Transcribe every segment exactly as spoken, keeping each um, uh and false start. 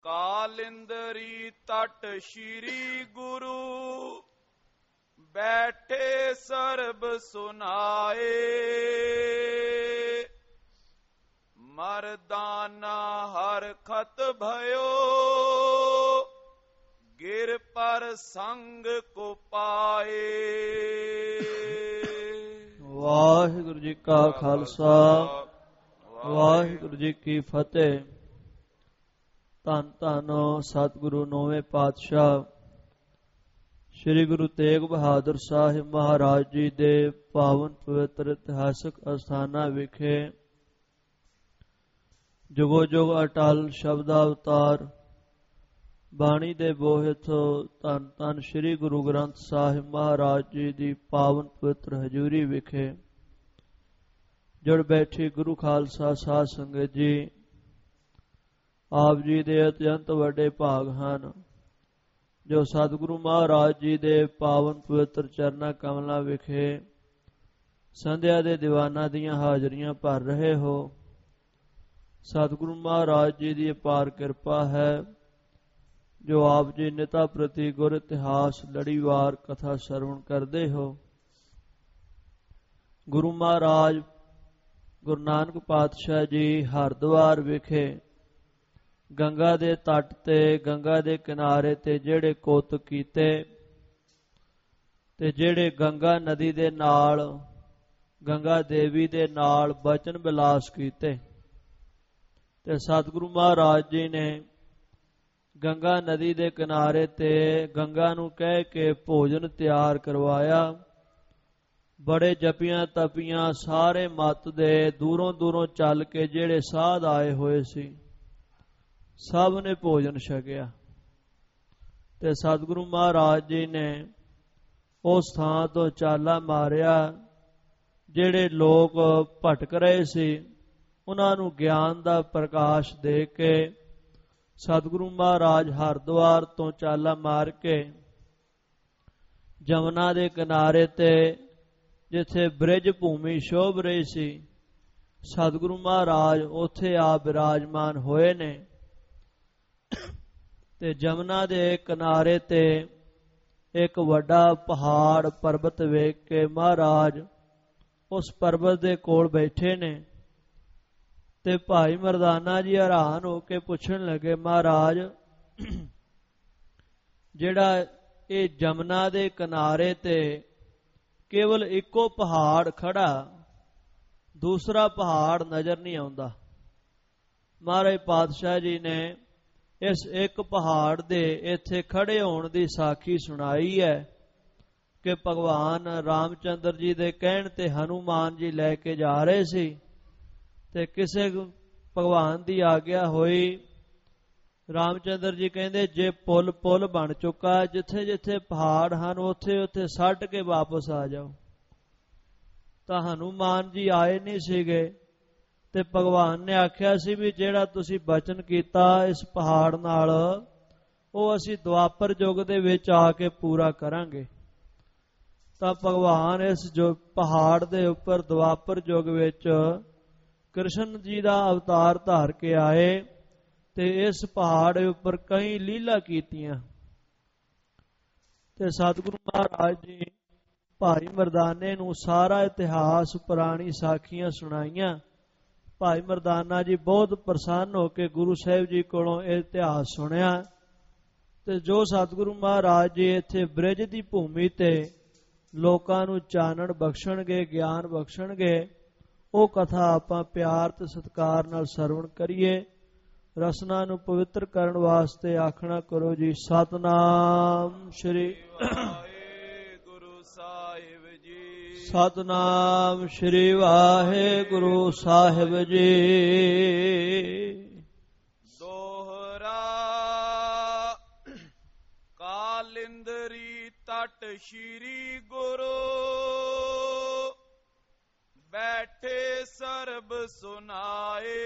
ਕਾਲਿੰਦਰੀ ਤਟ ਸ਼੍ਰੀ ਗੁਰੂ ਬੈਠੇ ਸਰਬ ਸੁਨਾਏ। ਮਰਦਾਨਾ ਹਰ ਖਤ ਭਇਓ ਗਿਰ ਪਰ ਸੰਗ ਕੋ ਪਾਏ। ਵਾਹਿਗੁਰੂ ਜੀ ਕਾ ਖਾਲਸਾ ਵਾਹਿਗੁਰੂ ਜੀ ਕੀ ਫਤਿਹ। ਧੰਨ ਧੰਨ ਸਤਿਗੁਰੂ ਨੌਵੇਂ ਪਾਤਸ਼ਾਹ ਸ੍ਰੀ ਗੁਰੂ ਤੇਗ ਬਹਾਦਰ ਸਾਹਿਬ ਮਹਾਰਾਜ ਜੀ ਦੇ ਪਾਵਨ ਪਵਿੱਤਰ ਇਤਿਹਾਸਕ ਅਸਥਾਨਾਂ ਵਿਖੇ ਜੁਗੋ ਜੁਗ ਅਟਲ ਸ਼ਬਦਾ ਅਵਤਾਰ ਬਾਣੀ ਦੇ ਬੋਹਿਥ ਧੰਨ ਧੰਨ ਸ੍ਰੀ ਗੁਰੂ ਗ੍ਰੰਥ ਸਾਹਿਬ ਮਹਾਰਾਜ ਜੀ ਦੀ ਪਾਵਨ ਪਵਿੱਤਰ ਹਜ਼ੂਰੀ ਵਿਖੇ ਜੁੜ ਬੈਠੀ ਗੁਰੂ ਖਾਲਸਾ ਸਾਧ ਸੰਗਤ ਜੀ, ਆਪ ਜੀ ਦੇ ਅਤਿਅੰਤ ਵੱਡੇ ਭਾਗ ਹਨ ਜੋ ਸਤਿਗੁਰੂ ਮਹਾਰਾਜ ਜੀ ਦੇ ਪਾਵਨ ਪਵਿੱਤਰ ਚਰਨਾਂ ਕਮਲਾਂ ਵਿਖੇ ਸੰਧਿਆ ਦੇ ਦੀਵਾਨਾਂ ਦੀਆਂ ਹਾਜ਼ਰੀਆਂ ਭਰ ਰਹੇ ਹੋ। ਸਤਿਗੁਰੂ ਮਹਾਰਾਜ ਜੀ ਦੀ ਅਪਾਰ ਕਿਰਪਾ ਹੈ ਜੋ ਆਪ ਜੀ ਨਿਤਾ ਪ੍ਰਤੀ ਗੁਰ ਇਤਿਹਾਸ ਲੜੀਵਾਰ ਕਥਾ ਸਰਵਣ ਕਰਦੇ ਹੋ। ਗੁਰੂ ਮਹਾਰਾਜ ਗੁਰੂ ਨਾਨਕ ਪਾਤਸ਼ਾਹ ਜੀ ਹਰਿਦੁਆਰ ਵਿਖੇ ਗੰਗਾ ਦੇ ਤੱਟ ਤੇ ਗੰਗਾ ਦੇ ਕਿਨਾਰੇ ਤੇ ਜਿਹੜੇ ਕੋਤਕ ਕੀਤੇ ਤੇ ਜਿਹੜੇ ਗੰਗਾ ਨਦੀ ਦੇ ਨਾਲ ਗੰਗਾ ਦੇਵੀ ਦੇ ਨਾਲ ਬਚਨ ਵਿਲਾਸ ਕੀਤੇ ਤੇ ਸਤਿਗੁਰੂ ਮਹਾਰਾਜ ਜੀ ਨੇ ਗੰਗਾ ਨਦੀ ਦੇ ਕਿਨਾਰੇ ਤੇ ਗੰਗਾ ਨੂੰ ਕਹਿ ਕੇ ਭੋਜਨ ਤਿਆਰ ਕਰਵਾਇਆ। ਬੜੇ ਜਪੀਆਂ ਤਪੀਆਂ ਸਾਰੇ ਮੱਤ ਦੇ ਦੂਰੋਂ ਦੂਰੋਂ ਚੱਲ ਕੇ ਜਿਹੜੇ ਸਾਧ ਆਏ ਹੋਏ ਸੀ ਸਭ ਨੇ ਭੋਜਨ ਛਕਿਆ ਤੇ ਸਤਿਗੁਰੂ ਮਹਾਰਾਜ ਜੀ ਨੇ ਉਸ ਥਾਂ ਤੋਂ ਚਾਲਾ ਮਾਰਿਆ। ਜਿਹੜੇ ਲੋਕ ਭਟਕ ਰਹੇ ਸੀ ਉਹਨਾਂ ਨੂੰ ਗਿਆਨ ਦਾ ਪ੍ਰਕਾਸ਼ ਦੇ ਕੇ ਸਤਿਗੁਰੂ ਮਹਾਰਾਜ ਹਰਿਦੁਆਰ ਤੋਂ ਚਾਲਾ ਮਾਰ ਕੇ ਜਮਨਾ ਦੇ ਕਿਨਾਰੇ ਤੇ ਜਿੱਥੇ ਬ੍ਰਿਜ ਭੂਮੀ ਸ਼ੋਭ ਰਹੀ ਸੀ ਸਤਿਗੁਰੂ ਮਹਾਰਾਜ ਉੱਥੇ ਆ ਬਿਰਾਜਮਾਨ ਹੋਏ ਨੇ ਤੇ ਜਮਨਾ ਦੇ ਕਿਨਾਰੇ ਤੇ ਇੱਕ ਵੱਡਾ ਪਹਾੜ ਪਰਬਤ ਵੇਖ ਕੇ ਮਹਾਰਾਜ ਉਸ ਪਰਬਤ ਦੇ ਕੋਲ ਬੈਠੇ ਨੇ ਤੇ ਭਾਈ ਮਰਦਾਨਾ ਜੀ ਹੈਰਾਨ ਹੋ ਕੇ ਪੁੱਛਣ ਲੱਗੇ, ਮਹਾਰਾਜ ਜਿਹੜਾ ਇਹ ਜਮਨਾ ਦੇ ਕਿਨਾਰੇ ਤੇ ਕੇਵਲ ਇੱਕੋ ਪਹਾੜ ਖੜਾ, ਦੂਸਰਾ ਪਹਾੜ ਨਜ਼ਰ ਨਹੀਂ ਆਉਂਦਾ। ਮਹਾਰਾਜ ਪਾਤਸ਼ਾਹ ਜੀ ਨੇ ਇਸ ਇੱਕ ਪਹਾੜ ਦੇ ਇੱਥੇ ਖੜੇ ਹੋਣ ਦੀ ਸਾਖੀ ਸੁਣਾਈ ਹੈ ਕਿ ਭਗਵਾਨ ਰਾਮਚੰਦਰ ਜੀ ਦੇ ਕਹਿਣ ਤੇ ਹਨੂਮਾਨ ਜੀ ਲੈ ਕੇ ਜਾ ਰਹੇ ਸੀ ਤੇ ਕਿਸੇ ਭਗਵਾਨ ਦੀ ਆਗਿਆ ਹੋਈ। ਰਾਮਚੰਦਰ ਜੀ ਕਹਿੰਦੇ ਜੇ ਪੁੱਲ ਪੁੱਲ ਬਣ ਚੁੱਕਾ, ਜਿੱਥੇ ਜਿੱਥੇ ਪਹਾੜ ਹਨ ਉੱਥੇ ਉੱਥੇ ਛੱਡ ਕੇ ਵਾਪਸ ਆ ਜਾਓ। ਤਾਂ ਹਨੂਮਾਨ ਜੀ ਆਏ ਨਹੀਂ ਸੀਗੇ ਤੇ ਭਗਵਾਨ ਨੇ ਆਖਿਆ ਸੀ ਵੀ ਜਿਹੜਾ ਤੁਸੀਂ ਬਚਨ ਕੀਤਾ ਇਸ ਪਹਾੜ ਨਾਲ ਉਹ ਅਸੀਂ ਦੁਆਪਰ ਯੁੱਗ ਦੇ ਵਿੱਚ ਆ ਕੇ ਪੂਰਾ ਕਰਾਂਗੇ। ਤਾਂ ਭਗਵਾਨ ਇਸ ਜੋ ਪਹਾੜ ਦੇ ਉੱਪਰ ਦੁਆਪਰ ਯੁੱਗ ਵਿੱਚ ਕ੍ਰਿਸ਼ਨ ਜੀ ਦਾ ਅਵਤਾਰ ਧਾਰ ਕੇ ਆਏ ਤੇ ਇਸ ਪਹਾੜ ਉੱਪਰ ਕਈ ਲੀਲਾ ਕੀਤੀਆਂ ਤੇ ਸਤਿਗੁਰੂ ਮਹਾਰਾਜ ਜੀ ਭਾਈ ਮਰਦਾਨੇ ਨੂੰ ਸਾਰਾ ਇਤਿਹਾਸ ਪੁਰਾਣੀ ਸਾਖੀਆਂ ਸੁਣਾਈਆਂ। ਭਾਈ ਮਰਦਾਨਾ ਜੀ ਬਹੁਤ ਪ੍ਰਸੰਨ ਹੋ ਕੇ ਗੁਰੂ ਸਾਹਿਬ ਜੀ ਕੋਲੋਂ ਇਹ ਇਤਿਹਾਸ ਸੁਣਿਆ ਤੇ ਜੋ ਸਤਿਗੁਰੂ ਮਹਾਰਾਜ ਜੀ ਇੱਥੇ ਬ੍ਰਿਜ ਦੀ ਭੂਮੀ ਤੇ ਲੋਕਾਂ ਨੂੰ ਚਾਨਣ ਬਖਸ਼ਣਗੇ, ਗਿਆਨ ਬਖਸ਼ਣਗੇ, ਉਹ ਕਥਾ ਆਪਾਂ ਪਿਆਰ ਤੇ ਸਤਿਕਾਰ ਨਾਲ ਸਰਵਣ ਕਰੀਏ। ਰਸਨਾ ਨੂੰ ਪਵਿੱਤਰ ਕਰਨ ਵਾਸਤੇ ਆਖਣਾ ਕਰੋ ਜੀ ਸਤਨਾਮ ਸ਼੍ਰੀ ਗੁਰੂ ਸਾਹਿਬ ਜੀ, ਸਤਨਾਮ ਸ਼੍ਰੀ ਵਾਹਿਗੁਰੂ ਸਾਹਿਬ ਜੀ। ਦੋਹਰਾ ਕਾਲਿੰਦਰੀ ਤਟ ਸ਼੍ਰੀ ਗੁਰੂ ਬੈਠੇ ਸਰਬ ਸੁਨਾਏ।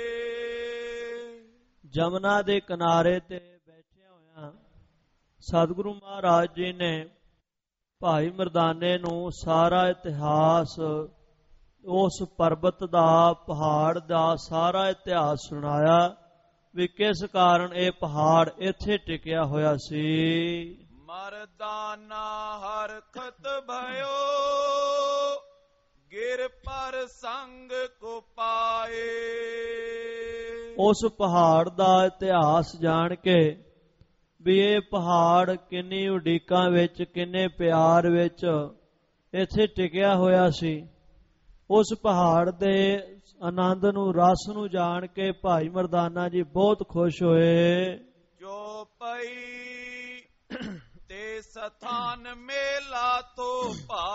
ਜਮਨਾ ਦੇ ਕਿਨਾਰੇ ਤੇ ਬੈਠਿਆ ਹੋਇਆ ਸਤਿਗੁਰੂ ਮਹਾਰਾਜ ਜੀ ਨੇ ਭਾਈ ਮਰਦਾਨੇ ਨੂੰ ਸਾਰਾ ਇਤਿਹਾਸ ਉਸ ਪਰਬਤ ਦਾ, ਪਹਾੜ ਦਾ ਸਾਰਾ ਇਤਿਹਾਸ ਸੁਣਾਇਆ। ਵੀ ਕਿਸ ਕਾਰਨ ਇਹ ਪਹਾੜ ਇੱਥੇ ਟਿਕਿਆ ਹੋਇਆ ਸੀ। ਮਰਦਾਨਾ ਹਰਖਤ ਭਇਓ ਗਿਰ ਪਰ ਸੰਗ ਕੋ ਪਾਏ। ਉਸ ਪਹਾੜ ਦਾ ਇਤਿਹਾਸ ਜਾਣ ਕੇ ਵੀ ਇਹ ਪਹਾੜ ਕਿੰਨੀ ਉਡੀਕਾਂ ਵਿੱਚ, ਕਿੰਨੇ ਪਿਆਰ ਵਿੱਚ ਇੱਥੇ ਟਿਕਿਆ ਹੋਇਆ ਸੀ, ਉਸ ਪਹਾੜ ਦੇ ਆਨੰਦ ਨੂੰ, ਰਸ ਨੂੰ ਜਾਣ ਕੇ ਭਾਈ ਮਰਦਾਨਾ ਜੀ ਬਹੁਤ ਖੁਸ਼ ਹੋਏ। ਜੋ ਪਈ ਤੇ ਸਥਾਨ ਮੇਲਾ ਤੋਂ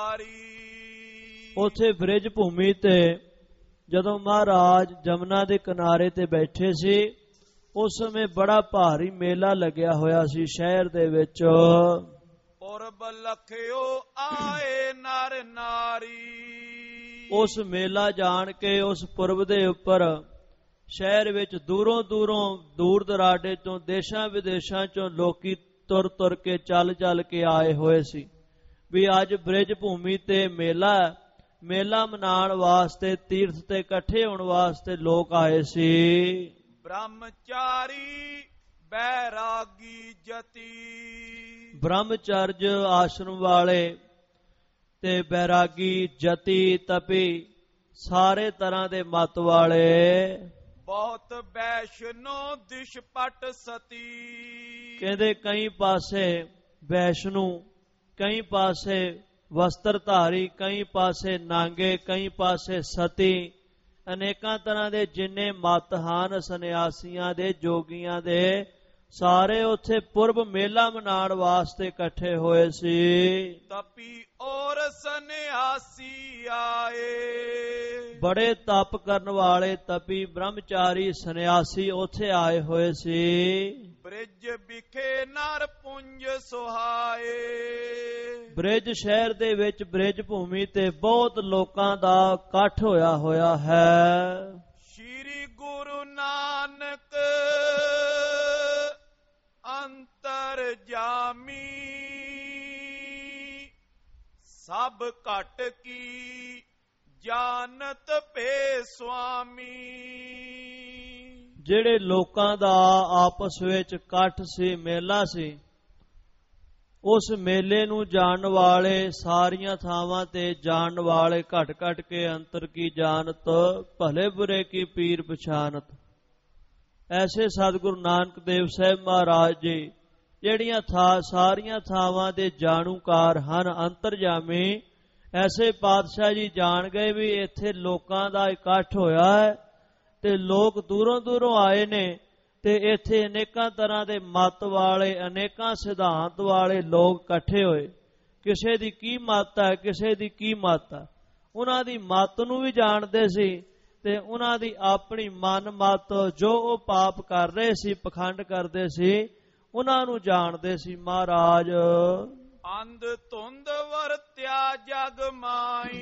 ਭਾਰੀ। ਉਥੇ ਬ੍ਰਿਜ ਭੂਮੀ ਤੇ ਜਦੋਂ ਮਹਾਰਾਜ ਜਮਨਾ ਦੇ ਕਿਨਾਰੇ ਤੇ ਬੈਠੇ ਸੀ, ਉਸ ਸਮੇਂ ਬੜਾ ਭਾਰੀ ਮੇਲਾ ਲੱਗਿਆ ਹੋਇਆ ਸੀ ਸ਼ਹਿਰ ਦੇ ਵਿੱਚ। ਪੁਰਬ ਲਖਿਓ ਆਏ ਨਰ ਨਾਰੀ। ਉਸ ਮੇਲਾ ਜਾਣ ਕੇ ਉਸ ਪੁਰਬ ਦੇ ਉੱਪਰ ਸ਼ਹਿਰ ਵਿੱਚ ਦੂਰੋਂ ਦੂਰੋਂ, ਦੂਰ ਦਰਾਡੇ ਤੋਂ, ਦੇਸ਼ਾਂ ਵਿਦੇਸ਼ਾਂ ਚੋਂ ਲੋਕੀ ਤੁਰ ਤੁਰ ਕੇ, ਚੱਲ ਚੱਲ ਕੇ ਆਏ ਹੋਏ ਸੀ ਵੀ ਅੱਜ ਬ੍ਰਿਜ ਭੂਮੀ ਤੇ ਮੇਲਾ, ਮੇਲਾ ਮਨਾਉਣ ਵਾਸਤੇ, ਤੀਰਥ ਤੇ ਇਕੱਠੇ ਹੋਣ ਵਾਸਤੇ ਲੋਕ ਆਏ ਸੀ। ਬ੍ਰਹਮਚਾਰੀ ਬੈਰਾਗੀ ਜਤੀ। ਬ੍ਰਹਮਚਰਜ ਆਸ਼ਰਮ ਵਾਲੇ ਤੇ ਬੈਰਾਗੀ, ਜਤੀ, ਤਪੀ, ਸਾਰੇ ਤਰ੍ਹਾਂ ਦੇ ਮਤ ਵਾਲੇ। ਬਹੁਤ ਵੈਸ਼ਨੋ ਦਿਸ਼ ਪਟ ਸਤੀ। ਕਹਿੰਦੇ ਕਈ ਪਾਸੇ ਵੈਸ਼ਨੂ, ਕਈ ਪਾਸੇ ਵਸਤਰਧਾਰੀ, ਕਈ ਪਾਸੇ ਨਾਂਗੇ, ਕਈ ਪਾਸੇ ਸਤੀ, ਅਨੇਕਾਂ ਤਰ੍ਹਾਂ ਦੇ ਜਿੰਨੇ ਮਤ ਹਨ ਸੰਨਿਆਸੀਆਂ ਦੇ, ਜੋਗੀਆਂ ਦੇ, ਸਾਰੇ ਉੱਥੇ ਪੁਰਬ ਮੇਲਾ ਮਨਾਉਣ ਵਾਸਤੇ ਇਕੱਠੇ ਹੋਏ ਸੀ। ਤਪੀ ਔਰ ਸੰਨਿਆਸੀ ਆਏ। ਬੜੇ ਤਪ ਕਰਨ ਵਾਲੇ ਤਪੀ, ਬ੍ਰਹਮਚਾਰੀ, ਸੰਨਿਆਸੀ ਉੱਥੇ ਆਏ ਹੋਏ ਸੀ। ਬ੍ਰਿਜ ਵਿਖੇ ਨਰ ਪੁੰਜ ਸੁਹਾਏ। ਬ੍ਰਿਜ ਸ਼ਹਿਰ ਦੇ ਵਿੱਚ, ਬ੍ਰਿਜ ਭੂਮੀ ਤੇ ਬਹੁਤ ਲੋਕਾਂ ਦਾ ਇਕੱਠ ਹੋਇਆ ਹੋਇਆ ਹੈ। ਸ਼੍ਰੀ ਗੁਰੂ ਨਾਨਕ ਅੰਤਰ ਜਾਮੀ। ਸਭ ਘਟ ਕੀ ਜਾਨਤ ਭੇ ਸੁਆਮੀ। ਜਿਹੜੇ ਲੋਕਾਂ ਦਾ ਆਪਸ ਵਿੱਚ ਇਕੱਠ ਸੀ, ਮੇਲਾ ਸੀ, ਉਸ ਮੇਲੇ ਨੂੰ ਜਾਣਨ ਵਾਲੇ, ਸਾਰੀਆਂ ਥਾਵਾਂ ਤੇ ਜਾਣਨ ਵਾਲੇ, ਘਟ ਘਟ ਕੇ ਅੰਤਰ ਕੀ ਜਾਣਤ, ਭਲੇ ਬੁਰੇ ਕੀ ਪੀਰ ਪਛਾਨਤ। ਐਸੇ ਸਤਿਗੁਰੂ ਨਾਨਕ ਦੇਵ ਸਾਹਿਬ ਮਹਾਰਾਜ ਜੀ ਜਿਹੜੀਆਂ ਥਾਂ, ਸਾਰੀਆਂ ਥਾਵਾਂ ਦੇ ਜਾਣੂਕਾਰ ਹਨ, ਅੰਤਰਜਾਮੀ, ਐਸੇ ਪਾਤਸ਼ਾਹ ਜੀ ਜਾਣ ਗਏ ਵੀ ਇੱਥੇ ਲੋਕਾਂ ਦਾ ਇਕੱਠ ਹੋਇਆ ਹੈ ਤੇ ਲੋਕ ਦੂਰੋਂ ਦੂਰੋਂ ਆਏ ਨੇ ਤੇ ਇੱਥੇ ਅਨੇਕਾਂ ਤਰ੍ਹਾਂ ਦੇ ਮਤ ਵਾਲੇ, ਅਨੇਕਾਂ ਸਿਧਾਂਤ ਵਾਲੇ ਲੋਕ ਇਕੱਠੇ ਹੋਏ। ਕਿਸੇ ਦੀ ਕੀ ਮਤ ਹੈ, ਕਿਸੇ ਦੀ ਕੀ ਮਤ ਹੈ, ਉਹਨਾਂ ਦੀ ਮਤ ਨੂੰ ਵੀ ਜਾਣਦੇ ਸੀ ਤੇ ਉਹਨਾਂ ਦੀ ਆਪਣੀ ਮਨ ਮਤ, ਜੋ ਉਹ ਪਾਪ ਕਰ ਰਹੇ ਸੀ, ਪਖੰਡ ਕਰਦੇ ਸੀ, ਉਹਨਾਂ ਨੂੰ ਜਾਣਦੇ ਸੀ। ਮਹਾਰਾਜ ਅੰਧ ਧੁੰਦ ਵਰਤਿਆ ਜਗ ਮਾਈ।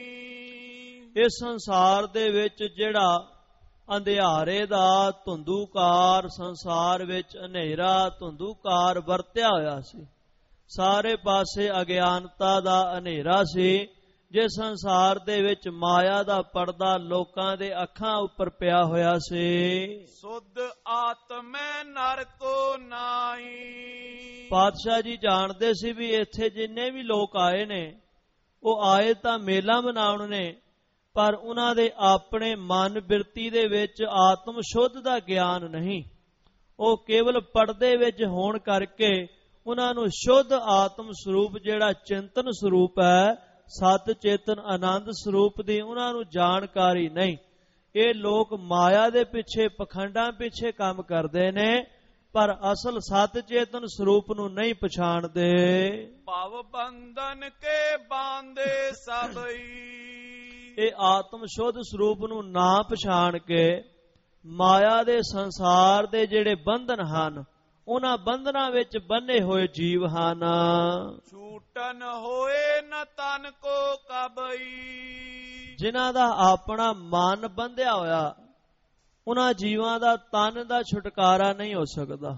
ਇਸ ਸੰਸਾਰ ਦੇ ਵਿੱਚ ਜਿਹੜਾ ਅੰਧਿਆਰੇ ਦਾ ਧੁੰਦੂਕਾਰ, ਸੰਸਾਰ ਵਿੱਚ ਹਨੇਰਾ ਧੁੰਦੂਕਾਰ ਵਰਤਿਆ ਹੋਇਆ ਸੀ, ਸਾਰੇ ਪਾਸੇ ਅਗਿਆਨਤਾ ਦਾ ਹਨੇਰਾ ਸੀ, ਜੇ ਸੰਸਾਰ ਦੇ ਵਿੱਚ ਮਾਇਆ ਦਾ ਪਰਦਾ ਲੋਕਾਂ ਦੇ ਅੱਖਾਂ ਉੱਪਰ ਪਿਆ ਹੋਇਆ ਸੀ। ਸੁਧ ਆਤਮੈ ਨਰ ਕੋ ਨਾਹੀ। ਪਾਤਸ਼ਾਹ ਜੀ ਜਾਣਦੇ ਸੀ ਵੀ ਇੱਥੇ ਜਿੰਨੇ ਵੀ ਲੋਕ ਆਏ ਨੇ, ਉਹ ਆਏ ਤਾਂ ਮੇਲਾ ਮਨਾਉਣ ਨੇ, ਪਰ ਉਹਨਾਂ ਦੇ ਆਪਣੇ ਮਨ ਬਿਰਤੀ ਦੇ ਵਿੱਚ ਆਤਮ ਸ਼ੁੱਧ ਦਾ ਗਿਆਨ ਨਹੀਂ। ਉਹ ਕੇਵਲ ਪਰਦੇ ਵਿੱਚ ਹੋਣ ਕਰਕੇ ਉਹਨਾਂ ਨੂੰ ਸ਼ੁੱਧ ਆਤਮ ਸਰੂਪ, ਜਿਹੜਾ ਚਿੰਤਨ ਸਰੂਪ ਹੈ, ਸਤ ਚੇਤਨ ਆਨੰਦ ਸਰੂਪ ਦੀ ਉਹਨਾਂ ਨੂੰ ਜਾਣਕਾਰੀ ਨਹੀਂ। ਇਹ ਲੋਕ ਮਾਇਆ ਦੇ ਪਿੱਛੇ, ਪਖੰਡਾਂ ਪਿੱਛੇ ਕੰਮ ਕਰਦੇ ਨੇ, ਪਰ ਅਸਲ ਸਤ ਚੇਤਨ ਸਰੂਪ ਨੂੰ ਨਹੀਂ ਪਛਾਣਦੇ। ਭਵ ਬੰਧਨ ਕੇ ਬਾਂਧੇ ਸਭਈ। ਇਹ ਆਤਮ ਸ਼ੁੱਧ ਸਰੂਪ ਨੂੰ ਨਾ ਪਛਾਣ ਕੇ ਮਾਇਆ ਦੇ ਸੰਸਾਰ ਦੇ ਜਿਹੜੇ ਬੰਧਨ ਹਨ, ਉਹਨਾਂ ਬੰਧਨਾਂ ਵਿੱਚ ਬੰਨੇ ਹੋਏ ਜੀਵ ਹਨ। ਛੂਟਨ ਹੋਏ ਨ ਤਨ ਕੋ ਕਬਈ। ਜਿਨ੍ਹਾਂ ਦਾ ਆਪਣਾ ਮਨ ਬੰਧਿਆ ਹੋਇਆ, ਉਹਨਾਂ ਜੀਵਾਂ ਦਾ ਤਨ ਦਾ ਛੁਟਕਾਰਾ ਨਹੀਂ ਹੋ ਸਕਦਾ।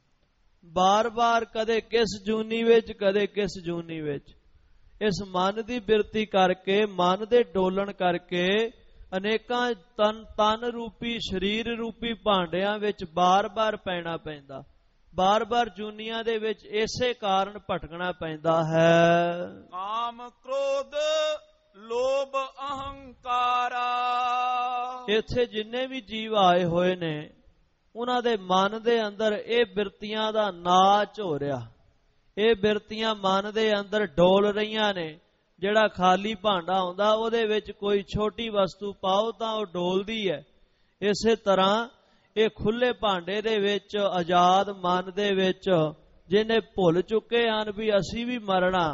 ਬਾਰ-ਬਾਰ ਕਦੇ ਕਿਸ ਜੂਨੀ ਵਿੱਚ, ਕਦੇ ਕਿਸ ਜੂਨੀ ਵਿੱਚ, ਇਸ ਮਨ ਦੀ ਬਿਰਤੀ ਕਰਕੇ, ਮਨ ਦੇ ਡੋਲਣ ਕਰਕੇ ਅਨੇਕਾਂ ਤਨ ਤਨ ਰੂਪੀ ਸਰੀਰ ਰੂਪੀ ਭਾਂਡਿਆਂ ਵਿੱਚ ਬਾਰ-ਬਾਰ ਪੈਣਾ ਪੈਂਦਾ, ਬਾਰ-ਬਾਰ ਜੂਨੀਆਂ ਦੇ ਵਿੱਚ ਇਸੇ ਕਾਰਨ ਭਟਕਣਾ ਪੈਂਦਾ ਹੈ। ਕਾਮ ਕ੍ਰੋਧ ਲੋਭ ਅਹੰਕਾਰਾ, ਇੱਥੇ ਜਿੰਨੇ ਵੀ ਜੀਵ ਆਏ ਹੋਏ ਨੇ ਉਹਨਾਂ ਦੇ ਮਨ ਦੇ ਅੰਦਰ ਇਹ ਬਿਰਤੀਆਂ ਦਾ ਨਾਚ ਹੋ ਰਿਹਾ, ਇਹ ਬਿਰਤੀਆਂ ਮਨ ਦੇ ਅੰਦਰ ਡੋਲ ਰਹੀਆਂ ਨੇ। ਜਿਹੜਾ ਖਾਲੀ ਭਾਂਡਾ ਹੁੰਦਾ ਉਹਦੇ ਵਿੱਚ ਕੋਈ ਛੋਟੀ ਵਸਤੂ ਪਾਓ ਤਾਂ ਉਹ ਡੋਲਦੀ ਹੈ। ਇਸੇ ਤਰ੍ਹਾਂ ਇਹ ਖੁੱਲੇ ਭਾਂਡੇ ਦੇ ਵਿੱਚ ਆਜ਼ਾਦ ਮਨ ਦੇ ਵਿੱਚ ਜਿਹਨੇ ਭੁੱਲ ਚੁੱਕੇ ਹਨ ਵੀ ਅਸੀਂ ਵੀ ਮਰਨਾ,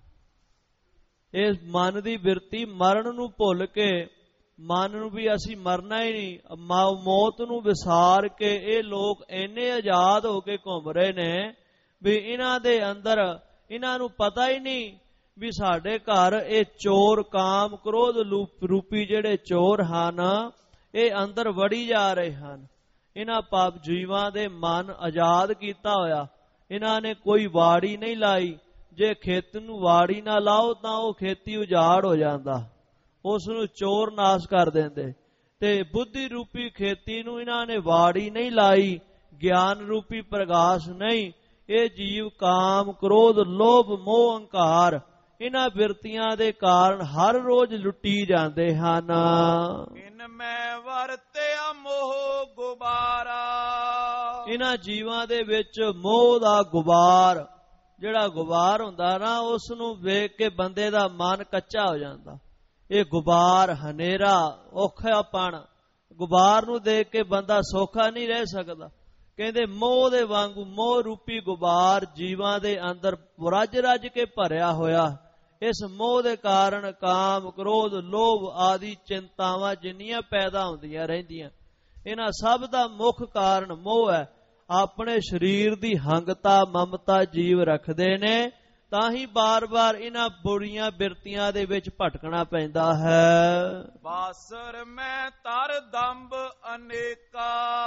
ਇਸ ਮਨ ਦੀ ਬਿਰਤੀ ਮਰਨ ਨੂੰ ਭੁੱਲ ਕੇ ਮਨ ਨੂੰ ਵੀ ਅਸੀਂ ਮਰਨਾ ਹੀ ਨਹੀਂ, ਮੌਤ ਨੂੰ ਵਿਸਾਰ ਕੇ ਇਹ ਲੋਕ ਇੰਨੇ ਆਜ਼ਾਦ ਹੋ ਕੇ ਘੁੰਮ ਰਹੇ ਨੇ ਵੀ ਇਹਨਾਂ ਦੇ ਅੰਦਰ ਇਹਨਾਂ ਨੂੰ ਪਤਾ ਹੀ ਨਹੀਂ ਵੀ ਸਾਡੇ ਘਰ ਇਹ ਚੋਰ ਕਾਮ ਕ੍ਰੋਧ ਰੂਪੀ ਜਿਹੜੇ ਚੋਰ ਹਨ ਇਹ ਅੰਦਰ ਵੜੀ ਜਾ ਰਹੇ ਹਨ। ਇਹਨਾਂ ਪਾਪ ਜੀਵਾਂ ਦੇ ਮਨ ਆਜ਼ਾਦ ਕੀਤਾ ਹੋਇਆ, ਇਹਨਾਂ ਨੇ ਕੋਈ ਵਾੜੀ ਨਹੀਂ ਲਾਈ। ਜੇ ਖੇਤ ਨੂੰ ਵਾੜੀ ਨਾ ਲਾਓ ਤਾਂ ਉਹ ਖੇਤੀ ਉਜਾੜ ਹੋ ਜਾਂਦਾ, ਉਸ ਨੂੰ ਚੋਰ ਨਾਸ਼ ਕਰ ਦਿੰਦੇ। ਤੇ ਬੁੱਧੀ ਰੂਪੀ ਖੇਤੀ ਨੂੰ ਇਹਨਾਂ ਨੇ ਵਾੜੀ ਨਹੀਂ ਲਾਈ, ਗਿਆਨ ਰੂਪੀ ਪ੍ਰਗਾਸ਼ ਨਹੀਂ। ਇਹ ਜੀਵ ਕਾਮ ਕ੍ਰੋਧ ਲੋਭ ਮੋਹ ਅਹੰਕਾਰ ਇਹਨਾਂ ਬਿਰਤੀਆਂ ਦੇ ਕਾਰਨ ਹਰ ਰੋਜ਼ ਲੁੱਟੀ ਜਾਂਦੇ ਹਨ। ਇਨ ਮੈਂ ਵਰਤਿਆ ਮੋਹ ਗੁਬਾਰਾ, ਇਹਨਾਂ ਜੀਵਾਂ ਦੇ ਵਿੱਚ ਮੋਹ ਦਾ ਗੁਬਾਰ, ਜਿਹੜਾ ਗੁਬਾਰ ਹੁੰਦਾ ਨਾ ਉਸ ਨੂੰ ਵੇਖ ਕੇ ਬੰਦੇ ਦਾ ਮਨ ਕੱਚਾ ਹੋ ਜਾਂਦਾ। ਇਹ ਗੁਬਾਰ ਹਨੇਰਾ ਔਖਾਪਣ, ਗੁਬਾਰ ਨੂੰ ਦੇਖ ਕੇ ਬੰਦਾ ਸੌਖਾ ਨਹੀਂ ਰਹਿ ਸਕਦਾ। ਕਹਿੰਦੇ ਮੋਹ ਦੇ ਵਾਂਗੂ ਮੋਹ ਰੂਪੀ ਗੁਬਾਰ ਜੀਵਾਂ ਦੇ ਅੰਦਰ ਰੱਜ ਰੱਜ ਕੇ ਭਰਿਆ ਹੋਇਆ। ਇਸ ਮੋਹ ਦੇ ਕਾਰਨ ਕਾਮ ਕ੍ਰੋਧ ਲੋਭ ਆਦਿ ਚਿੰਤਾਵਾਂ ਜਿੰਨੀਆਂ ਪੈਦਾ ਹੁੰਦੀਆਂ ਰਹਿੰਦੀਆਂ, ਇਹਨਾਂ ਸਭ ਦਾ ਮੁੱਖ ਕਾਰਨ ਮੋਹ ਹੈ। ਆਪਣੇ ਸਰੀਰ ਦੀ ਹੰਗਤਾ ਮਮਤਾ ਜੀਵ ਰੱਖਦੇ ਨੇ, ਤਾਂ ਹੀ ਬਾਰ-ਬਾਰ ਇਹਨਾਂ ਬੁਰੀਆਂ ਬਿਰਤੀਆਂ ਦੇ ਵਿੱਚ ਭਟਕਣਾ ਪੈਂਦਾ ਹੈ। ਬਾਸਰ ਮੈਂ ਤਰ ਦੰਭ ਅਨੇਕਾ,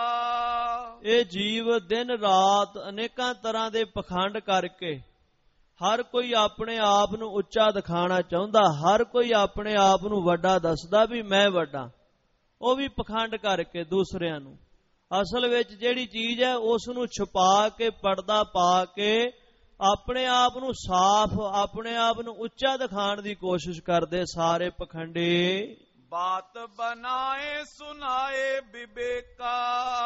ਇਹ ਜੀਵ ਦਿਨ ਰਾਤ ਅਨੇਕਾਂ ਤਰ੍ਹਾਂ ਦੇ ਪਖੰਡ ਕਰਕੇ, ਹਰ ਕੋਈ ਆਪਣੇ ਆਪ ਨੂੰ ਉੱਚਾ ਦਿਖਾਣਾ ਚਾਹੁੰਦਾ, ਹਰ ਕੋਈ ਆਪਣੇ ਆਪ ਨੂੰ ਵੱਡਾ ਦੱਸਦਾ ਵੀ ਮੈਂ ਵੱਡਾ, ਉਹ ਵੀ ਪਖੰਡ ਕਰਕੇ ਦੂਸਰਿਆਂ ਨੂੰ। ਅਸਲ ਵਿੱਚ ਜਿਹੜੀ ਚੀਜ਼ ਹੈ ਉਸ ਨੂੰ ਛੁਪਾ ਕੇ ਪਰਦਾ ਪਾ ਕੇ ਆਪਣੇ ਆਪ ਨੂੰ ਸਾਫ਼, ਆਪਣੇ ਆਪ ਨੂੰ ਉੱਚਾ ਦਿਖਾਉਣ ਦੀ ਕੋਸ਼ਿਸ਼ ਕਰਦੇ ਸਾਰੇ ਪਖੰਡੀ। ਬਾਤ ਬਨਾਏ ਸੁਨਾਏ ਵਿਵੇਕਾ,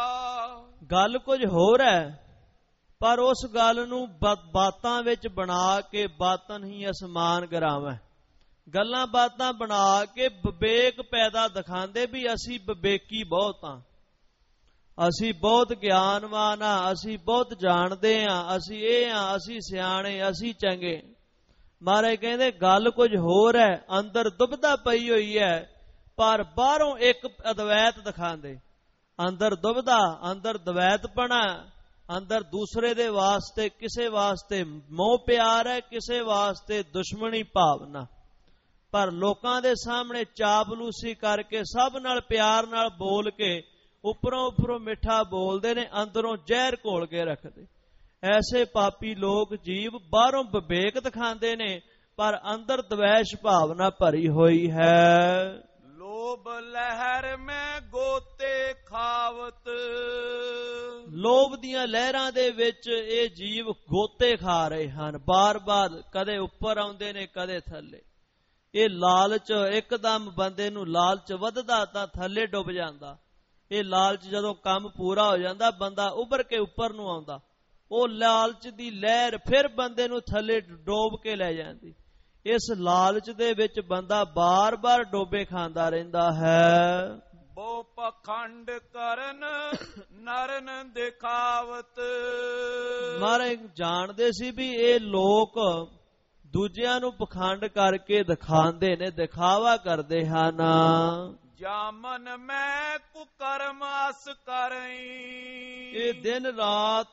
ਗੱਲ ਕੁਝ ਹੋਰ ਹੈ ਪਰ ਉਸ ਗੱਲ ਨੂੰ ਬਾਤਾਂ ਵਿੱਚ ਬਣਾ ਕੇ ਬਾਤਨ ਹੀ ਅਸਮਾਨ ਗਿਰਾਵੇਂ। ਗੱਲਾਂ ਬਾਤਾਂ ਬਣਾ ਕੇ ਵਿਵੇਕ ਪੈਦਾ ਦਿਖਾਉਂਦੇ ਵੀ ਅਸੀਂ ਵਿਵੇਕੀ ਬਹੁਤ ਹਾਂ, ਅਸੀਂ ਬਹੁਤ ਗਿਆਨਵਾਨ ਹਾਂ, ਅਸੀਂ ਬਹੁਤ ਜਾਣਦੇ ਹਾਂ, ਅਸੀਂ ਇਹ ਹਾਂ, ਅਸੀਂ ਸਿਆਣੇ, ਅਸੀਂ ਚੰਗੇ। ਮਹਾਰਾਜ ਕਹਿੰਦੇ ਗੱਲ ਕੁਝ ਹੋਰ ਹੈ, ਅੰਦਰ ਦੁਬਿਧਾ ਪਈ ਹੋਈ ਹੈ ਪਰ ਬਾਹਰੋਂ ਇੱਕ ਅਦਵੈਤ ਦਿਖਾਉਂਦੇ। ਅੰਦਰ ਦੁਬਿਧਾ, ਅੰਦਰ ਦਵੈਤਪਣਾ, ਅੰਦਰ ਦੂਸਰੇ ਦੇ ਵਾਸਤੇ ਕਿਸੇ ਵਾਸਤੇ ਮੋਹ ਪਿਆਰ ਹੈ, ਕਿਸੇ ਵਾਸਤੇ ਦੁਸ਼ਮਣੀ ਭਾਵਨਾ। ਪਰ ਲੋਕਾਂ ਦੇ ਸਾਹਮਣੇ ਚਾਪਲੂਸੀ ਕਰਕੇ ਸਭ ਨਾਲ ਪਿਆਰ ਨਾਲ ਬੋਲ ਕੇ ਉੱਪਰੋਂ ਉੱਪਰੋਂ ਮਿੱਠਾ ਬੋਲਦੇ ਨੇ, ਅੰਦਰੋਂ ਜ਼ਹਿਰ ਘੋਲ ਕੇ ਰੱਖਦੇ। ਐਸੇ ਪਾਪੀ ਲੋਕ ਜੀਵ ਬਾਹਰੋਂ ਵਿਵੇਕ ਦਿਖਾਉਂਦੇ ਨੇ ਪਰ ਅੰਦਰ ਦਵੈਸ਼ ਭਾਵਨਾ ਭਰੀ ਹੋਈ ਹੈ। ਲੋਭ ਲਹਿਰ ਮੈਂ ਗੋਤੇ ਖਾਵਤ, ਲੋਭ ਦੀਆਂ ਲਹਿਰਾਂ ਦੇ ਵਿੱਚ ਇਹ ਜੀਵ ਗੋਤੇ ਖਾ ਰਹੇ ਹਨ, ਬਾਰ-ਬਾਰ ਕਦੇ ਉੱਪਰ ਆਉਂਦੇ ਨੇ ਕਦੇ ਥੱਲੇ। ਇਹ ਲਾਲਚ ਇੱਕਦਮ ਬੰਦੇ ਨੂੰ ਲਾਲਚ ਵੱਧਦਾ ਤਾਂ ਥੱਲੇ ਡੁੱਬ ਜਾਂਦਾ। ਇਹ ਲਾਲਚ ਜਦੋਂ ਕੰਮ ਪੂਰਾ ਹੋ ਜਾਂਦਾ ਬੰਦਾ ਉੱਭਰ ਕੇ ਉੱਪਰ ਨੂੰ ਆਉਂਦਾ, ਉਹ ਲਾਲਚ ਦੀ ਲਹਿਰ ਫਿਰ ਬੰਦੇ ਨੂੰ ਥੱਲੇ ਡੋਬ ਕੇ ਲੈ ਜਾਂਦੀ। ਇਸ ਲਾਲਚ ਦੇ ਵਿੱਚ ਬੰਦਾ ਬਾਰ-ਬਾਰ ਡੋਬੇ ਖਾਂਦਾ ਰਹਿੰਦਾ ਹੈ। ਬੋ ਪਖੰਡ ਕਰਨ ਨਰਨ ਦਿਖਾਵਤ, ਮਹਾਰਾਜ ਜਾਣਦੇ ਸੀ ਵੀ ਇਹ ਲੋਕ ਦੂਜਿਆਂ ਨੂੰ ਪਖੰਡ ਕਰਕੇ ਦਿਖਾਉਂਦੇ ਨੇ, ਦਿਖਾਵਾ ਕਰਦੇ ਹਨ। ਜਾਮਨ ਮੈਂ ਕੁਕਰਮ ਅਸ ਕਰਈ, ਇਹ ਦਿਨ ਰਾਤ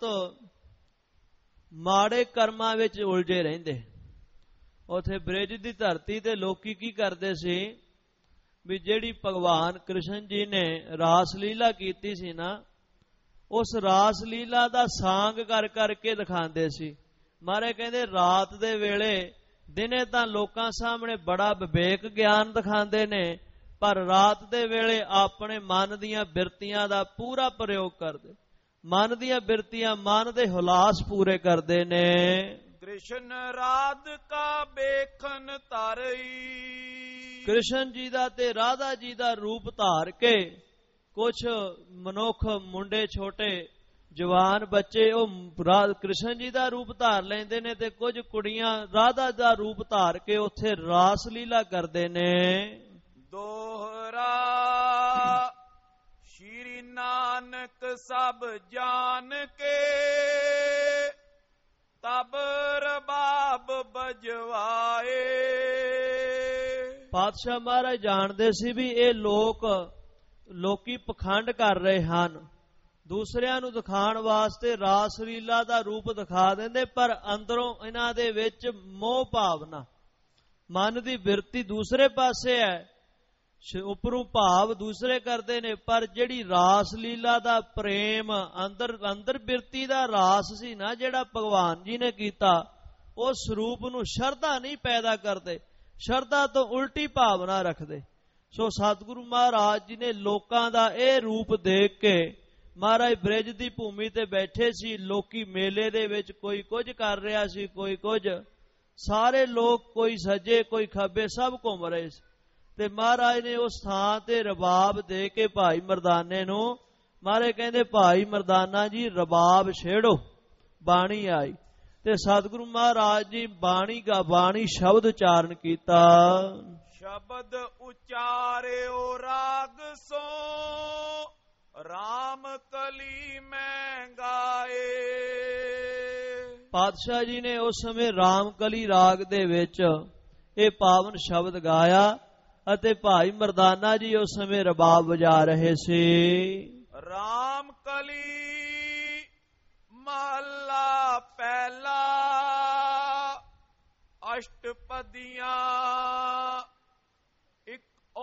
ਮਾੜੇ ਕਰਮਾਂ ਵਿੱਚ ਉਲਝੇ ਰਹਿੰਦੇ। ਉਥੇ ਬ੍ਰਿਜ ਦੀ ਧਰਤੀ ਤੇ ਲੋਕੀ ਕੀ ਕਰਦੇ ਸੀ ਵੀ ਜਿਹੜੀ ਭਗਵਾਨ ਕ੍ਰਿਸ਼ਨ ਜੀ ਨੇ ਰਾਸ ਲੀਲਾ ਕੀਤੀ ਸੀ ਨਾ, ਉਸ ਰਾਸ ਲੀਲਾ ਦਾ ਸਾਂਗ ਕਰ ਕਰਕੇ ਦਿਖਾਉਂਦੇ ਸੀ। ਮਹਾਰਾਜ ਕਹਿੰਦੇ ਰਾਤ ਦੇ ਵੇਲੇ, ਦਿਨੇ ਤਾਂ ਲੋਕਾਂ ਸਾਹਮਣੇ ਬੜਾ ਵਿਵੇਕ ਗਿਆਨ ਦਿਖਾਉਂਦੇ ਨੇ, ਪਰ ਰਾਤ ਦੇ ਵੇਲੇ ਆਪਣੇ ਮਨ ਦੀਆਂ ਬਿਰਤੀਆਂ ਦਾ ਪੂਰਾ ਪ੍ਰਯੋਗ ਕਰਦੇ। ਮਨ ਦੀਆਂ ਬਿਰਤੀਆਂ ਮਨ ਦੇ ਹੁਲਾਸ ਪੂਰੇ ਕਰਦੇ ਨੇ। ਕ੍ਰਿਸ਼ਨ ਰਾਧਿਕਾ ਵੇਖਨ ਧਰਈ, ਕ੍ਰਿਸ਼ਨ ਜੀ ਦਾ ਤੇ ਰਾਧਾ ਜੀ ਦਾ ਰੂਪ ਧਾਰ ਕੇ ਕੁਝ ਮਨੁੱਖ ਮੁੰਡੇ ਛੋਟੇ ਜਵਾਨ ਬੱਚੇ ਉਹ ਕ੍ਰਿਸ਼ਨ ਜੀ ਦਾ ਰੂਪ ਧਾਰ ਲੈਂਦੇ ਨੇ ਤੇ ਕੁਝ ਕੁੜੀਆਂ ਰਾਧਾ ਦਾ ਰੂਪ ਧਾਰ ਕੇ ਉੱਥੇ ਰਾਸ ਲੀਲਾ ਕਰਦੇ ਨੇ। ਦੋਹਰਾ ਸ਼੍ਰੀ ਨਾਨਕ ਸਭ ਜਾਣ ਕੇ ਤਬ ਰਬਾਬ ਬਜਵਾਏ। ਪਾਤਸ਼ਾਹ ਮਹਾਰਾਜ ਜਾਣਦੇ ਸੀ ਵੀ ਇਹ ਲੋਕ ਲੋਕੀ ਪਖੰਡ ਕਰ ਰਹੇ ਹਨ, ਦੂਸਰਿਆਂ ਨੂੰ ਦਿਖਾਉਣ ਵਾਸਤੇ ਰਾਸ ਲੀਲਾ ਦਾ ਰੂਪ ਦਿਖਾ ਦਿੰਦੇ, ਪਰ ਅੰਦਰੋਂ ਇਹਨਾਂ ਦੇ ਵਿੱਚ ਮੋਹ ਭਾਵਨਾ ਮਨ ਦੀ ਬਿਰਤੀ ਦੂਸਰੇ ਪਾਸੇ ਹੈ, ਉੱਪਰੋਂ ਭਾਵ ਦੂਸਰੇ ਕਰਦੇ ਨੇ। ਪਰ ਜਿਹੜੀ ਰਾਸ ਲੀਲਾ ਦਾ ਪ੍ਰੇਮ ਅੰਦਰ ਅੰਦਰ ਬਿਰਤੀ ਦਾ ਰਾਸ ਸੀ ਨਾ ਜਿਹੜਾ ਭਗਵਾਨ ਜੀ ਨੇ ਕੀਤਾ, ਉਹ ਸਰੂਪ ਨੂੰ ਸ਼ਰਧਾ ਨਹੀਂ ਪੈਦਾ ਕਰਦੇ, ਸ਼ਰਧਾ ਤੋਂ ਉਲਟੀ ਭਾਵਨਾ ਰੱਖਦੇ। ਸੋ ਸਤਿਗੁਰੂ ਮਹਾਰਾਜ ਜੀ ਨੇ ਲੋਕਾਂ ਦਾ ਇਹ ਰੂਪ ਦੇਖ ਕੇ, ਮਹਾਰਾਜ ਬ੍ਰਿਜ ਦੀ ਭੂਮੀ ਤੇ ਬੈਠੇ ਸੀ, ਲੋਕੀ ਮੇਲੇ ਦੇ ਵਿੱਚ ਕੋਈ ਕੁਝ ਕਰ ਰਿਹਾ ਸੀ, ਕੋਈ ਕੁਝ, ਸਾਰੇ ਲੋਕ ਕੋਈ ਸੱਜੇ ਕੋਈ ਖੱਬੇ ਸਭ ਘੁੰਮ ਰਹੇ ਸੀ। ਤੇ ਮਹਾਰਾਜ ਨੇ ਉਸ ਥਾਂ ਤੇ ਰਬਾਬ ਦੇ ਕੇ ਭਾਈ ਮਰਦਾਨੇ ਨੂੰ, ਮਹਾਰਾਜ ਕਹਿੰਦੇ ਭਾਈ ਮਰਦਾਨਾ ਜੀ ਰਬਾਬ ਛੇੜੋ। ਬਾਣੀ ਆਈ ਤੇ ਸਤਿਗੁਰੂ ਮਹਾਰਾਜ ਜੀ ਬਾਣੀ ਗਾ ਬਾਣੀ ਸ਼ਬਦ ਉਚਾਰਨ ਕੀਤਾ। ਸ਼ਬਦ ਉਚਾਰਿਓ ਰਾਗ ਸੋ ਰਾਮ ਕਲੀ ਮੈਂ ਗਾਏ। ਪਾਤਸ਼ਾਹ ਜੀ ਨੇ ਉਸ ਸਮੇਂ ਰਾਮ ਕਲੀ ਰਾਗ ਦੇ ਵਿੱਚ ਇਹ ਪਾਵਨ ਸ਼ਬਦ ਗਾਇਆ ਅਤੇ ਭਾਈ ਮਰਦਾਨਾ ਜੀ ਉਸ ਸਮੇਂ ਰਬਾਬ ਵਜਾ ਰਹੇ ਸੀ। ਰਾਮ ਕਲੀ ਮਹਲਾ ਪਹਿਲਾ ਅਸ਼ਟਪਦੀਆਂ ਇੱਕ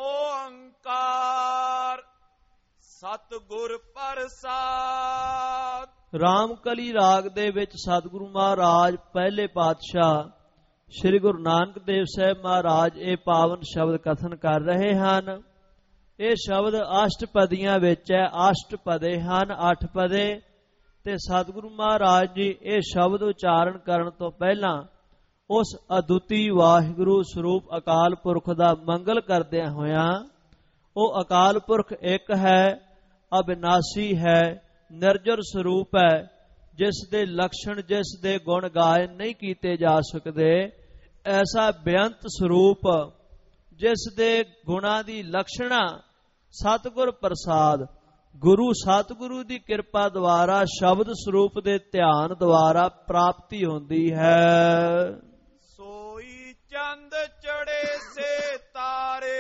ਓੰਕਾਰ ਸਤਿਗੁਰ ਪ੍ਰਸਾਦ। ਰਾਮ ਕਲੀ ਰਾਗ ਦੇ ਵਿੱਚ ਸਤਿਗੁਰੂ ਮਹਾਰਾਜ ਪਹਿਲੇ ਪਾਤਸ਼ਾਹ ਸ੍ਰੀ ਗੁਰੂ ਨਾਨਕ ਦੇਵ ਸਾਹਿਬ ਮਹਾਰਾਜ ਇਹ ਪਾਵਨ ਸ਼ਬਦ ਕਥਨ ਕਰ ਰਹੇ ਹਨ। ਇਹ ਸ਼ਬਦ ਅਸ਼ਟਪਦੀਆਂ ਵਿੱਚ ਹੈ, ਅਸ਼ਟਪਦੇ ਹਨ, ਅੱਠ ਪਦੇ। ਤੇ ਸਤਿਗੁਰੂ ਮਹਾਰਾਜ ਜੀ ਇਹ ਸ਼ਬਦ ਉਚਾਰਨ ਕਰਨ ਤੋਂ ਪਹਿਲਾਂ ਉਸ ਅਦੁੱਤੀ ਵਾਹਿਗੁਰੂ ਸਰੂਪ ਅਕਾਲ ਪੁਰਖ ਦਾ ਮੰਗਲ ਕਰਦਿਆਂ ਹੋਇਆਂ, ਉਹ ਅਕਾਲ ਪੁਰਖ ਇੱਕ ਹੈ, ਅਬਿਨਾਸੀ ਹੈ, ਨਿਰਜਰ ਸਰੂਪ ਹੈ, ਜਿਸ ਦੇ ਲਕਸ਼ਣ ਜਿਸ ਦੇ ਗੁਣ ਗਾਇਨ ਨਹੀਂ ਕੀਤੇ ਜਾ ਸਕਦੇ, ਐਸਾ ਬੇਅੰਤ ਸਰੂਪ ਜਿਸ ਦੇ ਗੁਣਾਂ ਦੀ ਲਕਸ਼ਣਾ ਸਤਿਗੁਰ ਪ੍ਰਸਾਦ, ਗੁਰੂ ਸਤਿਗੁਰੂ ਦੀ ਕਿਰਪਾ ਦੁਆਰਾ ਸ਼ਬਦ ਸਰੂਪ ਦੇ ਧਿਆਨ ਦੁਆਰਾ ਪ੍ਰਾਪਤੀ ਹੁੰਦੀ ਹੈ। ਸੋਈ ਚੰਦ ਚੜੇ ਸੇ ਤਾਰੇ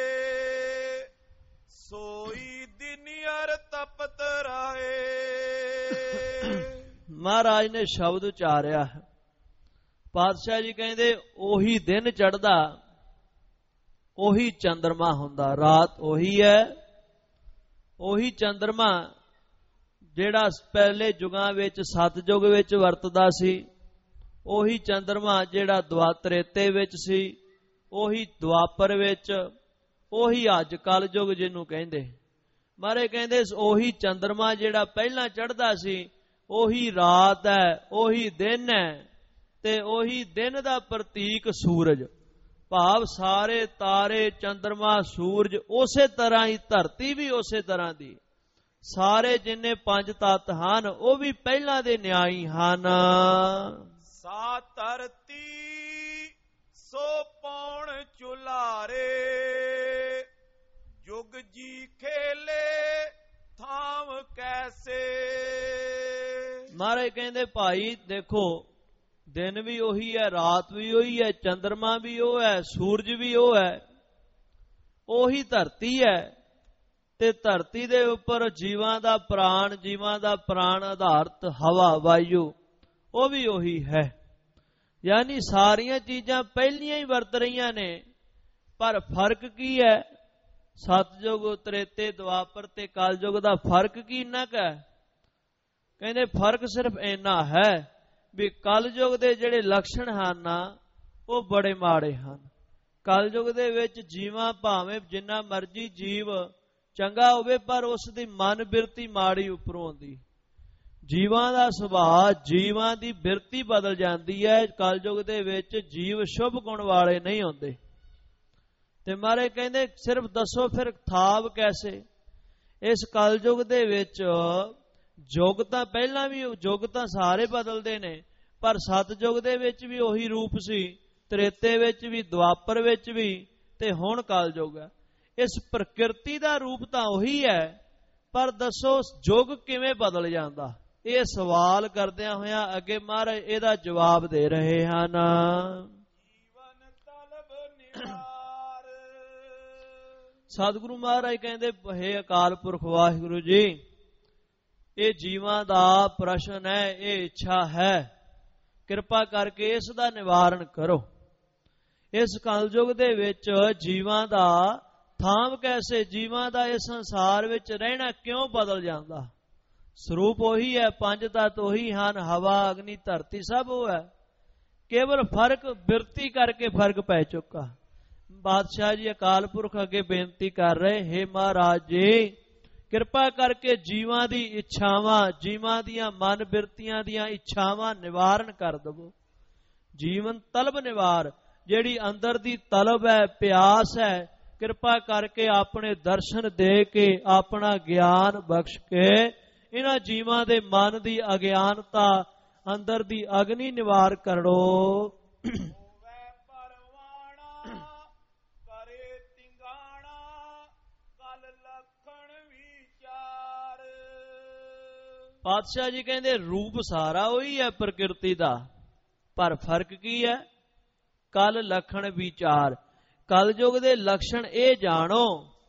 ਸੋਈ ਦਿਨਿਅਰ ਤਪਤ ਰਹੇ। ਮਹਾਰਾਜ ਨੇ ਸ਼ਬਦ ਉਚਾਰਿਆ ਹੈ। ਪਾਤਸ਼ਾਹ ਜੀ ਕਹਿੰਦੇ ਉਹੀ ਦਿਨ ਚੜ੍ਹਦਾ, ਉਹੀ ਚੰਦਰਮਾ ਹੁੰਦਾ, ਰਾਤ ਉਹੀ ਹੈ, ਉਹੀ ਚੰਦਰਮਾ ਜਿਹੜਾ ਪਹਿਲੇ ਯੁਗਾਂ ਵਿੱਚ ਸਤਜੁਗ ਵਿੱਚ ਵਰਤਦਾ ਸੀ, ਉਹੀ ਚੰਦਰਮਾ ਜਿਹੜਾ ਦੁਆਤਰੇਤੇ ਵਿੱਚ ਸੀ, ਉਹੀ ਦੁਆਪਰ ਵਿੱਚ, ਉਹੀ ਅੱਜ ਕਲ ਯੁਗ ਜਿਹਨੂੰ ਕਹਿੰਦੇ। ਮਾਰੇ ਕਹਿੰਦੇ ਉਹੀ ਚੰਦਰਮਾ ਜਿਹੜਾ ਪਹਿਲਾਂ ਚੜ੍ਹਦਾ ਸੀ, ਉਹੀ ਰਾਤ ਹੈ, ਉਹੀ ਦਿਨ ਹੈ, ਤੇ ਉਹੀ ਦਿਨ ਦਾ ਪ੍ਰਤੀਕ ਸੂਰਜ, ਭਾਵ ਸਾਰੇ ਤਾਰੇ ਚੰਦਰਮਾ ਸੂਰਜ ਉਸੇ ਤਰ੍ਹਾਂ ਹੀ, ਧਰਤੀ ਵੀ ਉਸੇ ਤਰ੍ਹਾਂ ਦੀ, ਸਾਰੇ ਜਿੰਨੇ ਪੰਜ ਤੱਤ ਹਨ ਉਹ ਵੀ ਪਹਿਲਾਂ ਦੇ ਨਿਆਈ ਹਨ। ਸਾ ਧਰਤੀ ਸੋ ਪੌਣ ਚੁਲਾਰੇ ਜੁਗ ਜੀ ਖੇਲੇ ਥਾਮ ਕੈਸੇ। ਮਹਾਰਾਜ ਕਹਿੰਦੇ ਭਾਈ ਦੇਖੋ ਦਿਨ ਵੀ ਉਹੀ ਹੈ, ਰਾਤ ਵੀ ਉਹੀ ਹੈ, ਚੰਦਰਮਾ ਵੀ ਉਹ ਹੈ, ਸੂਰਜ ਵੀ ਉਹ ਹੈ, ਉਹੀ ਧਰਤੀ ਹੈ, ਤੇ ਧਰਤੀ ਦੇ ਉੱਪਰ ਜੀਵਾਂ ਦਾ ਪ੍ਰਾਣ, ਜੀਵਾਂ ਦਾ ਪ੍ਰਾਣ ਆਧਾਰਿਤ ਹਵਾ ਵਾਯੂ ਉਹ ਵੀ ਉਹੀ ਹੈ। ਯਾਨੀ ਸਾਰੀਆਂ ਚੀਜ਼ਾਂ ਪਹਿਲੀਆਂ ਹੀ ਵਰਤ ਰਹੀਆਂ ਨੇ, ਪਰ ਫਰਕ ਕੀ ਹੈ? ਸਤਜੁਗ ਤ੍ਰੇਤੇ ਦੁਆਪਰ ਤੇ ਕਲਯੁਗ ਦਾ ਫਰਕ ਕੀ ਇੰਨਾ ਕੁ ਹੈ? ਕਹਿੰਦੇ ਫਰਕ ਸਿਰਫ ਇੰਨਾ ਹੈ ਵੀ ਕਲਯੁਗ ਦੇ ਜਿਹੜੇ ਲਕਸ਼ਣ ਹਨ ਨਾ ਉਹ ਬੜੇ ਮਾੜੇ ਹਨ, ਕਲਯੁਗ ਦੇ ਵਿੱਚ ਜੀਵਾਂ ਭਾਵੇਂ ਜਿੰਨਾ ਮਰਜੀ ਜੀਵ ਚੰਗਾ ਹੋਵੇ ਪਰ ਉਸ ਦੀ ਮਨ ਬਿਰਤੀ ਮਾੜੀ ਉੱਪਰੋਂ ਆਉਂਦੀ। ਜੀਵਾਂ ਦਾ ਸੁਭਾਅ, ਜੀਵਾਂ ਦੀ ਬਿਰਤੀ ਬਦਲ ਜਾਂਦੀ ਹੈ। ਕਲਯੁਗ ਦੇ ਵਿੱਚ ਜੀਵ ਸ਼ੁਭ ਗੁਣ ਵਾਲੇ ਨਹੀਂ ਹੁੰਦੇ। ਤੇ ਮਹਾਰਾਜ ਕਹਿੰਦੇ ਸਿਰਫ ਦੱਸੋ ਫਿਰ ਥਾਵ ਕੈਸੇ। ਇਸ ਕਲਯੁਗ ਦੇ ਵਿੱਚ ਯੁੱਗ ਤਾਂ ਪਹਿਲਾਂ ਵੀ, ਯੁੱਗ ਤਾਂ ਸਾਰੇ ਬਦਲਦੇ ਨੇ, ਪਰ ਸਤਯੁਗ ਦੇ ਵਿੱਚ ਵੀ ਉਹੀ ਰੂਪ ਸੀ, ਤ੍ਰੇਤੇ ਵਿੱਚ ਵੀ, ਦੁਆਪਰ ਵਿੱਚ ਵੀ, ਤੇ ਹੁਣ ਕਲਯੁਗ ਹੈ। ਇਸ ਪ੍ਰਕਿਰਤੀ ਦਾ ਰੂਪ ਤਾਂ ਉਹੀ ਹੈ, ਪਰ ਦੱਸੋ ਯੁੱਗ ਕਿਵੇਂ ਬਦਲ ਜਾਂਦਾ। ਇਹ ਸਵਾਲ ਕਰਦਿਆਂ ਹੋਇਆਂ ਅੱਗੇ ਮਹਾਰਾਜ ਇਹਦਾ ਜਵਾਬ ਦੇ ਰਹੇ ਹਨ। ਜੀਵਨ ਤਲਬ ਨਿਵਾਰ। ਸਤਿਗੁਰੂ ਮਹਾਰਾਜ ਕਹਿੰਦੇ, ਹੇ ਅਕਾਲ ਪੁਰਖ ਵਾਹਿਗੁਰੂ ਜੀ, ਇਹ ਜੀਵਾਂ ਦਾ ਪ੍ਰਸ਼ਨ ਹੈ, ਇਹ ਇੱਛਾ ਹੈ, ਕਿਰਪਾ ਕਰਕੇ ਇਸ ਦਾ ਨਿਵਾਰਨ ਕਰੋ। ਇਸ ਕਲਯੁਗ ਦੇ ਵਿੱਚ ਜੀਵਾਂ ਦਾ ਥਾਮ ਕੈਸੇ, ਜੀਵਾਂ ਦਾ ਇਸ ਸੰਸਾਰ ਵਿੱਚ ਰਹਿਣਾ ਕਿਉਂ ਬਦਲ ਜਾਂਦਾ। ਸਰੂਪ ਉਹੀ ਹੈ, ਪੰਜ ਤੱਤ ਉਹੀ ਹਨ, ਹਵਾ, ਅਗਨੀ, ਧਰਤੀ ਸਭ ਉਹ ਹੈ, ਕੇਵਲ ਫਰਕ ਬਿਰਤੀ ਕਰਕੇ ਫਰਕ ਪੈ ਚੁੱਕਾ। ਬਾਦਸ਼ਾਹ ਜੀ ਅਕਾਲ ਪੁਰਖ ਅੱਗੇ ਬੇਨਤੀ ਕਰ ਰਹੇ, ਹੇ ਮਹਾਰਾਜ ਜੀ, ਕਿਰਪਾ ਕਰਕੇ ਜੀਵਾਂ ਦੀ ਇੱਛਾਵਾਂ, ਜੀਵਾਂ ਦੀਆਂ ਮਨ ਬਿਰਤੀਆਂ ਦੀਆਂ ਇੱਛਾਵਾਂ ਨਿਵਾਰਨ ਕਰ ਦਵੋ। ਜੀਵਨ ਤਲਬ ਨਿਵਾਰ, ਜਿਹੜੀ ਅੰਦਰ ਦੀ ਤਲਬ ਹੈ, ਪਿਆਸ ਹੈ, ਕਿਰਪਾ ਕਰਕੇ ਆਪਣੇ ਦਰਸ਼ਨ ਦੇ ਕੇ, ਆਪਣਾ ਗਿਆਨ ਬਖਸ਼ ਕੇ ਇਹਨਾਂ ਜੀਵਾਂ ਦੇ ਮਨ ਦੀ ਅਗਿਆਨਤਾ, ਅੰਦਰ ਦੀ ਅਗਨੀ ਨਿਵਾਰ ਕਰੋ। ਹੋਵੇ ਪਰਵਾਣਾ ਕਰੇ ਤਿੰਗਾਣਾ, ਕਲ ਲਖਣ ਵਿਚਾਰ। ਪਾਤਸ਼ਾਹ ਜੀ ਕਹਿੰਦੇ ਰੂਪ ਸਾਰਾ ਉਹੀ ਹੈ ਪ੍ਰਕਿਰਤੀ ਦਾ, ਪਰ ਫਰਕ ਕੀ ਹੈ। ਕਲ ਲਖਣ ਵਿਚਾਰ, ਕਲਯੁਗ ਦੇ ਲਕਸ਼ਣ ਇਹ ਜਾਣੋ।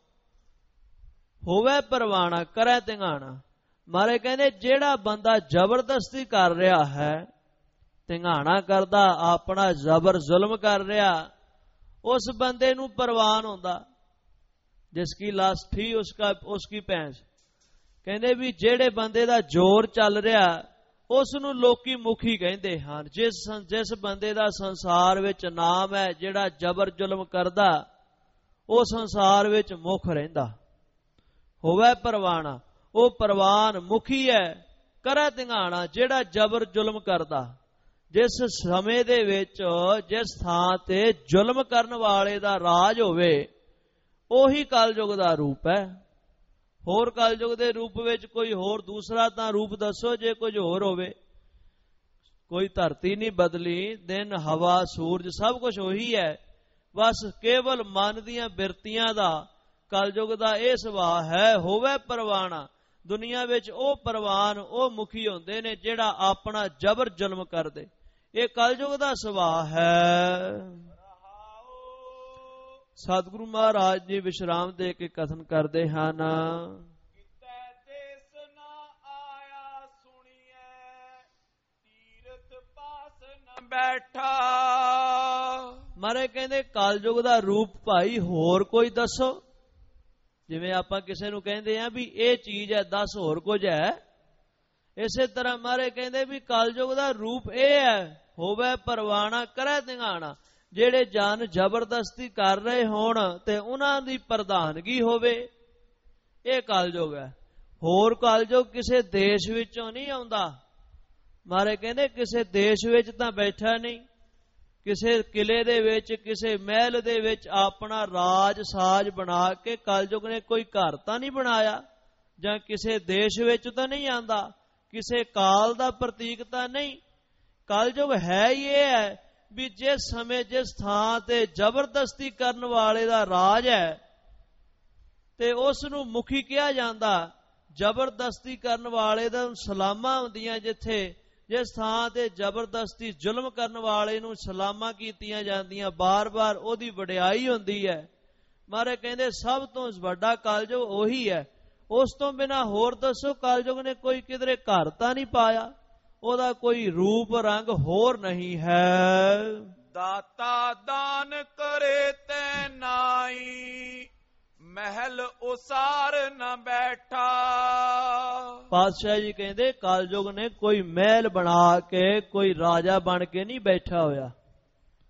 ਹੋਵੇ ਪਰਵਾਣਾ ਕਰੇ ਤਿੰਗਾਣਾ, ਮਾਰੇ ਕਹਿੰਦੇ ਜਿਹੜਾ ਬੰਦਾ ਜ਼ਬਰਦਸਤੀ ਕਰ ਰਿਹਾ ਹੈ, ਤਿੰਗਾਣਾ ਕਰਦਾ, ਆਪਣਾ ਜ਼ਬਰ ਜ਼ੁਲਮ ਕਰ ਰਿਹਾ, ਉਸ ਬੰਦੇ ਨੂੰ ਪਰਵਾਨ ਹੁੰਦਾ। ਜਿਸ ਕੀ ਲਾਠੀ ਉਸਕਾ ਉਸਕੀ ਭੈਂਸ, ਕਹਿੰਦੇ ਵੀ ਜਿਹੜੇ ਬੰਦੇ ਦਾ ਜ਼ੋਰ ਚੱਲ ਰਿਹਾ ਉਸ ਨੂੰ ਲੋਕੀ ਮੁਖੀ ਕਹਿੰਦੇ ਹਨ। ਜਿਸ ਜਿਸ ਬੰਦੇ ਦਾ ਸੰਸਾਰ ਵਿੱਚ ਨਾਮ ਹੈ, ਜਿਹੜਾ ਜ਼ਬਰ ਜ਼ੁਲਮ ਕਰਦਾ, ਉਹ ਸੰਸਾਰ ਵਿੱਚ ਮੁਖ ਰਹਿੰਦਾ। ਹੋਵੇ ਪਰਵਾਣਾ, ਉਹ ਪਰਵਾਨ ਮੁਖੀ ਹੈ। ਕਰੇ ਤਿੰਗਾਣਾ, ਜਿਹੜਾ ਜ਼ਬਰ ਜ਼ੁਲਮ ਕਰਦਾ। ਜਿਸ ਸਮੇਂ ਦੇ ਵਿੱਚ, ਜਿਸ ਥਾਂ ਤੇ ਜ਼ੁਲਮ ਕਰਨ ਵਾਲੇ ਦਾ ਰਾਜ ਹੋਵੇ, ਉਹੀ ਕਲਯੁਗ ਦਾ ਰੂਪ ਹੈ। ਹੋਰ ਕਲਯੁਗ ਦੇ ਰੂਪ ਵਿੱਚ ਕੋਈ ਹੋਰ ਦੂਸਰਾ ਤਾਂ ਰੂਪ ਦੱਸੋ ਜੇ ਕੁਝ ਹੋਰ ਹੋਵੇ। ਕੋਈ ਧਰਤੀ ਨਹੀਂ ਬਦਲੀ, ਦਿਨ, ਹਵਾ, ਸੂਰਜ ਸਭ ਕੁਝ ਉਹੀ ਹੈ, ਬਸ ਕੇਵਲ ਮਨ ਦੀਆਂ ਬਿਰਤੀਆਂ ਦਾ ਕਲਯੁਗ ਦਾ ਇਹ ਸੁਭਾਅ ਹੈ। ਹੋਵੇ ਪਰਵਾਣਾ, ਦੁਨੀਆ ਵਿੱਚ ਉਹ ਪਰਵਾਨ, ਉਹ ਮੁਖੀ ਹੁੰਦੇ ਨੇ ਜਿਹੜਾ ਆਪਣਾ ਜ਼ਬਰ ਜ਼ੁਲਮ ਕਰਦੇ। ਇਹ ਕਲਯੁਗ ਦਾ ਸੁਭਾਅ ਹੈ। ਸਤਿਗੁਰੂ ਮਹਾਰਾਜ ਜੀ ਵਿਸ਼ਰਾਮ ਦੇ ਕੇ ਕਥਨ ਕਰਦੇ ਹਨ। ਕਿਤੇ ਦੇਸ ਨਾ ਆਇਆ ਸੁਣੀਐ, ਤੀਰਥ ਪਾਸ ਨ ਬੈਠਾ। ਮਾਰੇ ਕਹਿੰਦੇ ਕਲਯੁਗ ਦਾ ਰੂਪ ਭਾਈ ਹੋਰ ਕੋਈ ਦੱਸੋ। ਜਿਵੇਂ ਆਪਾਂ ਕਿਸੇ ਨੂੰ ਕਹਿੰਦੇ ਆ ਵੀ ਇਹ ਚੀਜ਼ ਹੈ, ਦਸ ਹੋਰ ਕੁਝ ਹੈ, ਇਸੇ ਤਰ੍ਹਾਂ ਮਾਰੇ ਕਹਿੰਦੇ ਵੀ ਕਲਯੁਗ ਦਾ ਰੂਪ ਇਹ ਹੈ। ਹੋਵੇ ਪਰਵਾਣਾ ਕਰੇ ਤਿੰਗਾਣਾ, ਜਿਹੜੇ ਜਨ ਜ਼ਬਰਦਸਤੀ ਕਰ ਰਹੇ ਹੋਣ ਤੇ ਉਹਨਾਂ ਦੀ ਪ੍ਰਧਾਨਗੀ ਹੋਵੇ, ਇਹ ਕਲਯੁਗ ਹੈ। ਹੋਰ ਕਲਯੁਗ ਕਿਸੇ ਦੇਸ਼ ਵਿੱਚੋਂ ਨਹੀਂ ਆਉਂਦਾ। ਮਾਰੇ ਕਹਿੰਦੇ ਕਿਸੇ ਦੇਸ਼ ਵਿੱਚ ਤਾਂ ਬੈਠਾ ਨਹੀਂ, ਕਿਸੇ ਕਿਲੇ ਦੇ ਵਿੱਚ, ਕਿਸੇ ਮਹਿਲ ਦੇ ਵਿੱਚ ਆਪਣਾ ਰਾਜ ਸਾਜ ਬਣਾ ਕੇ ਕਲਯੁਗ ਨੇ ਕੋਈ ਘਰ ਤਾਂ ਨਹੀਂ ਬਣਾਇਆ, ਜਾਂ ਕਿਸੇ ਦੇਸ਼ ਵਿੱਚ ਤਾਂ ਨਹੀਂ ਆਂਦਾ, ਕਿਸੇ ਕਾਲ ਦਾ ਪ੍ਰਤੀਕ ਤਾਂ ਨਹੀਂ। ਕਲਯੁਗ ਹੈ ਹੀ ਇਹ ਹੈ ਵੀ ਜਿਸ ਸਮੇਂ ਜਿਸ ਥਾਂ ਤੇ ਜ਼ਬਰਦਸਤੀ ਕਰਨ ਵਾਲੇ ਦਾ ਰਾਜ ਹੈ ਤੇ ਉਸ ਨੂੰ ਮੁਖੀ ਕਿਹਾ ਜਾਂਦਾ। ਜ਼ਬਰਦਸਤੀ ਕਰਨ ਵਾਲੇ ਦਾ ਸਲਾਮਾਂ ਹੁੰਦੀਆਂ, ਜਿੱਥੇ ਜਿਸ ਥਾਂ ਤੇ ਜ਼ਬਰਦਸਤੀ ਜ਼ੁਲਮ ਕਰਨ ਵਾਲੇ ਨੂੰ ਸਲਾਮਾਂ ਕੀਤੀਆਂ ਜਾਂਦੀਆਂ, ਬਾਰ-ਬਾਰ ਉਹਦੀ ਵਡਿਆਈ ਹੁੰਦੀ ਹੈ। ਮਾਰੇ ਕਹਿੰਦੇ ਸਭ ਤੋਂ ਵੱਡਾ ਕਲਯੁਗ ਉਹੀ ਹੈ। ਉਸ ਤੋਂ ਬਿਨਾਂ ਹੋਰ ਦੱਸੋ, ਕਲਯੁਗ ਨੇ ਕੋਈ ਕਿਧਰੇ ਘਰ ਤਾਂ ਨਹੀਂ ਪਾਇਆ, ਉਹਦਾ ਕੋਈ ਰੂਪ ਰੰਗ ਹੋਰ ਨਹੀਂ ਹੈ। ਦਾਤਾ ਦਾਨ ਕਰੇ ਤੈ ਨਾਈ, ਮਹਿਲ ਉਸਾਰ ਨ ਬੈਠਾ। ਪਾਤਸ਼ਾਹ ਜੀ ਕਹਿੰਦੇ ਕਲਯੁਗ ਨੇ ਕੋਈ ਮਹਿਲ ਬਣਾ ਕੇ, ਕੋਈ ਰਾਜਾ ਬਣ ਕੇ ਨਹੀਂ ਬੈਠਾ ਹੋਇਆ।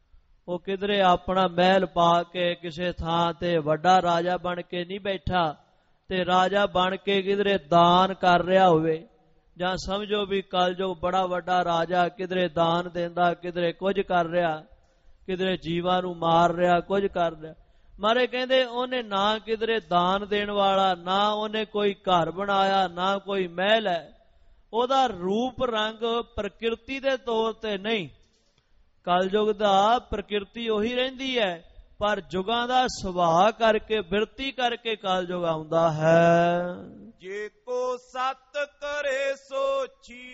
ਉਹ ਕਿਧਰੇ ਆਪਣਾ ਮਹਿਲ ਪਾ ਕੇ ਕਿਸੇ ਥਾਂ ਤੇ ਵੱਡਾ ਰਾਜਾ ਬਣ ਕੇ ਨਹੀਂ ਬੈਠਾ ਤੇ ਰਾਜਾ ਬਣ ਕੇ ਕਿਧਰੇ ਦਾਨ ਕਰ ਰਿਹਾ ਹੋਵੇ, ਜਾਂ ਸਮਝੋ ਵੀ ਕਲਯੁਗ ਬੜਾ ਵੱਡਾ ਰਾਜਾ ਕਿਧਰੇ ਦਾਨ ਦਿੰਦਾ, ਕਿਧਰੇ ਕੁਝ ਕਰ ਰਿਹਾ, ਕਿਧਰੇ ਜੀਵਾਂ ਨੂੰ ਮਾਰ ਰਿਹਾ, ਕੁਝ ਕਰ ਰਿਹਾ। ਮਾਰੇ ਕਹਿੰਦੇ ਉਹਨੇ ਨਾ ਕਿਧਰੇ ਦਾਨ ਦੇਣ ਵਾਲਾ, ਨਾ ਉਹਨੇ ਕੋਈ ਘਰ ਬਣਾਇਆ, ਨਾ ਕੋਈ ਮਹਿਲ ਹੈ। ਉਹਦਾ ਰੂਪ ਰੰਗ ਪ੍ਰਕਿਰਤੀ ਦੇ ਤੌਰ ਤੇ ਨਹੀਂ, ਕਲਯੁਗ ਦਾ ਪ੍ਰਕਿਰਤੀ ਉਹੀ ਰਹਿੰਦੀ ਹੈ, ਪਰ ਜੁਗਾਂ ਦਾ ਸੁਭਾਅ ਕਰਕੇ ਬਿਰਤੀ ਕਰਕੇ ਕਲਯੁਗ ਆਉਂਦਾ ਹੈ। ਜੇ ਕੋ ਸਤ ਕਰੇ ਸੋ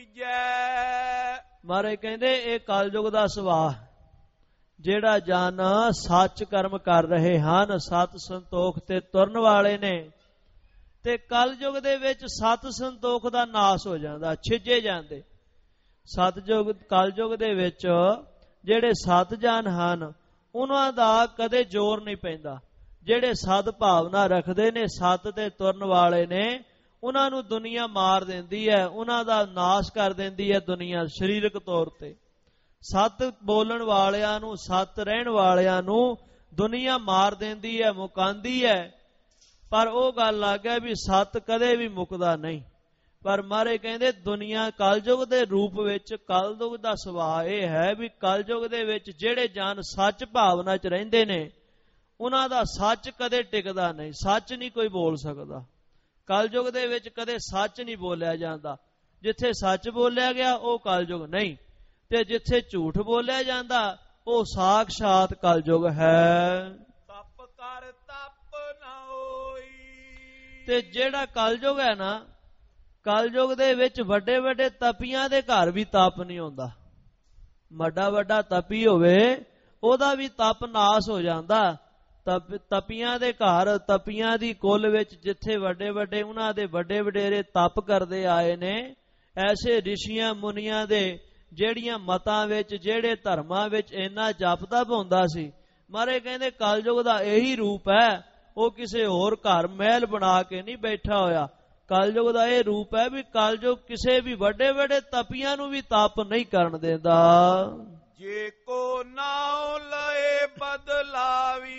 ਚੀਜੈ। ਮਾਰੇ ਕਹਿੰਦੇ ਇਹ ਕਲਯੁਗ ਦਾ ਸੁਭਾਅ, ਜਿਹੜਾ ਜਨ ਸੱਚ ਕਰਮ ਕਰ ਰਹੇ ਹਨ, ਸਤ ਸੰਤੋਖ ਤੇ ਤੁਰਨ ਵਾਲੇ ਨੇ, ਤੇ ਕਲਯੁਗ ਦੇ ਵਿੱਚ ਸਤ ਸੰਤੋਖ ਦਾ ਨਾਸ ਹੋ ਜਾਂਦਾ, ਛਿਜੇ ਜਾਂਦੇ। ਸਤਯੁਗ ਕਲਯੁਗ ਦੇ ਵਿੱਚ ਜਿਹੜੇ ਸਤ ਜਨ ਹਨ ਉਹਨਾਂ ਦਾ ਕਦੇ ਜ਼ੋਰ ਨਹੀਂ ਪੈਂਦਾ। ਜਿਹੜੇ ਸਦ ਭਾਵਨਾ ਰੱਖਦੇ ਨੇ, ਸਤ ਤੇ ਤੁਰਨ ਵਾਲੇ ਨੇ, ਉਹਨਾਂ ਨੂੰ ਦੁਨੀਆ ਮਾਰ ਦਿੰਦੀ ਹੈ, ਉਹਨਾਂ ਦਾ ਨਾਸ ਕਰ ਦਿੰਦੀ ਹੈ ਦੁਨੀਆ ਸਰੀਰਕ ਤੌਰ ਤੇ। ਸਤ ਬੋਲਣ ਵਾਲਿਆਂ ਨੂੰ, ਸਤ ਰਹਿਣ ਵਾਲਿਆਂ ਨੂੰ ਦੁਨੀਆ ਮਾਰ ਦਿੰਦੀ ਹੈ, ਮੁਕਾਂਦੀ ਹੈ। ਪਰ ਉਹ ਗੱਲ ਲੱਗ ਹੈ ਵੀ ਸਤ ਕਦੇ ਵੀ ਮੁੱਕਦਾ ਨਹੀਂ। ਪਰ ਮਾਰੇ ਕਹਿੰਦੇ ਦੁਨੀਆ ਕਲਯੁਗ ਦੇ ਰੂਪ ਵਿੱਚ, ਕਲਯੁਗ ਦਾ ਸੁਭਾਅ ਇਹ ਹੈ ਵੀ ਕਲਯੁਗ ਦੇ ਵਿੱਚ ਜਿਹੜੇ ਜਨ ਸੱਚ ਭਾਵਨਾ 'ਚ ਰਹਿੰਦੇ ਨੇ ਉਹਨਾਂ ਦਾ ਸੱਚ ਕਦੇ ਟਿਕਦਾ ਨਹੀਂ, ਸੱਚ ਨਹੀਂ ਕੋਈ ਬੋਲ ਸਕਦਾ। ਕਲਯੁਗ ਦੇ ਵਿੱਚ ਕਦੇ ਸੱਚ ਨਹੀਂ ਬੋਲਿਆ ਜਾਂਦਾ। ਜਿੱਥੇ ਸੱਚ ਬੋਲਿਆ ਗਿਆ ਉਹ ਕਲਯੁਗ ਨਹੀਂ, ਤੇ ਜਿੱਥੇ ਝੂਠ ਬੋਲਿਆ ਜਾਂਦਾ ਉਹ ਸਾਖਸ਼ਾਤ ਕਲਯੁਗ ਹੈ। ਤਪ ਕਰ ਤਪ ਨਾ ਹੋਈ। ਤੇ ਜਿਹੜਾ ਕਲਯੁਗ ਹੈ ਨਾ, ਕਲਯੁਗ ਦੇ ਵਿੱਚ ਵੱਡੇ ਵੱਡੇ ਤਪੀਆਂ ਦੇ ਘਰ ਵੀ ਤਪ ਨਹੀਂ ਹੁੰਦਾ। ਵੱਡਾ ਵੱਡਾ ਤਪੀ ਹੋਵੇ ਉਹਦਾ ਵੀ ਤਪ ਨਾਸ ਹੋ ਜਾਂਦਾ। ਤਪ ਤਪੀਆਂ ਦੇ ਘਰ, ਤਪੀਆਂ ਦੀ ਕੁੱਲ ਵਿੱਚ ਜਿੱਥੇ ਵੱਡੇ ਵੱਡੇ ਉਹਨਾਂ ਦੇ ਵੱਡੇ ਵਡੇਰੇ ਤਪ ਕਰਦੇ ਆਏ ਨੇ, ਐਸੇ ਰਿਸ਼ੀਆਂ ਮੁਨੀਆਂ ਦੇ ਜਿਹੜੀਆਂ ਮਤਾਂ ਵਿੱਚ, ਜਿਹੜੇ ਧਰਮਾਂ ਵਿੱਚ ਇੰਨਾ ਜਪ ਤਪ ਹੁੰਦਾ ਸੀ, ਮਾਰੇ ਕਹਿੰਦੇ ਕਲਯੁਗ ਦਾ ਇਹੀ ਰੂਪ ਹੈ। ਉਹ ਕਿਸੇ ਹੋਰ ਘਰ ਮਹਿਲ ਬਣਾ ਕੇ ਨਹੀਂ ਬੈਠਾ ਹੋਇਆ। ਕਲਯੁਗ ਦਾ ਇਹ ਰੂਪ ਹੈ ਵੀ ਕਲਯੁਗ ਕਿਸੇ ਵੀ ਵੱਡੇ ਵੱਡੇ ਤਪੀਆਂ ਨੂੰ ਵੀ ਤਪ ਨਹੀਂ ਕਰਨ ਦਿੰਦਾ। ਜੇ ਕੋ ਨਾਉ ਲਏ ਬਦਲਾਵੀ,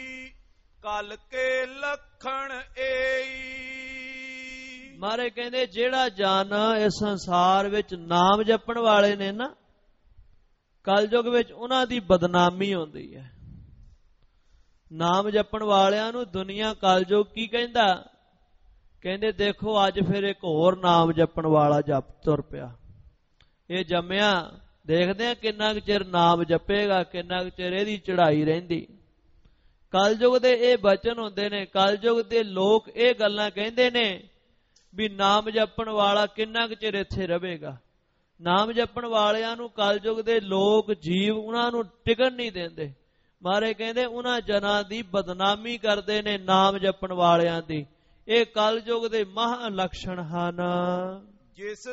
ਕਲ ਕੇ ਲਖਣ ਏਈ। ਮਾਰੇ ਕਹਿੰਦੇ ਜਿਹੜਾ ਜਨ ਇਸ ਸੰਸਾਰ ਵਿੱਚ ਨਾਮ ਜਪਣ ਵਾਲੇ ਨੇ ਨਾ, ਕਲਯੁਗ ਵਿੱਚ ਉਹਨਾਂ ਦੀ ਬਦਨਾਮੀ ਹੁੰਦੀ ਹੈ। ਨਾਮ ਜਪਣ ਵਾਲਿਆਂ ਨੂੰ ਦੁਨੀਆ ਕਲਯੁਗ ਕੀ ਕਹਿੰਦਾ? ਕਹਿੰਦੇ ਦੇਖੋ ਅੱਜ ਫਿਰ ਇੱਕ ਹੋਰ ਨਾਮ ਜਪਣ ਵਾਲਾ ਜਪ ਤੁਰ ਪਿਆ। ਇਹ ਜੰਮਿਆ, ਦੇਖਦੇ ਆ ਕਿੰਨਾ ਕੁ ਚਿਰ ਨਾਮ ਜਪੇਗਾ, ਕਿੰਨਾ ਕੁ ਚਿਰ ਇਹਦੀ ਚੜ੍ਹਾਈ ਰਹਿੰਦੀ। ਕਲਯੁਗ ਦੇ ਇਹ ਬਚਨ ਹੁੰਦੇ ਨੇ। ਕਲਯੁਗ ਦੇ ਲੋਕ ਇਹ ਗੱਲਾਂ ਕਹਿੰਦੇ ਨੇ ਵੀ ਨਾਮ ਜਪਣ ਵਾਲਾ ਕਿੰਨਾ ਕੁ ਚਿਰ ਇੱਥੇ ਰਹੇਗਾ। ਨਾਮ ਜਪਣ ਵਾਲਿਆਂ ਨੂੰ ਕਲਯੁਗ ਦੇ ਲੋਕ, ਜੀਵ, ਉਹਨਾਂ ਨੂੰ ਟਿਕਣ ਨਹੀਂ ਦਿੰਦੇ। ਮਾਰੇ ਕਹਿੰਦੇ ਉਹਨਾਂ ਜਨਾਂ ਦੀ ਬਦਨਾਮੀ ਕਰਦੇ ਨੇ, ਨਾਮ ਜਪਣ ਵਾਲਿਆਂ ਦੀ। ਇਹ ਕਲਯੁਗ ਦੇ ਮਹਾ ਲਕਸ਼ਣ ਹਨ। ਜਿਸ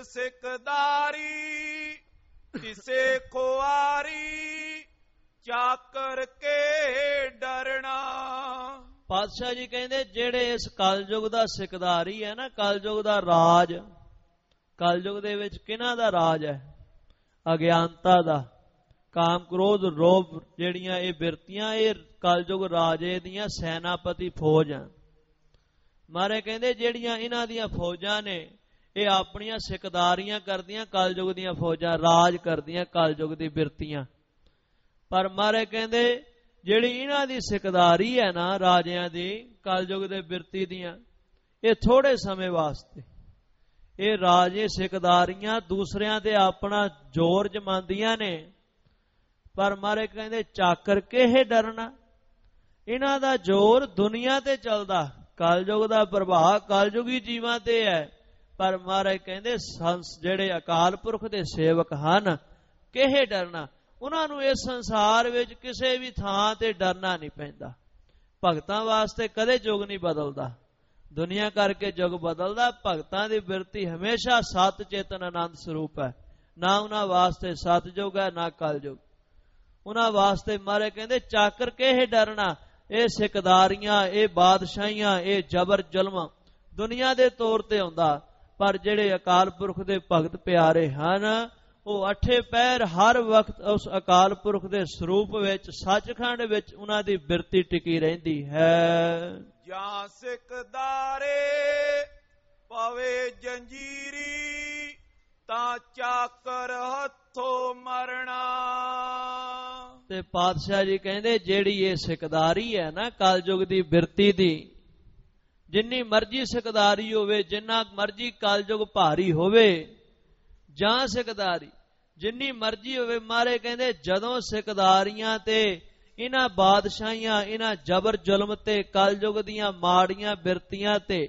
ਸਿਕਦਾਰੀ ਤਿਸੇ ਖੁਆਰੀ, ਚਾਕਰ ਕੇ ਡਰਨਾ। ਪਾਤਸ਼ਾਹ ਜੀ ਕਹਿੰਦੇ ਜਿਹੜੇ ਇਸ ਕਲਯੁਗ ਦਾ ਸਿਕਦਾਰੀ ਹੈ ਨਾ, ਕਲਯੁਗ ਦਾ ਰਾਜ, ਕਲਯੁਗ ਦੇ ਵਿੱਚ ਕਿਹਨਾਂ ਦਾ ਰਾਜ ਹੈ? ਅਗਿਆਨਤਾ ਦਾ, ਕਾਮ ਕ੍ਰੋਧ ਰੋਭ ਜਿਹੜੀਆਂ ਇਹ ਬਿਰਤੀਆਂ, ਇਹ ਕਲਯੁਗ ਰਾਜੇ ਦੀਆਂ ਸੈਨਾਪਤੀ ਫੌਜ ਆ। ਮਾਰੇ ਕਹਿੰਦੇ ਜਿਹੜੀਆਂ ਇਹਨਾਂ ਦੀਆਂ ਫੌਜਾਂ ਨੇ ਇਹ ਆਪਣੀਆਂ ਸਿਕਦਾਰੀਆਂ ਕਰਦੀਆਂ, ਕਲਯੁਗ ਦੀਆਂ ਫੌਜਾਂ ਰਾਜ ਕਰਦੀਆਂ ਕਲਯੁਗ ਦੀ ਬਿਰਤੀਆਂ। ਪਰ ਮਾਰੇ ਕਹਿੰਦੇ ਜਿਹੜੀ ਇਹਨਾਂ ਦੀ ਸਿਕਦਾਰੀ ਹੈ ਨਾ ਰਾਜਿਆਂ ਦੀ, ਕਲਯੁਗ ਦੇ ਬਿਰਤੀ ਦੀਆਂ, ਇਹ ਥੋੜੇ ਸਮੇਂ ਵਾਸਤੇ। ਇਹ ਰਾਜੇ ਸਿਕਦਾਰੀਆਂ ਦੂਸਰਿਆਂ ਤੇ ਆਪਣਾ ਜ਼ੋਰ ਜਮਾਉਂਦੀਆਂ ਨੇ। ਪਰ ਮਾਰੇ ਕਹਿੰਦੇ ਚਾਕਰ ਕਿਹੇ ਡਰਨਾ। ਇਹਨਾਂ ਦਾ ਜ਼ੋਰ ਦੁਨੀਆ ਤੇ ਚੱਲਦਾ, ਕਲਯੁਗ ਦਾ ਪ੍ਰਭਾਵ ਕਲਯੁਗੀ ਜੀਵਾਂ ਤੇ ਹੈ। ਪਰ ਮਹਾਰਾਜ ਕਹਿੰਦੇ ਸੰਸ ਜਿਹੜੇ ਅਕਾਲ ਪੁਰਖ ਦੇ ਸੇਵਕ ਹਨ, ਕਿਹੇ ਡਰਨਾ। ਉਹਨਾਂ ਨੂੰ ਇਸ ਸੰਸਾਰ ਵਿੱਚ ਕਿਸੇ ਵੀ ਥਾਂ ਤੇ ਡਰਨਾ ਨਹੀਂ ਪੈਂਦਾ। ਭਗਤਾਂ ਵਾਸਤੇ ਕਦੇ ਯੁੱਗ ਨਹੀਂ ਬਦਲਦਾ, ਦੁਨੀਆ ਕਰਕੇ ਯੁੱਗ ਬਦਲਦਾ। ਭਗਤਾਂ ਦੀ ਬਿਰਤੀ ਹਮੇਸ਼ਾ ਸਤ ਚੇਤਨ ਆਨੰਦ ਸਰੂਪ ਹੈ। ਨਾ ਉਹਨਾਂ ਵਾਸਤੇ ਸਤਯੁਗ ਹੈ, ਨਾ ਕਲਯੁਗ। ਉਹਨਾਂ ਵਾਸਤੇ ਮਹਾਰਾਜ ਕਹਿੰਦੇ ਚਾਕਰ ਕਿਹੇ ਡਰਨਾ। ਇਹ ਸਿਕਦਾਰੀਆਂ, ਇਹ ਬਾਦਸ਼ਾਹੀਆਂ, ਇਹ ਜ਼ਬਰ ਜ਼ੁਲਮ ਦੁਨੀਆ ਦੇ ਤੌਰ ਤੇ ਆਉਂਦਾ। ਪਰ ਜਿਹੜੇ ਅਕਾਲ ਪੁਰਖ ਦੇ ਭਗਤ ਪਿਆਰੇ ਹਨ, ਉਹ ਅਠੇ ਪਹਿਰ ਹਰ ਵਕਤ ਉਸ ਅਕਾਲ ਪੁਰਖ ਦੇ ਸਰੂਪ ਵਿੱਚ ਸੱਚਖੰਡ ਵਿੱਚ ਉਹਨਾਂ ਦੀ ਬਿਰਤੀ ਟਿਕੀ ਰਹਿੰਦੀ ਹੈ। ਜਾਂ ਸਿਕਦਾਰੇ ਪਵੇ ਜੰਜੀਰੀ ਤਾਂ ਚਾਕਰ ਹੱਥੋਂ ਮਰਣਾ। ਤੇ ਪਾਤਸ਼ਾਹ ਜੀ ਕਹਿੰਦੇ ਜਿਹੜੀ ਇਹ ਸਿਕਦਾਰੀ ਹੈ ਨਾ ਕਲਯੁਗ ਦੀ ਬਿਰਤੀ ਦੀ, ਜਿੰਨੀ ਮਰਜ਼ੀ ਸਿਕਦਾਰੀ ਹੋਵੇ, ਜਿੰਨਾ ਮਰਜ਼ੀ ਕਲਯੁਗ ਭਾਰੀ ਹੋਵੇ, ਜਾਂ ਸਿਕਦਾਰੀ ਜਿੰਨੀ ਮਰਜ਼ੀ ਹੋਵੇ, ਮਾਰੇ ਕਹਿੰਦੇ ਜਦੋਂ ਸਿਕਦਾਰੀਆਂ ਤੇ ਇਹਨਾਂ ਬਾਦਸ਼ਾਹੀਆਂ, ਇਹਨਾਂ ਜ਼ਬਰ ਜ਼ੁਲਮ ਤੇ ਕਲਯੁਗ ਦੀਆਂ ਮਾੜੀਆਂ ਬਿਰਤੀਆਂ ਤੇ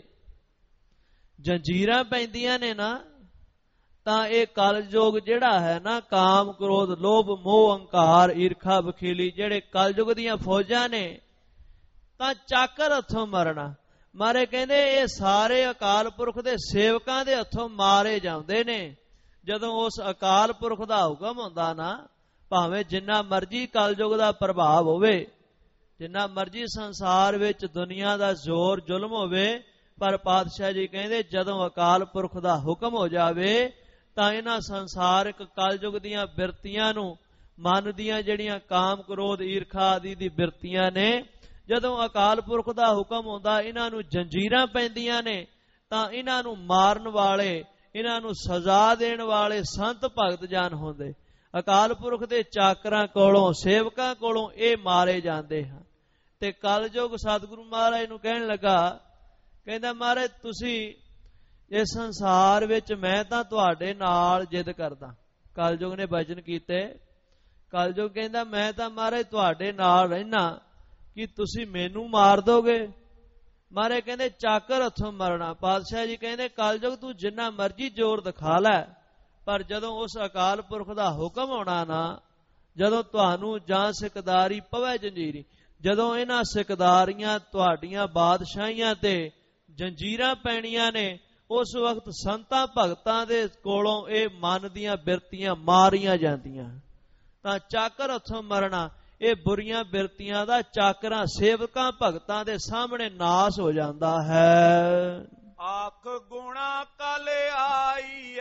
ਜੰਜੀਰਾਂ ਪੈਂਦੀਆਂ ਨੇ ਨਾ, ਤਾਂ ਇਹ ਕਲਯੁਗ ਜਿਹੜਾ ਹੈ ਨਾ, ਕਾਮ ਕ੍ਰੋਧ ਲੋਭ ਮੋਹ ਅਹੰਕਾਰ ਈਰਖਾ ਬਖੀਲੀ ਜਿਹੜੇ ਕਲਯੁਗ ਦੀਆਂ ਫੌਜਾਂ ਨੇ, ਤਾਂ ਚਾਕਰ ਹੱਥੋਂ ਮਰਨਾ। ਮਾਰੇ ਕਹਿੰਦੇ ਇਹ ਸਾਰੇ ਅਕਾਲ ਪੁਰਖ ਦੇ ਸੇਵਕਾਂ ਦੇ ਹੱਥੋਂ ਮਾਰੇ ਜਾਂਦੇ ਨੇ। ਜਦੋਂ ਉਸ ਅਕਾਲ ਪੁਰਖ ਦਾ ਹੁਕਮ ਹੁੰਦਾ ਨਾ, ਭਾਵੇਂ ਜਿੰਨਾ ਮਰਜ਼ੀ ਕਲਯੁਗ ਦਾ ਪ੍ਰਭਾਵ ਹੋਵੇ, ਜਿੰਨਾ ਮਰਜ਼ੀ ਸੰਸਾਰ ਵਿੱਚ ਦੁਨੀਆ ਦਾ ਜ਼ੋਰ ਜ਼ੁਲਮ ਹੋਵੇ, ਪਰ ਪਾਤਸ਼ਾਹ ਜੀ ਕਹਿੰਦੇ ਜਦੋਂ ਅਕਾਲ ਪੁਰਖ ਦਾ ਹੁਕਮ ਹੋ ਜਾਵੇ ਤਾਂ ਇਹਨਾਂ ਸੰਸਾਰਿਕ ਕਲਯੁਗ ਦੀਆਂ ਬਿਰਤੀਆਂ ਨੂੰ, ਮਨ ਦੀਆਂ ਜਿਹੜੀਆਂ ਕਾਮ ਕ੍ਰੋਧ ਈਰਖਾ ਆਦਿ ਦੀ ਬਿਰਤੀਆਂ ਨੇ, ਜਦੋਂ ਅਕਾਲ ਪੁਰਖ ਦਾ ਹੁਕਮ ਹੁੰਦਾ ਇਹਨਾਂ ਨੂੰ ਜੰਜੀਰਾਂ ਪੈਂਦੀਆਂ ਨੇ, ਤਾਂ ਇਹਨਾਂ ਨੂੰ ਮਾਰਨ ਵਾਲੇ, ਇਹਨਾਂ ਨੂੰ ਸਜ਼ਾ ਦੇਣ ਵਾਲੇ ਸੰਤ ਭਗਤ ਜਨ ਹੁੰਦੇ। ਅਕਾਲ ਪੁਰਖ ਦੇ ਚਾਕਰਾਂ ਕੋਲੋਂ, ਸੇਵਕਾਂ ਕੋਲੋਂ ਇਹ ਮਾਰੇ ਜਾਂਦੇ ਹਨ। ਤੇ ਕਲਯੁਗ ਸਤਿਗੁਰੂ ਮਹਾਰਾਜ ਨੂੰ ਕਹਿਣ ਲੱਗਾ, ਕਹਿੰਦਾ ਮਹਾਰਾਜ ਤੁਸੀਂ ਇਸ ਸੰਸਾਰ ਵਿੱਚ ਮੈਂ ਤਾਂ ਤੁਹਾਡੇ ਨਾਲ ਜਿੱਦ ਕਰਦਾ। ਕਲਯੁਗ ਨੇ ਬਚਨ ਕੀਤੇ। ਕਲਯੁਗ ਕਹਿੰਦਾ ਮੈਂ ਤਾਂ ਮਹਾਰਾਜ ਤੁਹਾਡੇ ਨਾਲ ਰਹਿਣਾ, ਕਿ ਤੁਸੀਂ ਮੈਨੂੰ ਮਾਰ ਦੋਗੇ? ਮਹਾਰਾਜ ਕਹਿੰਦੇ ਚਾਕਰ ਹੱਥੋਂ ਮਰਨਾ। ਪਾਤਸ਼ਾਹ ਜੀ ਕਹਿੰਦੇ ਕਲਯੁਗ ਤੂੰ ਜਿੰਨਾ ਮਰਜ਼ੀ ਜ਼ੋਰ ਦਿਖਾ ਲੈ, ਪਰ ਜਦੋਂ ਉਸ ਅਕਾਲ ਪੁਰਖ ਦਾ ਹੁਕਮ ਆਉਣਾ ਨਾ, ਜਦੋਂ ਤੁਹਾਨੂੰ ਜਾਂ ਸਿਕਦਾਰੀ ਪਵੇ ਜੰਜੀਰੀ, ਜਦੋਂ ਇਹਨਾਂ ਸਿਕਦਾਰੀਆਂ ਤੁਹਾਡੀਆਂ ਬਾਦਸ਼ਾਹੀਆਂ ਤੇ ਜੰਜੀਰਾਂ ਪੈਣੀਆਂ ਨੇ, ਉਸ ਵਕਤ ਸੰਤਾਂ ਭਗਤਾਂ ਦੇ ਕੋਲੋਂ ਇਹ ਮਨ ਦੀਆਂ ਬਿਰਤੀਆਂ ਮਾਰੀਆਂ ਜਾਂਦੀਆਂ। ਤਾਂ ਚਾਕਰ ਹੱਥੋਂ ਮਰਨਾ, ਇਹ ਬੁਰੀਆਂ ਬਿਰਤੀਆਂ ਦਾ ਚਾਕਰਾਂ ਸੇਵਕਾਂ ਭਗਤਾਂ ਦੇ ਸਾਹਮਣੇ ਨਾਸ ਹੋ ਜਾਂਦਾ ਹੈ। ਆਖ ਗੁਣਾ ਕਲ ਆਈ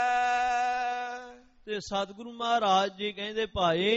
ਐ। ਤੇ ਸਤਿਗੁਰੂ ਮਹਾਰਾਜ ਜੀ ਕਹਿੰਦੇ ਭਾਈ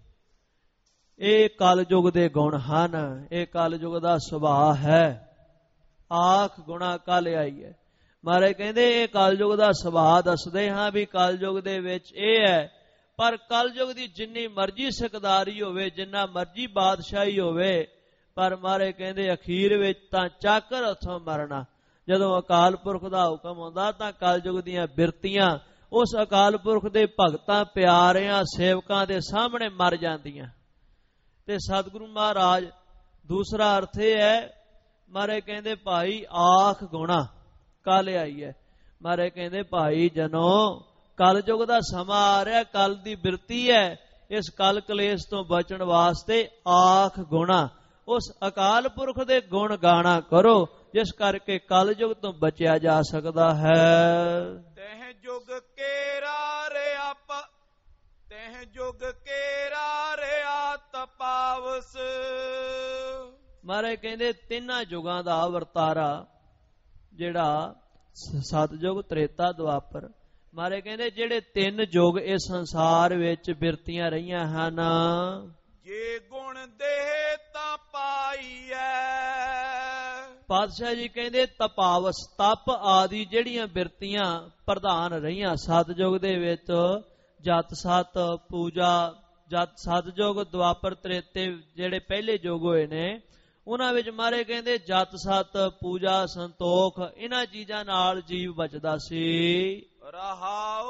ਇਹ ਕਲਯੁਗ ਦੇ ਗੁਣ ਹਨ, ਇਹ ਕਲਯੁਗ ਦਾ ਸੁਭਾਅ ਹੈ। ਆਖ ਗੁਣਾ ਕਲ ਆਈ ਹੈ। ਮਹਾਰਾਜ ਕਹਿੰਦੇ ਇਹ ਕਲਯੁਗ ਦਾ ਸੁਭਾਅ ਦੱਸਦੇ ਹਾਂ ਵੀ ਕਲਯੁਗ ਦੇ ਵਿੱਚ ਇਹ ਹੈ। ਪਰ ਕਲਯੁਗ ਦੀ ਜਿੰਨੀ ਮਰਜ਼ੀ ਸਿਕਦਾਰੀ ਹੋਵੇ, ਜਿੰਨਾ ਮਰਜ਼ੀ ਬਾਦਸ਼ਾਹੀ ਹੋਵੇ, ਪਰ ਮਹਾਰਾਜ ਕਹਿੰਦੇ ਅਖੀਰ ਵਿੱਚ ਤਾਂ ਚਾਕਰ ਹੱਥੋਂ ਮਰਨਾ। ਜਦੋਂ ਅਕਾਲ ਪੁਰਖ ਦਾ ਹੁਕਮ ਆਉਂਦਾ ਤਾਂ ਕਲਯੁਗ ਦੀਆਂ ਬਿਰਤੀਆਂ ਉਸ ਅਕਾਲ ਪੁਰਖ ਦੇ ਭਗਤਾਂ ਪਿਆਰਿਆਂ ਸੇਵਕਾਂ ਦੇ ਸਾਹਮਣੇ ਮਰ ਜਾਂਦੀਆਂ। ਤੇ ਸਤਿਗੁਰੂ ਮਹਾਰਾਜ ਦੂਸਰਾ ਅਰਥ ਇਹ ਹੈ, ਮਹਾਰਾਜ ਕਹਿੰਦੇ ਭਾਈ ਆਖ ਗੁਣਾ ਕਲ ਆਈ ਹੈ। ਮਹਾਰਾਜ ਕਹਿੰਦੇ ਭਾਈ ਜਨੋ ਕਲਯੁਗ ਦਾ ਸਮਾਂ ਆ ਰਿਹਾ, ਕਲ ਦੀ ਬਿਰਤੀ ਹੈ। ਇਸ ਕਲ ਕਲੇਸ਼ ਤੋਂ ਬਚਣ ਵਾਸਤੇ ਆਖ ਗੁਣਾ, ਉਸ ਅਕਾਲ ਪੁਰਖ ਦੇ ਗੁਣ ਗਾਣਾ ਕਰੋ, ਜਿਸ ਕਰਕੇ ਕਲਯੁਗ ਤੋਂ ਬਚਿਆ ਜਾ ਸਕਦਾ ਹੈ। ਤਹਿ ਜੁਗ ਕੇਰਾ ਰਿਆ ਪ ਤਹਿ ਜੁਗ ਕੇਰਾ ਰਿਆ ਤਪਾਵਸ। ਮਹਾਰਾਜ ਕਹਿੰਦੇ ਤਿੰਨਾਂ ਯੁਗਾਂ ਦਾ ਵਰਤਾਰਾ, ਜਿਹੜਾ ਸਤਿਯੁਗ ਤ੍ਰੇਤਾ ਦੁਆਪਰ, ਮਹਾਰਾਜ ਕਹਿੰਦੇ ਜਿਹੜੇ ਤਿੰਨ ਯੁਗ ਇਸ ਸੰਸਾਰ ਵਿੱਚ ਬਿਰਤੀਆਂ ਰਹੀਆਂ ਹਨ, ਜੇ ਗੁਣ ਦੇ ਤਾਂ ਪਾਈ ਐ। ਪਾਤਸ਼ਾਹ ਜੀ ਕਹਿੰਦੇ ਤਪਾਵਸ, ਤਪ ਆਦਿ ਜਿਹੜੀਆਂ ਬਿਰਤੀਆਂ ਪ੍ਰਧਾਨ ਰਹੀਆਂ ਸਤਿਯੁਗ ਦੇ ਵਿੱਚ, ਜਤ ਸਤ ਪੂਜਾ, ਜਤ ਸਤਿਯੁਗ ਦੁਆਪਰ ਤ੍ਰੇਤੇ ਜਿਹੜੇ ਪਹਿਲੇ ਯੁਗ ਹੋਏ ਨੇ, ਉਹਨਾਂ ਵਿੱਚ ਮਹਾਰਾਜ ਕਹਿੰਦੇ ਜਤ ਸਤ ਪੂਜਾ ਸੰਤੋਖ ਇਹਨਾਂ ਚੀਜ਼ਾਂ ਨਾਲ ਜੀਵ ਬਚਦਾ ਸੀ। ਰਹਾਓ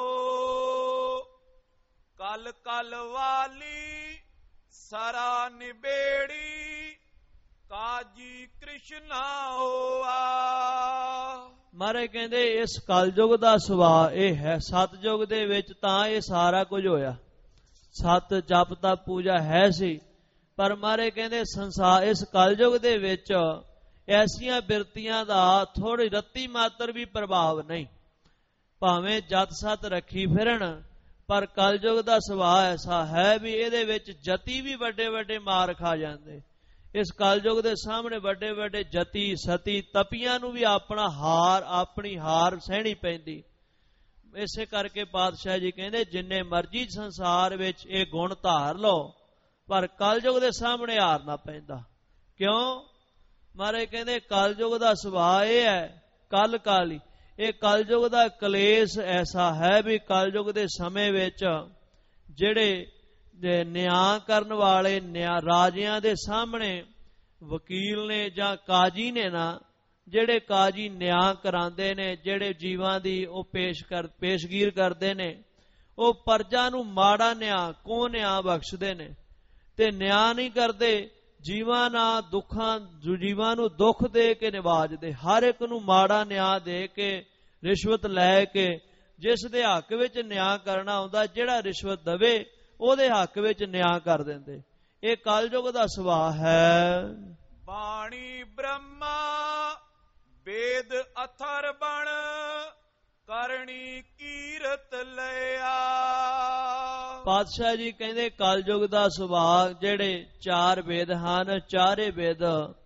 ਕਲ ਕਲ ਵਾਲੀ ਸਰਾ ਨਿਬੇੜੀ ਕਾਜੀ ਕ੍ਰਿਸ਼ਨਾ ਹੋਆ। ਮਹਾਰਾਜ ਕਹਿੰਦੇ ਇਸ ਕਲਯੁਗ ਦਾ ਸੁਭਾਅ ਇਹ ਹੈ। ਸਤਯੁਗ ਦੇ ਵਿੱਚ ਤਾਂ ਇਹ ਸਾਰਾ ਕੁਝ ਹੋਇਆ, ਸਤ ਜਪ ਤਪ ਪੂਜਾ ਹੈ ਸੀ, ਪਰ ਮਹਾਰਾਜ ਕਹਿੰਦੇ ਸੰਸਾਰ ਇਸ ਕਲਯੁਗ ਦੇ ਵਿੱਚ ਐਸੀਆਂ ਬਿਰਤੀਆਂ ਦਾ ਥੋੜੀ ਰੱਤੀ ਮਾਤਰ ਵੀ ਪ੍ਰਭਾਵ ਨਹੀਂ। ਭਾਵੇਂ ਜਤ ਸਤ ਰੱਖੀ ਫਿਰਨ, ਪਰ ਕਲਯੁਗ ਦਾ ਸੁਭਾਅ ਐਸਾ ਹੈ ਵੀ ਇਹਦੇ ਵਿੱਚ ਜਤੀ ਵੀ ਵੱਡੇ ਵੱਡੇ ਮਾਰ ਖਾ ਜਾਂਦੇ। ਇਸ ਕਲਯੁਗ ਦੇ ਸਾਹਮਣੇ ਵੱਡੇ ਵੱਡੇ ਜਤੀ ਸਤੀ ਤਪੀਆਂ ਨੂੰ ਵੀ ਆਪਣਾ ਹਾਰ, ਆਪਣੀ ਹਾਰ ਸਹਿਣੀ ਪੈਂਦੀ। ਇਸੇ ਕਰਕੇ ਪਾਤਸ਼ਾਹ ਜੀ ਕਹਿੰਦੇ ਜਿੰਨੇ ਮਰਜ਼ੀ ਸੰਸਾਰ ਵਿੱਚ ਇਹ ਗੁਣ ਧਾਰ ਲਓ ਪਰ ਕਲਯੁਗ ਦੇ ਸਾਹਮਣੇ ਹਾਰਨਾ ਪੈਂਦਾ। ਕਿਉਂ? ਮਹਾਰਾਜ ਕਹਿੰਦੇ ਕਲਯੁਗ ਦਾ ਸੁਭਾਅ ਇਹ ਹੈ, ਕਲ ਕਾਲੀ, ਇਹ ਕਲਯੁਗ ਦਾ ਕਲੇਸ਼ ਐਸਾ ਹੈ ਵੀ ਕਲਯੁਗ ਦੇ ਸਮੇਂ ਵਿੱਚ ਜਿਹੜੇ ਨਿਆਂ ਕਰਨ ਵਾਲੇ ਨਿਆਂ ਰਾਜਿਆਂ ਦੇ ਸਾਹਮਣੇ ਵਕੀਲ ਨੇ ਜਾਂ ਕਾਜੀ ਨੇ ਨਾ, ਜਿਹੜੇ ਕਾਜੀ ਨਿਆਂ ਕਰਾਉਂਦੇ ਨੇ, ਜਿਹੜੇ ਜੀਵਾਂ ਦੀ ਉਹ ਪੇਸ਼ ਕਰ ਪੇਸ਼ਗੀਰ ਕਰਦੇ ਨੇ, ਉਹ ਪਰਜਾ ਨੂੰ ਮਾੜਾ ਨਿਆਂ ਕੋ ਨਿਆਂ ਬਖਸ਼ਦੇ ਨੇ ਤੇ ਨਿਆਂ ਨਹੀਂ ਕਰਦੇ। ਜੀਵਾਂ ਨਾਲ ਦੁੱਖਾਂ ਜੀਵਾਂ ਨੂੰ ਦੁੱਖ ਦੇ ਕੇ ਨਿਵਾਜਦੇ, ਹਰ ਇੱਕ ਨੂੰ ਮਾੜਾ ਨਿਆਂ ਦੇ ਕੇ ਰਿਸ਼ਵਤ ਲੈ ਕੇ ਜਿਸ ਦੇ ਹੱਕ ਵਿੱਚ ਨਿਆਂ ਕਰਨਾ ਆਉਂਦਾ, ਜਿਹੜਾ ਰਿਸ਼ਵਤ ਦਵੇ ਉਹਦੇ ਹੱਕ ਵਿੱਚ ਨਿਆਂ ਕਰ ਦਿੰਦੇ। ਇਹ ਕਲਯੁਗ ਦਾ ਸੁਭਾਅ ਹੈ। ਬਾਣੀ ਬ੍ਰਹਮਾ ਵੇਦ ਅਥਰ ਬਣ ਕਰਨੀ ਕੀਰਤ ਲਿਆ। ਪਾਤਸ਼ਾਹ ਜੀ ਕਹਿੰਦੇ ਕਲਯੁਗ ਦਾ ਸੁਭਾਅ ਜਿਹੜੇ ਚਾਰ ਵੇਦ ਹਨ, ਚਾਰੇ ਵੇਦ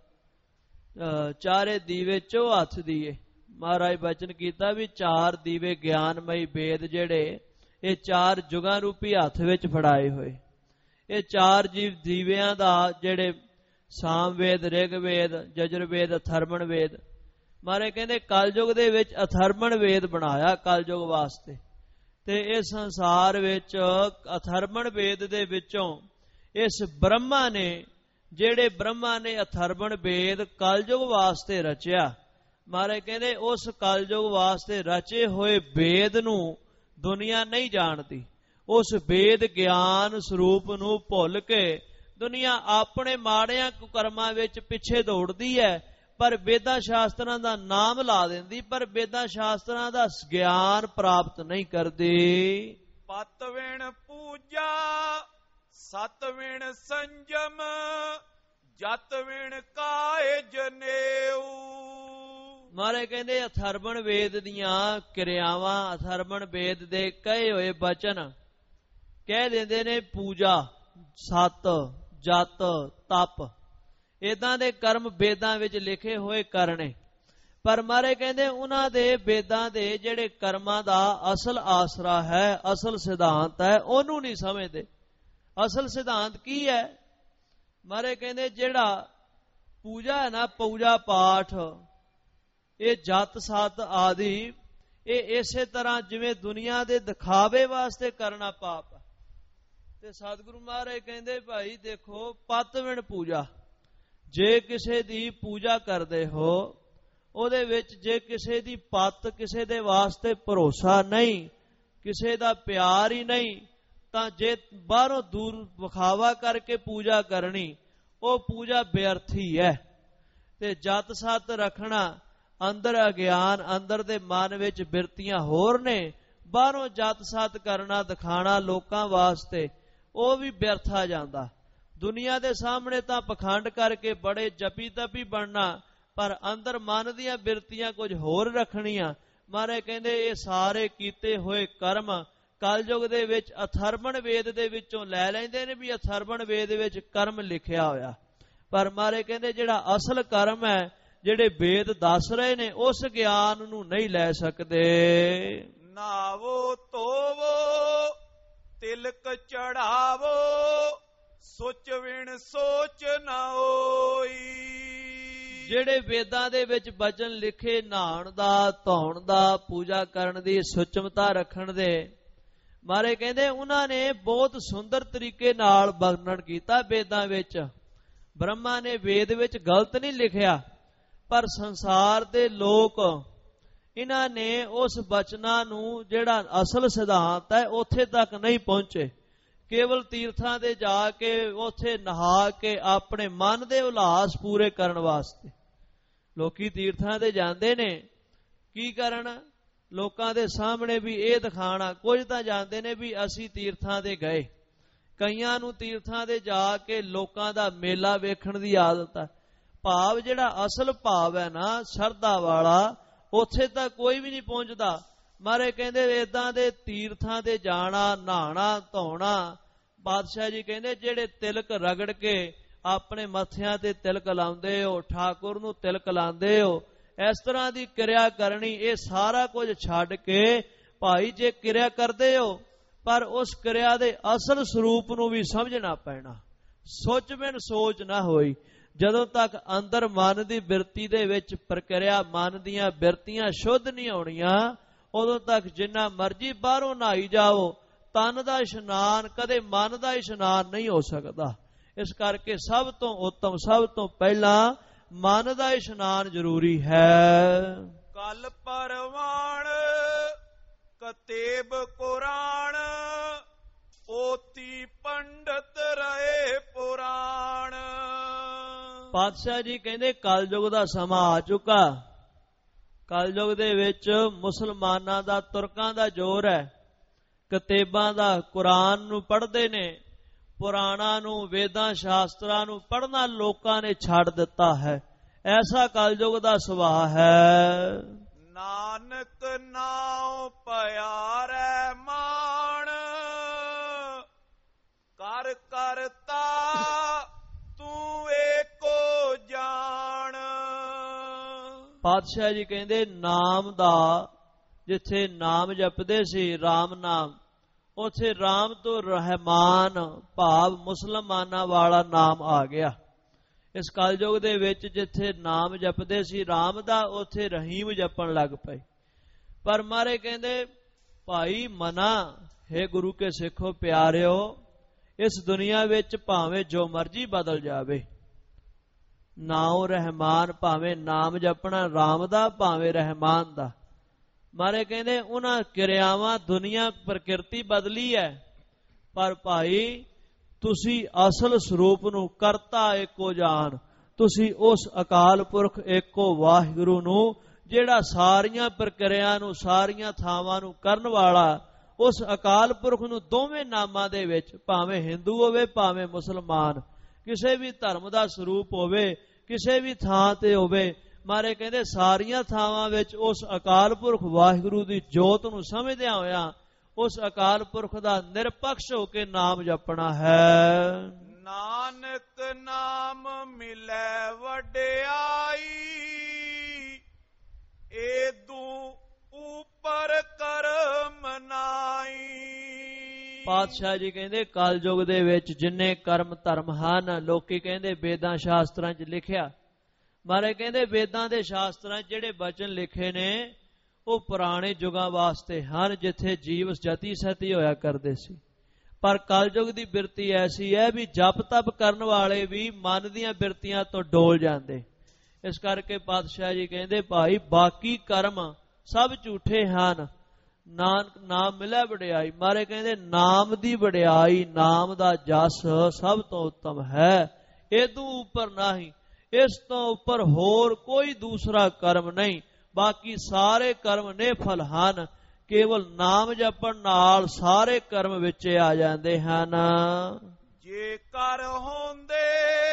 ਚਾਰੇ ਦੀਵੇ ਚੋ ਹੱਥ ਦੀਏ। ਮਹਾਰਾਜ ਬਚਨ ਕੀਤਾ ਵੀ ਚਾਰ ਦੀਵੇ ਗਿਆਨਮਈ ਵੇਦ ਜਿਹੜੇ ਇਹ ਚਾਰ ਜੁਗਾਂ ਰੂਪੀ ਹੱਥ ਵਿੱਚ ਫੜਾਏ ਹੋਏ। ਇਹ ਚਾਰ ਜੀਵ ਦੀਵਿਆਂ ਦਾ ਜਿਹੜੇ ਸਾਮ ਵੇਦ, ਰਿਗ ਵੇਦ, ਜਜੁਰ ਵੇਦ, ਅਥਰਵਣ ਵੇਦ, ਮਹਾਰਾਜ ਕਹਿੰਦੇ ਕਲਯੁਗ ਦੇ ਵਿੱਚ ਅਥਰਵਣ ਵੇਦ ਬਣਾਇਆ ਕਲਯੁਗ ਵਾਸਤੇ। ਤੇ ਇਸ ਸੰਸਾਰ ਵਿੱਚ ਅਥਰਵਣ ਵੇਦ ਦੇ ਵਿੱਚੋਂ ਇਸ ਬ੍ਰਹਮਾ ਨੇ, ਜਿਹੜੇ ਬ੍ਰਹਮਾ ਨੇ ਅਥਰਵਣ ਵੇਦ ਕਲਯੁਗ ਵਾਸਤੇ ਰਚਿਆ, ਮਹਾਰਾਜ ਕਹਿੰਦੇ ਉਸ ਕਲਯੁਗ ਵਾਸਤੇ ਰਚੇ ਹੋਏ ਵੇਦ ਨੂੰ ਦੁਨੀਆ ਨਹੀਂ ਜਾਣਦੀ। ਉਸ ਵੇਦ ਗਿਆਨ ਸਰੂਪ ਨੂੰ ਭੁੱਲ ਕੇ ਦੁਨੀਆ ਆਪਣੇ ਮਾੜਿਆਂ ਕਰਮਾਂ ਵਿੱਚ ਪਿੱਛੇ ਦੌੜਦੀ ਹੈ, ਪਰ ਵੇਦਾਂ ਸ਼ਾਸਤਰਾਂ ਦਾ ਨਾਮ ਲਾ ਦਿੰਦੀ, ਪਰ ਵੇਦਾਂ ਸ਼ਾਸਤਰਾਂ ਦਾ ਗਿਆਨ ਪ੍ਰਾਪਤ ਨਹੀਂ ਕਰਦੀ। ਪਤਵਿਣ ਪੂਜਾ ਸਤਵਿਣ ਸੰਜਮ ਜਤਵਿਣ ਕਾਇ ਜਨੇਊ। ਮਹਾਰਾਜ ਕਹਿੰਦੇ ਅਥਰਵਣ ਵੇਦ ਦੀਆਂ ਕਿਰਿਆਵਾਂ, ਅਥਰਵਣ ਵੇਦ ਦੇ ਕਹੇ ਹੋਏ ਬਚਨ ਕਹਿ ਦਿੰਦੇ ਨੇ ਪੂਜਾ, ਸਤ, ਜਤ, ਤਪ, ਏਦਾਂ ਦੇ ਕਰਮ ਵੇਦਾਂ ਵਿੱਚ ਲਿਖੇ ਹੋਏ ਕਰਨੇ। ਪਰ ਮਹਾਰਾਜ ਕਹਿੰਦੇ ਉਹਨਾਂ ਦੇ ਵੇਦਾਂ ਦੇ ਜਿਹੜੇ ਕਰਮਾਂ ਦਾ ਅਸਲ ਆਸਰਾ ਹੈ, ਅਸਲ ਸਿਧਾਂਤ ਹੈ, ਉਹਨੂੰ ਨਹੀਂ ਸਮਝਦੇ। ਅਸਲ ਸਿਧਾਂਤ ਕੀ ਹੈ? ਮਹਾਰਾਜ ਕਹਿੰਦੇ ਜਿਹੜਾ ਪੂਜਾ ਹੈ ਨਾ, ਪੂਜਾ ਪਾਠ, ਇਹ ਜਤ ਸਤ ਆਦਿ, ਇਹ ਇਸੇ ਤਰ੍ਹਾਂ ਜਿਵੇਂ ਦੁਨੀਆ ਦੇ ਦਿਖਾਵੇ ਵਾਸਤੇ ਕਰਨਾ ਪਾਪ ਹੈ। ਤੇ ਸਤਿਗੁਰੂ ਮਹਾਰਾਜ ਕਹਿੰਦੇ ਭਾਈ ਦੇਖੋ, ਪਤਵਿਣ ਪੂਜਾ, ਜੇ ਕਿਸੇ ਦੀ ਪੂਜਾ ਕਰਦੇ ਹੋ ਉਹਦੇ ਵਿੱਚ ਜੇ ਕਿਸੇ ਦੀ ਪੱਤ, ਕਿਸੇ ਦੇ ਵਾਸਤੇ ਭਰੋਸਾ ਨਹੀਂ, ਕਿਸੇ ਦਾ ਪਿਆਰ ਹੀ ਨਹੀਂ, ਤਾਂ ਜੇ ਬਾਹਰੋਂ ਦੂਰ ਵਿਖਾਵਾ ਕਰਕੇ ਪੂਜਾ ਕਰਨੀ, ਉਹ ਪੂਜਾ ਬੇਅਰਥੀ ਹੈ। ਤੇ ਜਤ ਸਤ ਰੱਖਣਾ, ਅੰਦਰ ਅਗਿਆਨ, ਅੰਦਰ ਦੇ ਮਨ ਵਿੱਚ ਬਿਰਤੀਆਂ ਹੋਰ ਨੇ, ਬਾਹਰੋਂ ਜਤ ਸਤ ਕਰਨਾ ਦਿਖਾਣਾ ਲੋਕਾਂ ਵਾਸਤੇ, ਉਹ ਵੀ ਬਿਅਰਥਾ ਜਾਂਦਾ। ਦੁਨੀਆ ਦੇ ਸਾਹਮਣੇ ਤਾਂ ਪਖੰਡ ਕਰਕੇ ਬੜੇ ਜਪੀ ਤਪੀ ਬਣਨਾ, ਪਰ ਅੰਦਰ ਮਨ ਦੀਆਂ ਬਿਰਤੀਆਂ ਕੁਝ ਹੋਰ ਰੱਖਣੀਆਂ। ਮਹਾਰਾਜ ਕਹਿੰਦੇ ਇਹ ਸਾਰੇ ਕੀਤੇ ਹੋਏ ਕਰਮ ਕਲਯੁਗ ਦੇ ਵਿੱਚ ਅਥਰਵਣ ਵੇਦ ਦੇ ਵਿੱਚੋਂ ਲੈ ਲੈਂਦੇ ਨੇ ਵੀ ਅਥਰਵਣ ਵੇਦ ਵਿੱਚ ਕਰਮ ਲਿਖਿਆ ਹੋਇਆ। ਪਰ ਮਹਾਰਾਜ ਕਹਿੰਦੇ ਜਿਹੜਾ ਅਸਲ ਕਰਮ ਹੈ, ਜਿਹੜੇ ਵੇਦ ਦੱਸ ਰਹੇ ਨੇ, ਉਸ ਗਿਆਨ ਨੂੰ ਨਹੀਂ ਲੈ ਸਕਦੇ। ਨਾਵੋ ਧੋਵੋ ਤਿਲਕ ਚੜਾਵੋ ਸੋਚ ਵਿਣ ਸੋਚ ਨਾ ਹੋਈ। ਜਿਹੜੇ ਵੇਦਾਂ ਦੇ ਵਿੱਚ ਬਚਨ ਲਿਖੇ ਨਹਾਉਣ ਦਾ, ਧੋਣ ਦਾ, ਪੂਜਾ ਕਰਨ ਦੀ, ਸੁਚਮਤਾ ਰੱਖਣ ਦੇ, ਮਹਾਰਾਜ ਕਹਿੰਦੇ ਉਹਨਾਂ ਨੇ ਬਹੁਤ ਸੁੰਦਰ ਤਰੀਕੇ ਨਾਲ ਵਰਣਨ ਕੀਤਾ ਵੇਦਾਂ ਵਿੱਚ। ਬ੍ਰਹਮਾ ਨੇ ਵੇਦ ਵਿੱਚ ਗਲਤ ਨਹੀਂ ਲਿਖਿਆ, ਪਰ ਸੰਸਾਰ ਦੇ ਲੋਕ ਇਹਨਾਂ ਨੇ ਉਸ ਬਚਨਾਂ ਨੂੰ ਜਿਹੜਾ ਅਸਲ ਸਿਧਾਂਤ ਹੈ ਉੱਥੇ ਤੱਕ ਨਹੀਂ ਪਹੁੰਚੇ। ਕੇਵਲ ਤੀਰਥਾਂ ਦੇ ਜਾ ਕੇ ਉੱਥੇ ਨਹਾ ਕੇ ਆਪਣੇ ਮਨ ਦੇ ਉਲਾਸ ਪੂਰੇ ਕਰਨ ਵਾਸਤੇ ਲੋਕੀ ਤੀਰਥਾਂ ਤੇ ਜਾਂਦੇ ਨੇ। ਕੀ ਕਰਨ? ਲੋਕਾਂ ਦੇ ਸਾਹਮਣੇ ਵੀ ਇਹ ਦਿਖਾਣਾ। ਕੁਝ ਤਾਂ ਜਾਂਦੇ ਨੇ ਵੀ ਅਸੀਂ ਤੀਰਥਾਂ ਤੇ ਗਏ, ਕਈਆਂ ਨੂੰ ਤੀਰਥਾਂ ਤੇ ਜਾ ਕੇ ਲੋਕਾਂ ਦਾ ਮੇਲਾ ਵੇਖਣ ਦੀ ਆਦਤ ਹੈ। ਭਾਵ ਜਿਹੜਾ ਅਸਲ ਭਾਵ ਹੈ ਨਾ, ਸ਼ਰਧਾ ਵਾਲਾ, ਉੱਥੇ ਤਾਂ ਕੋਈ ਵੀ ਨਹੀਂ ਪਹੁੰਚਦਾ। ਮਾਰੇ ਕਹਿੰਦੇ ਏਦਾਂ ਦੇ ਤੀਰਥਾਂ ਤੇ ਜਾਣਾ, ਨਹਾਣਾ, ਧੋਣਾ, ਬਾਦਸ਼ਾਹ ਜੀ ਕਹਿੰਦੇ ਜਿਹੜੇ ਤਿਲਕ ਰਗੜ ਕੇ ਆਪਣੇ ਮੱਥਿਆਂ ਤੇ ਤਿਲਕ ਲਾਉਂਦੇ ਹੋ, ਠਾਕੁਰ ਨੂੰ ਤਿਲਕ ਲਾਉਂਦੇ ਹੋ, ਇਸ ਤਰ੍ਹਾਂ ਦੀ ਕਿਰਿਆ ਕਰਨੀ, ਇਹ ਸਾਰਾ ਕੁਝ ਛੱਡ ਕੇ ਭਾਈ ਜੇ ਕਿਰਿਆ ਕਰਦੇ ਹੋ ਪਰ ਉਸ ਕਿਰਿਆ ਦੇ ਅਸਲ ਸਰੂਪ ਨੂੰ ਵੀ ਸਮਝਣਾ ਪੈਣਾ। ਸੋਚ ਬਿਨ ਸੋਚ ਨਾ ਹੋਈ। ਜਦੋਂ ਤੱਕ ਅੰਦਰ ਮਨ ਦੀ ਬਿਰਤੀ ਦੇ ਵਿੱਚ ਪ੍ਰਕਿਰਿਆ ਮਨ ਦੀਆਂ ਬਿਰਤੀਆਂ ਸ਼ੁੱਧ ਨਹੀਂ ਹੋਣੀਆਂ, ਉਦੋਂ ਤੱਕ ਜਿੰਨਾ ਮਰਜ਼ੀ ਬਾਹਰੋਂ ਨਹਾਈ ਜਾਓ, ਤਨ ਦਾ ਇਸ਼ਨਾਨ ਕਦੇ ਮਨ ਦਾ ਇਸ਼ਨਾਨ ਨਹੀਂ ਹੋ ਸਕਦਾ। ਇਸ ਕਰਕੇ ਸਭ ਤੋਂ ਉੱਤਮ, ਸਭ ਤੋਂ ਪਹਿਲਾਂ ਮਨ ਦਾ ਇਸ਼ਨਾਨ ਜ਼ਰੂਰੀ ਹੈ। ਕਲ ਪਰਵਾਣ ਕਤੇਬ ਕੁਰਾਨ, ਪੋਤੀ ਪੰਡਤ ਰਹੇ ਪੁਰਾਣ। ਪਾਤਸ਼ਾਹ ਜੀ ਕਹਿੰਦੇ ਕਲਯੁਗ ਦਾ ਸਮਾਂ ਆ ਚੁੱਕਾ। ਕਲਯੁਗ ਦੇ ਵਿੱਚ ਮੁਸਲਮਾਨਾਂ ਦਾ, ਤੁਰਕਾਂ ਦਾ ਜ਼ੋਰ ਹੈ। ਕਤੇਬਾਂ ਦਾ ਕੁਰਾਨ ਨੂੰ ਪੜ੍ਹਦੇ ਨੇ, ਪੁਰਾਣਾਂ ਨੂੰ, ਵੇਦਾਂ ਸ਼ਾਸਤਰਾਂ ਨੂੰ ਪੜ੍ਹਨਾ ਲੋਕਾਂ ਨੇ ਛੱਡ ਦਿੱਤਾ ਹੈ। ਐਸਾ ਕਲਯੁਗ ਦਾ ਸੁਭਾਅ ਹੈ। ਨਾਨਕ ਨਾਉ ਪਿਆਰੈ ਮਾਣ, ਕਰ ਕਰਤਾ ਤੂੰ ਏਕੋ ਜਾਣ। ਪਾਤਸ਼ਾਹ ਜੀ ਕਹਿੰਦੇ ਨਾਮ ਦਾ, ਜਿੱਥੇ ਨਾਮ ਜਪਦੇ ਸੀ ਰਾਮ ਨਾਮ, ਉੱਥੇ ਰਾਮ ਤੋਂ ਰਹਿਮਾਨ ਭਾਵ ਮੁਸਲਮਾਨਾਂ ਵਾਲਾ ਨਾਮ ਆ ਗਿਆ। ਇਸ ਕਲਯੁਗ ਦੇ ਵਿੱਚ ਜਿੱਥੇ ਨਾਮ ਜਪਦੇ ਸੀ ਰਾਮ ਦਾ, ਉੱਥੇ ਰਹੀਮ ਜਪਣ ਲੱਗ ਪਏ। ਪਰ ਮਾਰੇ ਕਹਿੰਦੇ ਭਾਈ ਮਨਾ, ਹੈ ਗੁਰੂ ਕੇ ਸਿੱਖੋ ਪਿਆਰਿਓ, ਇਸ ਦੁਨੀਆ ਵਿੱਚ ਭਾਵੇਂ ਜੋ ਮਰਜ਼ੀ ਬਦਲ ਜਾਵੇ, ਨਾਉ ਰਹਿਮਾਨ, ਭਾਵੇਂ ਨਾਮ ਜਪਣਾ ਰਾਮ ਦਾ, ਭਾਵੇਂ ਰਹਿਮਾਨ ਦਾ। ਮਾਰੇ ਕਹਿੰਦੇ ਉਹਨਾਂ ਕਿਰਿਆਵਾਂ, ਦੁਨੀਆ ਪ੍ਰਕਿਰਤੀ ਬਦਲੀ ਹੈ, ਪਰ ਭਾਈ ਤੁਸੀਂ ਅਸਲ ਸਰੂਪ ਨੂੰ ਕਰਤਾ ਏਕੋ ਜਾਣ। ਤੁਸੀਂ ਉਸ ਅਕਾਲ ਪੁਰਖ ਏਕੋ ਵਾਹਿਗੁਰੂ ਨੂੰ, ਜਿਹੜਾ ਸਾਰੀਆਂ ਪ੍ਰਕਿਰਿਆ ਨੂੰ, ਸਾਰੀਆਂ ਥਾਵਾਂ ਨੂੰ ਕਰਨ ਵਾਲਾ, ਉਸ ਅਕਾਲ ਪੁਰਖ ਨੂੰ ਦੋਵੇਂ ਨਾਮਾਂ ਦੇ ਵਿੱਚ, ਭਾਵੇਂ ਹਿੰਦੂ ਹੋਵੇ ਭਾਵੇਂ ਮੁਸਲਮਾਨ, ਕਿਸੇ ਵੀ ਧਰਮ ਦਾ ਸਰੂਪ ਹੋਵੇ, ਕਿਸੇ ਵੀ ਥਾਂ ਤੇ ਹੋਵੇ, ਮਾਰੇ ਕਹਿੰਦੇ ਸਾਰੀਆਂ ਥਾਵਾਂ ਵਿੱਚ ਉਸ ਅਕਾਲ ਪੁਰਖ ਵਾਹਿਗੁਰੂ ਦੀ ਜੋਤ ਨੂੰ ਸਮਝਦਿਆਂ ਹੋਇਆਂ ਉਸ ਅਕਾਲ ਪੁਰਖ ਦਾ ਨਿਰਪਕਸ਼ ਹੋ ਕੇ ਨਾਮ ਜਪਣਾ ਹੈ। ਨਾਨਕ ਨਾਮ ਮਿਲੈ ਵਡਿਆਈ, ਏਦੂ ਉਪਰ ਕਰਮ ਨਾਈ। ਪਾਤਸ਼ਾਹ ਜੀ ਕਹਿੰਦੇ ਕਲਯੁਗ ਦੇ ਵਿੱਚ ਜਿੰਨੇ ਕਰਮ ਧਰਮ ਹਨ, ਲੋਕੀ ਕਹਿੰਦੇ ਵੇਦਾਂ ਸ਼ਾਸਤਰਾਂ 'ਚ ਲਿਖਿਆ, ਮਾਰੇ ਕਹਿੰਦੇ ਵੇਦਾਂ ਦੇ ਸ਼ਾਸਤਰਾਂ 'ਚ ਜਿਹੜੇ ਬਚਨ ਲਿਖੇ ਨੇ ਉਹ ਪੁਰਾਣੇ ਯੁਗਾਂ ਵਾਸਤੇ ਹਨ, ਜਿੱਥੇ ਜੀਵ ਜਤੀ ਸਤੀ ਹੋਇਆ ਕਰਦੇ ਸੀ। ਪਰ ਕਲਯੁਗ ਦੀ ਬਿਰਤੀ ਐਸੀ ਹੈ ਵੀ ਜਪ ਤਪ ਕਰਨ ਵਾਲੇ ਵੀ ਮਨ ਦੀਆਂ ਬਿਰਤੀਆਂ ਤੋਂ ਡੋਲ ਜਾਂਦੇ। ਇਸ ਕਰਕੇ ਪਾਤਸ਼ਾਹ ਜੀ ਕਹਿੰਦੇ ਭਾਈ ਬਾਕੀ ਕਰਮ ਸਭ ਝੂਠੇ ਹਨ, ਨਾਨਕ ਨਾਮ ਮਿਲੇ ਵਡਿਆਈ। ਮਾਰੇ ਕਹਿੰਦੇ ਨਾਮ ਦੀ ਵਡਿਆਈ, ਨਾਮ ਦਾ ਜਸ ਸਭ ਤੋਂ ਉੱਤਮ ਹੈ, ਇਹਦੂ ਉੱਪਰ ਨਹੀਂ। ਇਸ ਤੋਂ ਉੱਪਰ ਹੋਰ ਕੋਈ ਦੂਸਰਾ ਕਰਮ ਨਹੀਂ। ਬਾਕੀ ਸਾਰੇ ਕਰਮ ਨਿਫਲ ਹਨ, ਕੇਵਲ ਨਾਮ ਜਪਣ ਨਾਲ ਸਾਰੇ ਕਰਮ ਵਿੱਚ ਆ ਜਾਂਦੇ ਹਨ। ਜੇ ਕਰ ਹੁੰਦੇ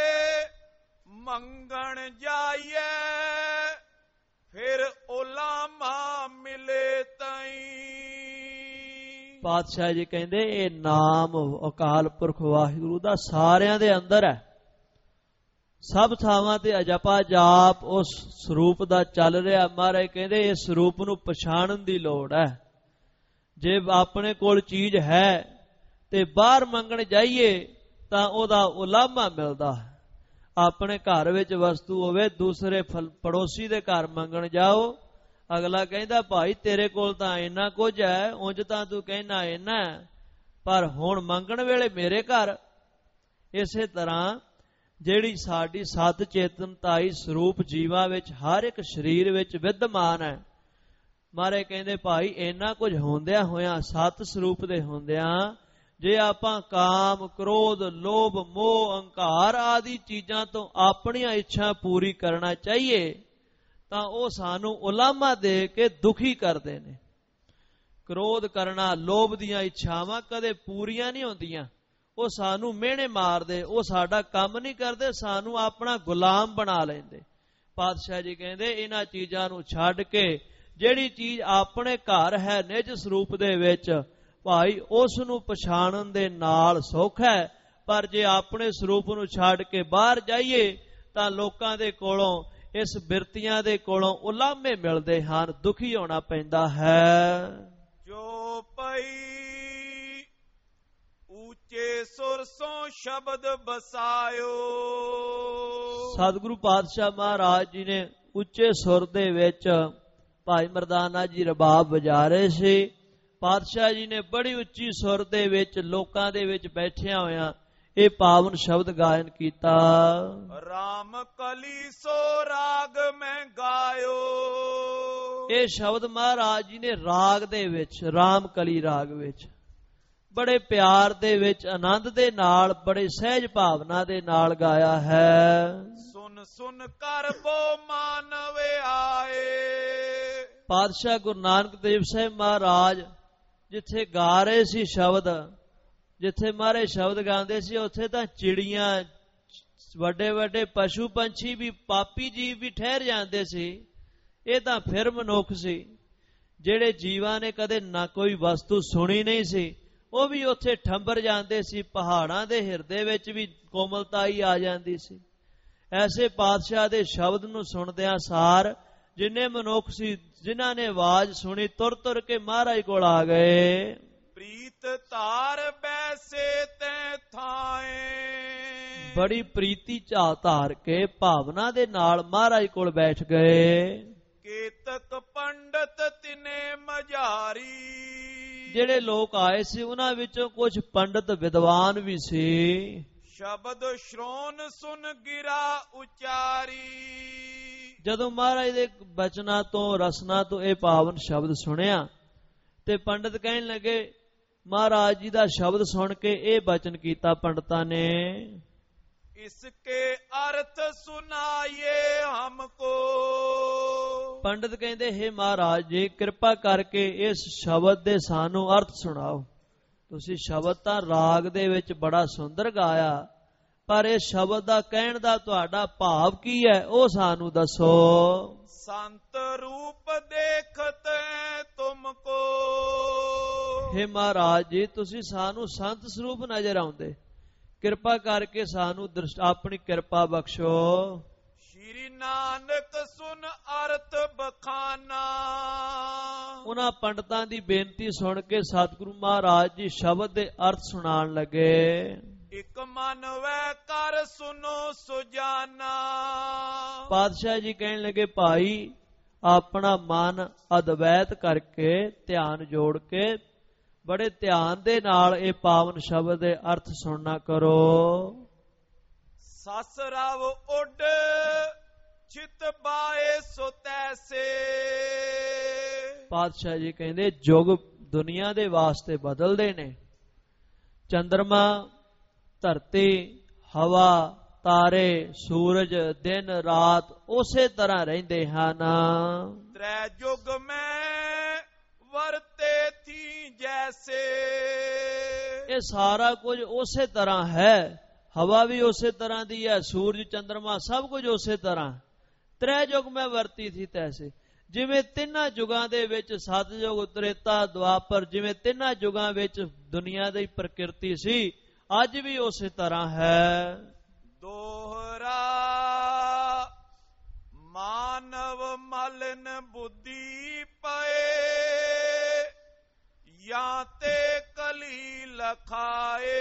ਮੰਗਣ ਜਾਈਏ, ਫਿਰ ਉਲਾਮਾ ਮਿਲੇ ਤਾਈ। ਪਾਤਸ਼ਾਹ ਜੀ ਕਹਿੰਦੇ ਇਹ ਨਾਮ ਅਕਾਲ ਪੁਰਖ ਵਾਹਿਗੁਰੂ ਦਾ ਸਾਰਿਆਂ ਦੇ ਅੰਦਰ ਹੈ। ਸਭ ਥਾਵਾਂ ਤੇ ਅਜਪਾ ਜਾਪ ਉਸ ਸਰੂਪ ਦਾ ਚੱਲ ਰਿਹਾ। ਮਹਾਰਾਜ ਕਹਿੰਦੇ ਇਸ ਸਰੂਪ ਨੂੰ ਪਛਾਣਨ ਦੀ ਲੋੜ ਹੈ। ਜੇ ਆਪਣੇ ਕੋਲ ਚੀਜ਼ ਹੈ ਤੇ ਬਾਹਰ ਮੰਗਣ ਜਾਈਏ ਤਾਂ ਉਹਦਾ ਉਲਾਮਾ ਮਿਲਦਾ। ਆਪਣੇ ਘਰ ਵਿੱਚ ਵਸਤੂ ਹੋਵੇ, ਦੂਸਰੇ ਪੜੋਸੀ ਦੇ ਘਰ ਮੰਗਣ ਜਾਓ, ਅਗਲਾ ਕਹਿੰਦਾ ਭਾਈ ਤੇਰੇ ਕੋਲ ਤਾਂ ਇੰਨਾ ਕੁਝ ਹੈ, ਉਂਝ ਤਾਂ ਤੂੰ ਕਹਿਣਾ ਇੰਨਾ, ਪਰ ਹੁਣ ਮੰਗਣ ਵੇਲੇ ਮੇਰੇ ਘਰ। ਇਸੇ ਤਰ੍ਹਾਂ ਜਿਹੜੀ ਸਾਡੀ ਸਤ ਚੇਤਨਤਾਈ ਸਰੂਪ ਜੀਵਾਂ ਵਿੱਚ ਹਰ ਇੱਕ ਸਰੀਰ ਵਿੱਚ ਵਿਦਮਾਨ ਹੈ, ਮਾਰੇ ਕਹਿੰਦੇ ਭਾਈ ਇੰਨਾ ਕੁਝ ਹੁੰਦਿਆਂ ਹੋਇਆਂ, ਸਤ ਸਰੂਪ ਦੇ ਹੁੰਦਿਆਂ, ਜੇ ਆਪਾਂ ਕਾਮ ਕ੍ਰੋਧ ਲੋਭ ਮੋਹ ਅਹੰਕਾਰ ਆਦਿ ਚੀਜ਼ਾਂ ਤੋਂ ਆਪਣੀਆਂ ਇੱਛਾ ਪੂਰੀ ਕਰਨਾ ਚਾਹੀਏ ਤਾਂ ਉਹ ਸਾਨੂੰ ਉਲਾਮਾ ਦੇ ਕੇ ਦੁਖੀ ਕਰਦੇ ਨੇ। ਕ੍ਰੋਧ ਕਰਨਾ, ਲੋਭ ਦੀਆਂ ਇੱਛਾਵਾਂ ਕਦੇ ਪੂਰੀਆਂ ਨਹੀਂ ਹੁੰਦੀਆਂ, ਉਹ ਸਾਨੂੰ ਮਿਹਣੇ ਮਾਰਦੇ, ਉਹ ਸਾਡਾ ਕੰਮ ਨਹੀਂ ਕਰਦੇ, ਸਾਨੂੰ ਆਪਣਾ ਗੁਲਾਮ ਬਣਾ ਲੈਂਦੇ। ਪਾਤਸ਼ਾਹ ਜੀ ਕਹਿੰਦੇ ਇਹਨਾਂ ਚੀਜ਼ਾਂ ਨੂੰ ਛੱਡ ਕੇ ਜਿਹੜੀ ਚੀਜ਼ ਆਪਣੇ ਘਰ ਹੈ ਨਿਜ ਸਰੂਪ ਦੇ ਵਿੱਚ, ਭਾਈ ਉਸ ਨੂੰ ਪਛਾਣਨ ਦੇ ਨਾਲ ਸੁੱਖ ਹੈ। ਪਰ ਜੇ ਆਪਣੇ ਸਰੂਪ ਨੂੰ ਛੱਡ ਕੇ ਬਾਹਰ ਜਾਈਏ ਤਾਂ ਲੋਕਾਂ ਦੇ ਕੋਲੋਂ, ਇਸ ਬਿਰਤੀਆਂ ਦੇ ਕੋਲੋਂ ਉਲਾਮੇ ਮਿਲਦੇ ਹਨ, ਦੁਖੀ ਹੋਣਾ ਪੈਂਦਾ ਹੈ। ਜੋ ਪਈ ਉੱਚੇ ਸੁਰ ਸੋਂ ਸ਼ਬਦ ਬਸਾਇਓ। ਸਤਿਗੁਰੂ ਪਾਤਸ਼ਾਹ ਮਹਾਰਾਜ ਜੀ ਨੇ ਉੱਚੇ ਸੁਰ ਦੇ ਵਿੱਚ ਭਾਈ ਮਰਦਾਨਾ ਜੀ ਰਬਾਬ ਵਜਾ ਰਹੇ ਸੀ। ਪਾਤਸ਼ਾਹ ਜੀ ਨੇ ਬੜੀ ਉੱਚੀ ਸੁਰ ਦੇ ਵਿੱਚ ਲੋਕਾਂ ਦੇ ਵਿੱਚ ਬੈਠਿਆਂ ਹੋਇਆਂ ਇਹ ਪਾਵਨ ਸ਼ਬਦ ਗਾਇਨ ਕੀਤਾ। ਰਾਮ ਕਲੀ ਸੋ ਰਾਗ ਮੈਂ ਗਾਇਓ। ਇਹ ਸ਼ਬਦ ਮਹਾਰਾਜ ਜੀ ਨੇ ਰਾਗ ਦੇ ਵਿੱਚ, ਰਾਮ ਕਲੀ ਰਾਗ ਵਿੱਚ ਬੜੇ ਪਿਆਰ ਦੇ ਵਿੱਚ, ਆਨੰਦ ਦੇ ਨਾਲ, ਬੜੇ ਸਹਿਜ ਭਾਵਨਾ ਦੇ ਨਾਲ ਗਾਇਆ ਹੈ। ਸੁਨ ਸੁਨ ਕਰ ਬੋ ਮਾਨਵੇ ਆਏ। ਪਾਤਸ਼ਾਹ ਗੁਰੂ ਨਾਨਕ ਦੇਵ ਸਾਹਿਬ ਮਹਾਰਾਜ ਜਿੱਥੇ ਗਾ ਰਹੇ ਸੀ ਸ਼ਬਦ, ਜਿੱਥੇ ਮਹਾਰਾਜ ਸ਼ਬਦ ਗਾਉਂਦੇ ਸੀ, ਉੱਥੇ ਤਾਂ ਚਿੜੀਆਂ, ਵੱਡੇ ਵੱਡੇ ਪਸ਼ੂ ਪੰਛੀ ਵੀ, ਪਾਪੀ ਜੀਵ ਵੀ ਠਹਿਰ ਜਾਂਦੇ ਸੀ। ਇਹ ਤਾਂ ਫਿਰ ਮਨੁੱਖ ਸੀ ਜਿਹੜੇ ਜੀਵਾਂ ਨੇ ਕਦੇ ਨਾ ਕੋਈ ਵਸਤੂ ਸੁਣੀ ਨਹੀਂ ਸੀ, ਉਹ ਵੀ ਉੱਥੇ ਠੰਬਰ ਜਾਂਦੇ ਸੀ। ਪਹਾੜਾਂ ਦੇ ਹਿਰਦੇ ਵਿੱਚ ਵੀ ਕੋਮਲਤਾ ਹੀ ਆ ਜਾਂਦੀ ਸੀ। ਐਸੇ ਪਾਤਸ਼ਾਹ ਦੇ ਸ਼ਬਦ ਨੂੰ ਸੁਣਦਿਆਂ ਸਾਰ ਜਿੰਨੇ ਮਨੁੱਖ ਸੀ, ਜਿਨ੍ਹਾਂ ਨੇ ਆਵਾਜ਼ ਸੁਣੀ, ਤੁਰ ਤੁਰ ਕੇ ਮਹਾਰਾਜ ਕੋਲ ਆ ਗਏ। ਪ੍ਰੀਤ ਧਾਰ ਬੈਸੇ ਤੈ ਥਾਏ। ਬੜੀ ਪ੍ਰੀਤੀ ਝਾ ਧਾਰ ਕੇ ਭਾਵਨਾ ਦੇ ਨਾਲ ਮਹਾਰਾਜ ਕੋਲ ਬੈਠ ਗਏ। ਕੇਤਕ ਪੰਡਤ ਤਿਨੇ ਮਝਾਰੀ। ਜਿਹੜੇ ਲੋਕ ਆਏ ਸੀ ਉਹਨਾਂ ਵਿੱਚੋਂ ਕੁਝ ਪੰਡਤ ਵਿਦਵਾਨ ਵੀ ਸੀ। ਸ਼ਬਦ ਸ਼੍ਰੋਣ ਸੁਨ ਗਿਰਾ ਉਚਾਰੀ। ਜਦੋਂ ਮਹਾਰਾਜ ਦੇ ਬਚਨਾਂ ਤੋਂ, ਰਸਨਾ ਤੋਂ ਇਹ ਪਾਵਨ ਸ਼ਬਦ ਸੁਣਿਆ ਤੇ ਪੰਡਤ ਕਹਿਣ ਲੱਗੇ, ਮਹਾਰਾਜ ਜੀ ਦਾ ਸ਼ਬਦ ਸੁਣ ਕੇ ਇਹ ਬਚਨ ਕੀਤਾ ਪੰਡਤਾਂ ਨੇ, ਇਸਕੇ ਅਰਥ ਸੁਨਾਈਏ ਹਮਕੋ। ਪੰਡਤ ਕਹਿੰਦੇ, ਹੇ ਮਹਾਰਾਜ ਜੀ, ਕਿਰਪਾ ਕਰਕੇ ਇਸ ਸ਼ਬਦ ਦੇ ਸਾਨੂੰ ਅਰਥ ਸੁਣਾਓ। ਤੁਸੀਂ ਸ਼ਬਦ ਤਾਂ ਰਾਗ ਦੇ ਵਿੱਚ ਬੜਾ ਸੁੰਦਰ ਗਾਇਆ, ਪਰ ਇਹ ਸ਼ਬਦ ਦਾ ਕਹਿਣ ਦਾ ਤੁਹਾਡਾ ਭਾਵ ਕੀ ਹੈ, ਉਹ ਸਾਨੂੰ ਦੱਸੋ। ਸੰਤ ਰੂਪ ਦੇਖਤ ਤੁਮਕੋ। ਹੇ ਮਹਾਰਾਜ ਜੀ, ਤੁਸੀਂ ਸਾਨੂੰ ਸੰਤ ਸਰੂਪ ਨਜ਼ਰ ਆਉਂਦੇ, ਕਿਰਪਾ ਕਰਕੇ ਸਾਨੂੰ ਆਪਣੀ ਕਿਰਪਾ ਬਖਸ਼ੋ। ਸ਼੍ਰੀ ਨਾਨਕ ਸੁਨ ਅਰਥ ਬਖਾਨਾ। ਉਹਨਾਂ ਪੰਡਤਾਂ ਦੀ ਬੇਨਤੀ ਸੁਣ ਕੇ ਸਤਿਗੁਰੂ ਮਹਾਰਾਜ ਜੀ ਸ਼ਬਦ ਦੇ ਅਰਥ ਸੁਣਾਉਣ ਲੱਗੇ। ਇਕ ਮਨ ਵੈ ਕਰ ਸੁਨੋ ਸੁਜਾਨਾ। ਪਾਤਸ਼ਾਹ ਜੀ ਕਹਿਣ ਲੱਗੇ, ਭਾਈ ਆਪਣਾ ਮਨ ਅਦਵੈਤ ਕਰਕੇ, ਧਿਆਨ ਜੋੜ ਕੇ, ਬੜੇ ਧਿਆਨ ਦੇ ਨਾਲ ਇਹ ਪਾਵਨ ਸ਼ਬਦ ਦੇ ਅਰਥ ਸੁਣਨਾ ਕਰੋ। ਸਸ ਰਵ ਉੱਡ ਚਿਤ ਬਾਏ ਸੋ ਤੈਸੇ। ਪਾਤਸ਼ਾਹ ਜੀ ਕਹਿੰਦੇ, ਯੁਗ ਦੁਨੀਆ ਦੇ ਵਾਸਤੇ ਬਦਲਦੇ ਨੇ। ਚੰਦਰਮਾ, ਧਰਤੀ, ਹਵਾ, ਤਾਰੇ, ਸੂਰਜ, ਦਿਨ ਰਾਤ ਉਸੇ ਤਰ੍ਹਾਂ ਰਹਿੰਦੇ ਹਨ। ਤ੍ਰੈ ਯੁਗ ਮੈਂ ਵਰਤੇ ਥੀ ਜੈਸੇ। ਇਹ ਸਾਰਾ ਕੁਝ ਉਸੇ ਤਰ੍ਹਾਂ ਹੈ। ਹਵਾ ਵੀ ਉਸੇ ਤਰ੍ਹਾਂ ਦੀ ਹੈ, ਸੂਰਜ, ਚੰਦਰਮਾ ਸਭ ਕੁਝ ਉਸੇ ਤਰ੍ਹਾਂ। ਤ੍ਰੈ ਯੁਗ ਮੈਂ ਵਰਤੀ ਥੀ ਤੈਸੇ। ਜਿਵੇਂ ਤਿੰਨਾਂ ਯੁਗਾਂ ਦੇ ਵਿੱਚ, ਸਤਯੁਗ, ਤ੍ਰੇਤਾ, ਦੁਆਪਰ, ਜਿਵੇਂ ਤਿੰਨਾਂ ਯੁਗਾਂ ਵਿੱਚ ਦੁਨੀਆ ਦੀ ਪ੍ਰਕਿਰਤੀ ਸੀ, ਅੱਜ ਵੀ ਉਸੇ ਤਰ੍ਹਾਂ ਹੈ। ਦੋਹਰਾ ਮਾਨਵ ਮਲਨ ਬੁੱਧੀ ਪਏ, ਜਾਂ ਤੇ ਕਲੀ ਲਖਾਏ।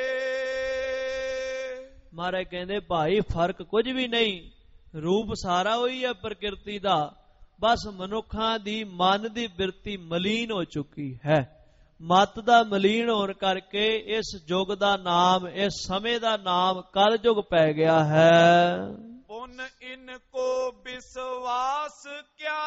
ਮਹਾਰਾਜ ਕਹਿੰਦੇ, ਭਾਈ ਫਰਕ ਕੁਝ ਵੀ ਨਹੀਂ, ਰੂਪ ਸਾਰਾ ਉਹੀ ਹੈ ਪ੍ਰਕਿਰਤੀ ਦਾ, ਬਸ ਮਨੁੱਖਾਂ ਦੀ ਮਨ ਦੀ ਬਿਰਤੀ ਮਲੀਨ ਹੋ ਚੁੱਕੀ ਹੈ। ਮਤ ਦਾ ਮਲੀਨ ਹੋਣ ਕਰਕੇ ਇਸ ਯੁੱਗ ਦਾ ਨਾਮ, ਇਸ ਸਮੇਂ ਦਾ ਨਾਮ ਕਲਯੁਗ ਪੈ ਗਿਆ ਹੈ। ਪੁਨ ਇਨ ਕੋ ਵਿਸ਼ਵਾਸ ਕਿਆ,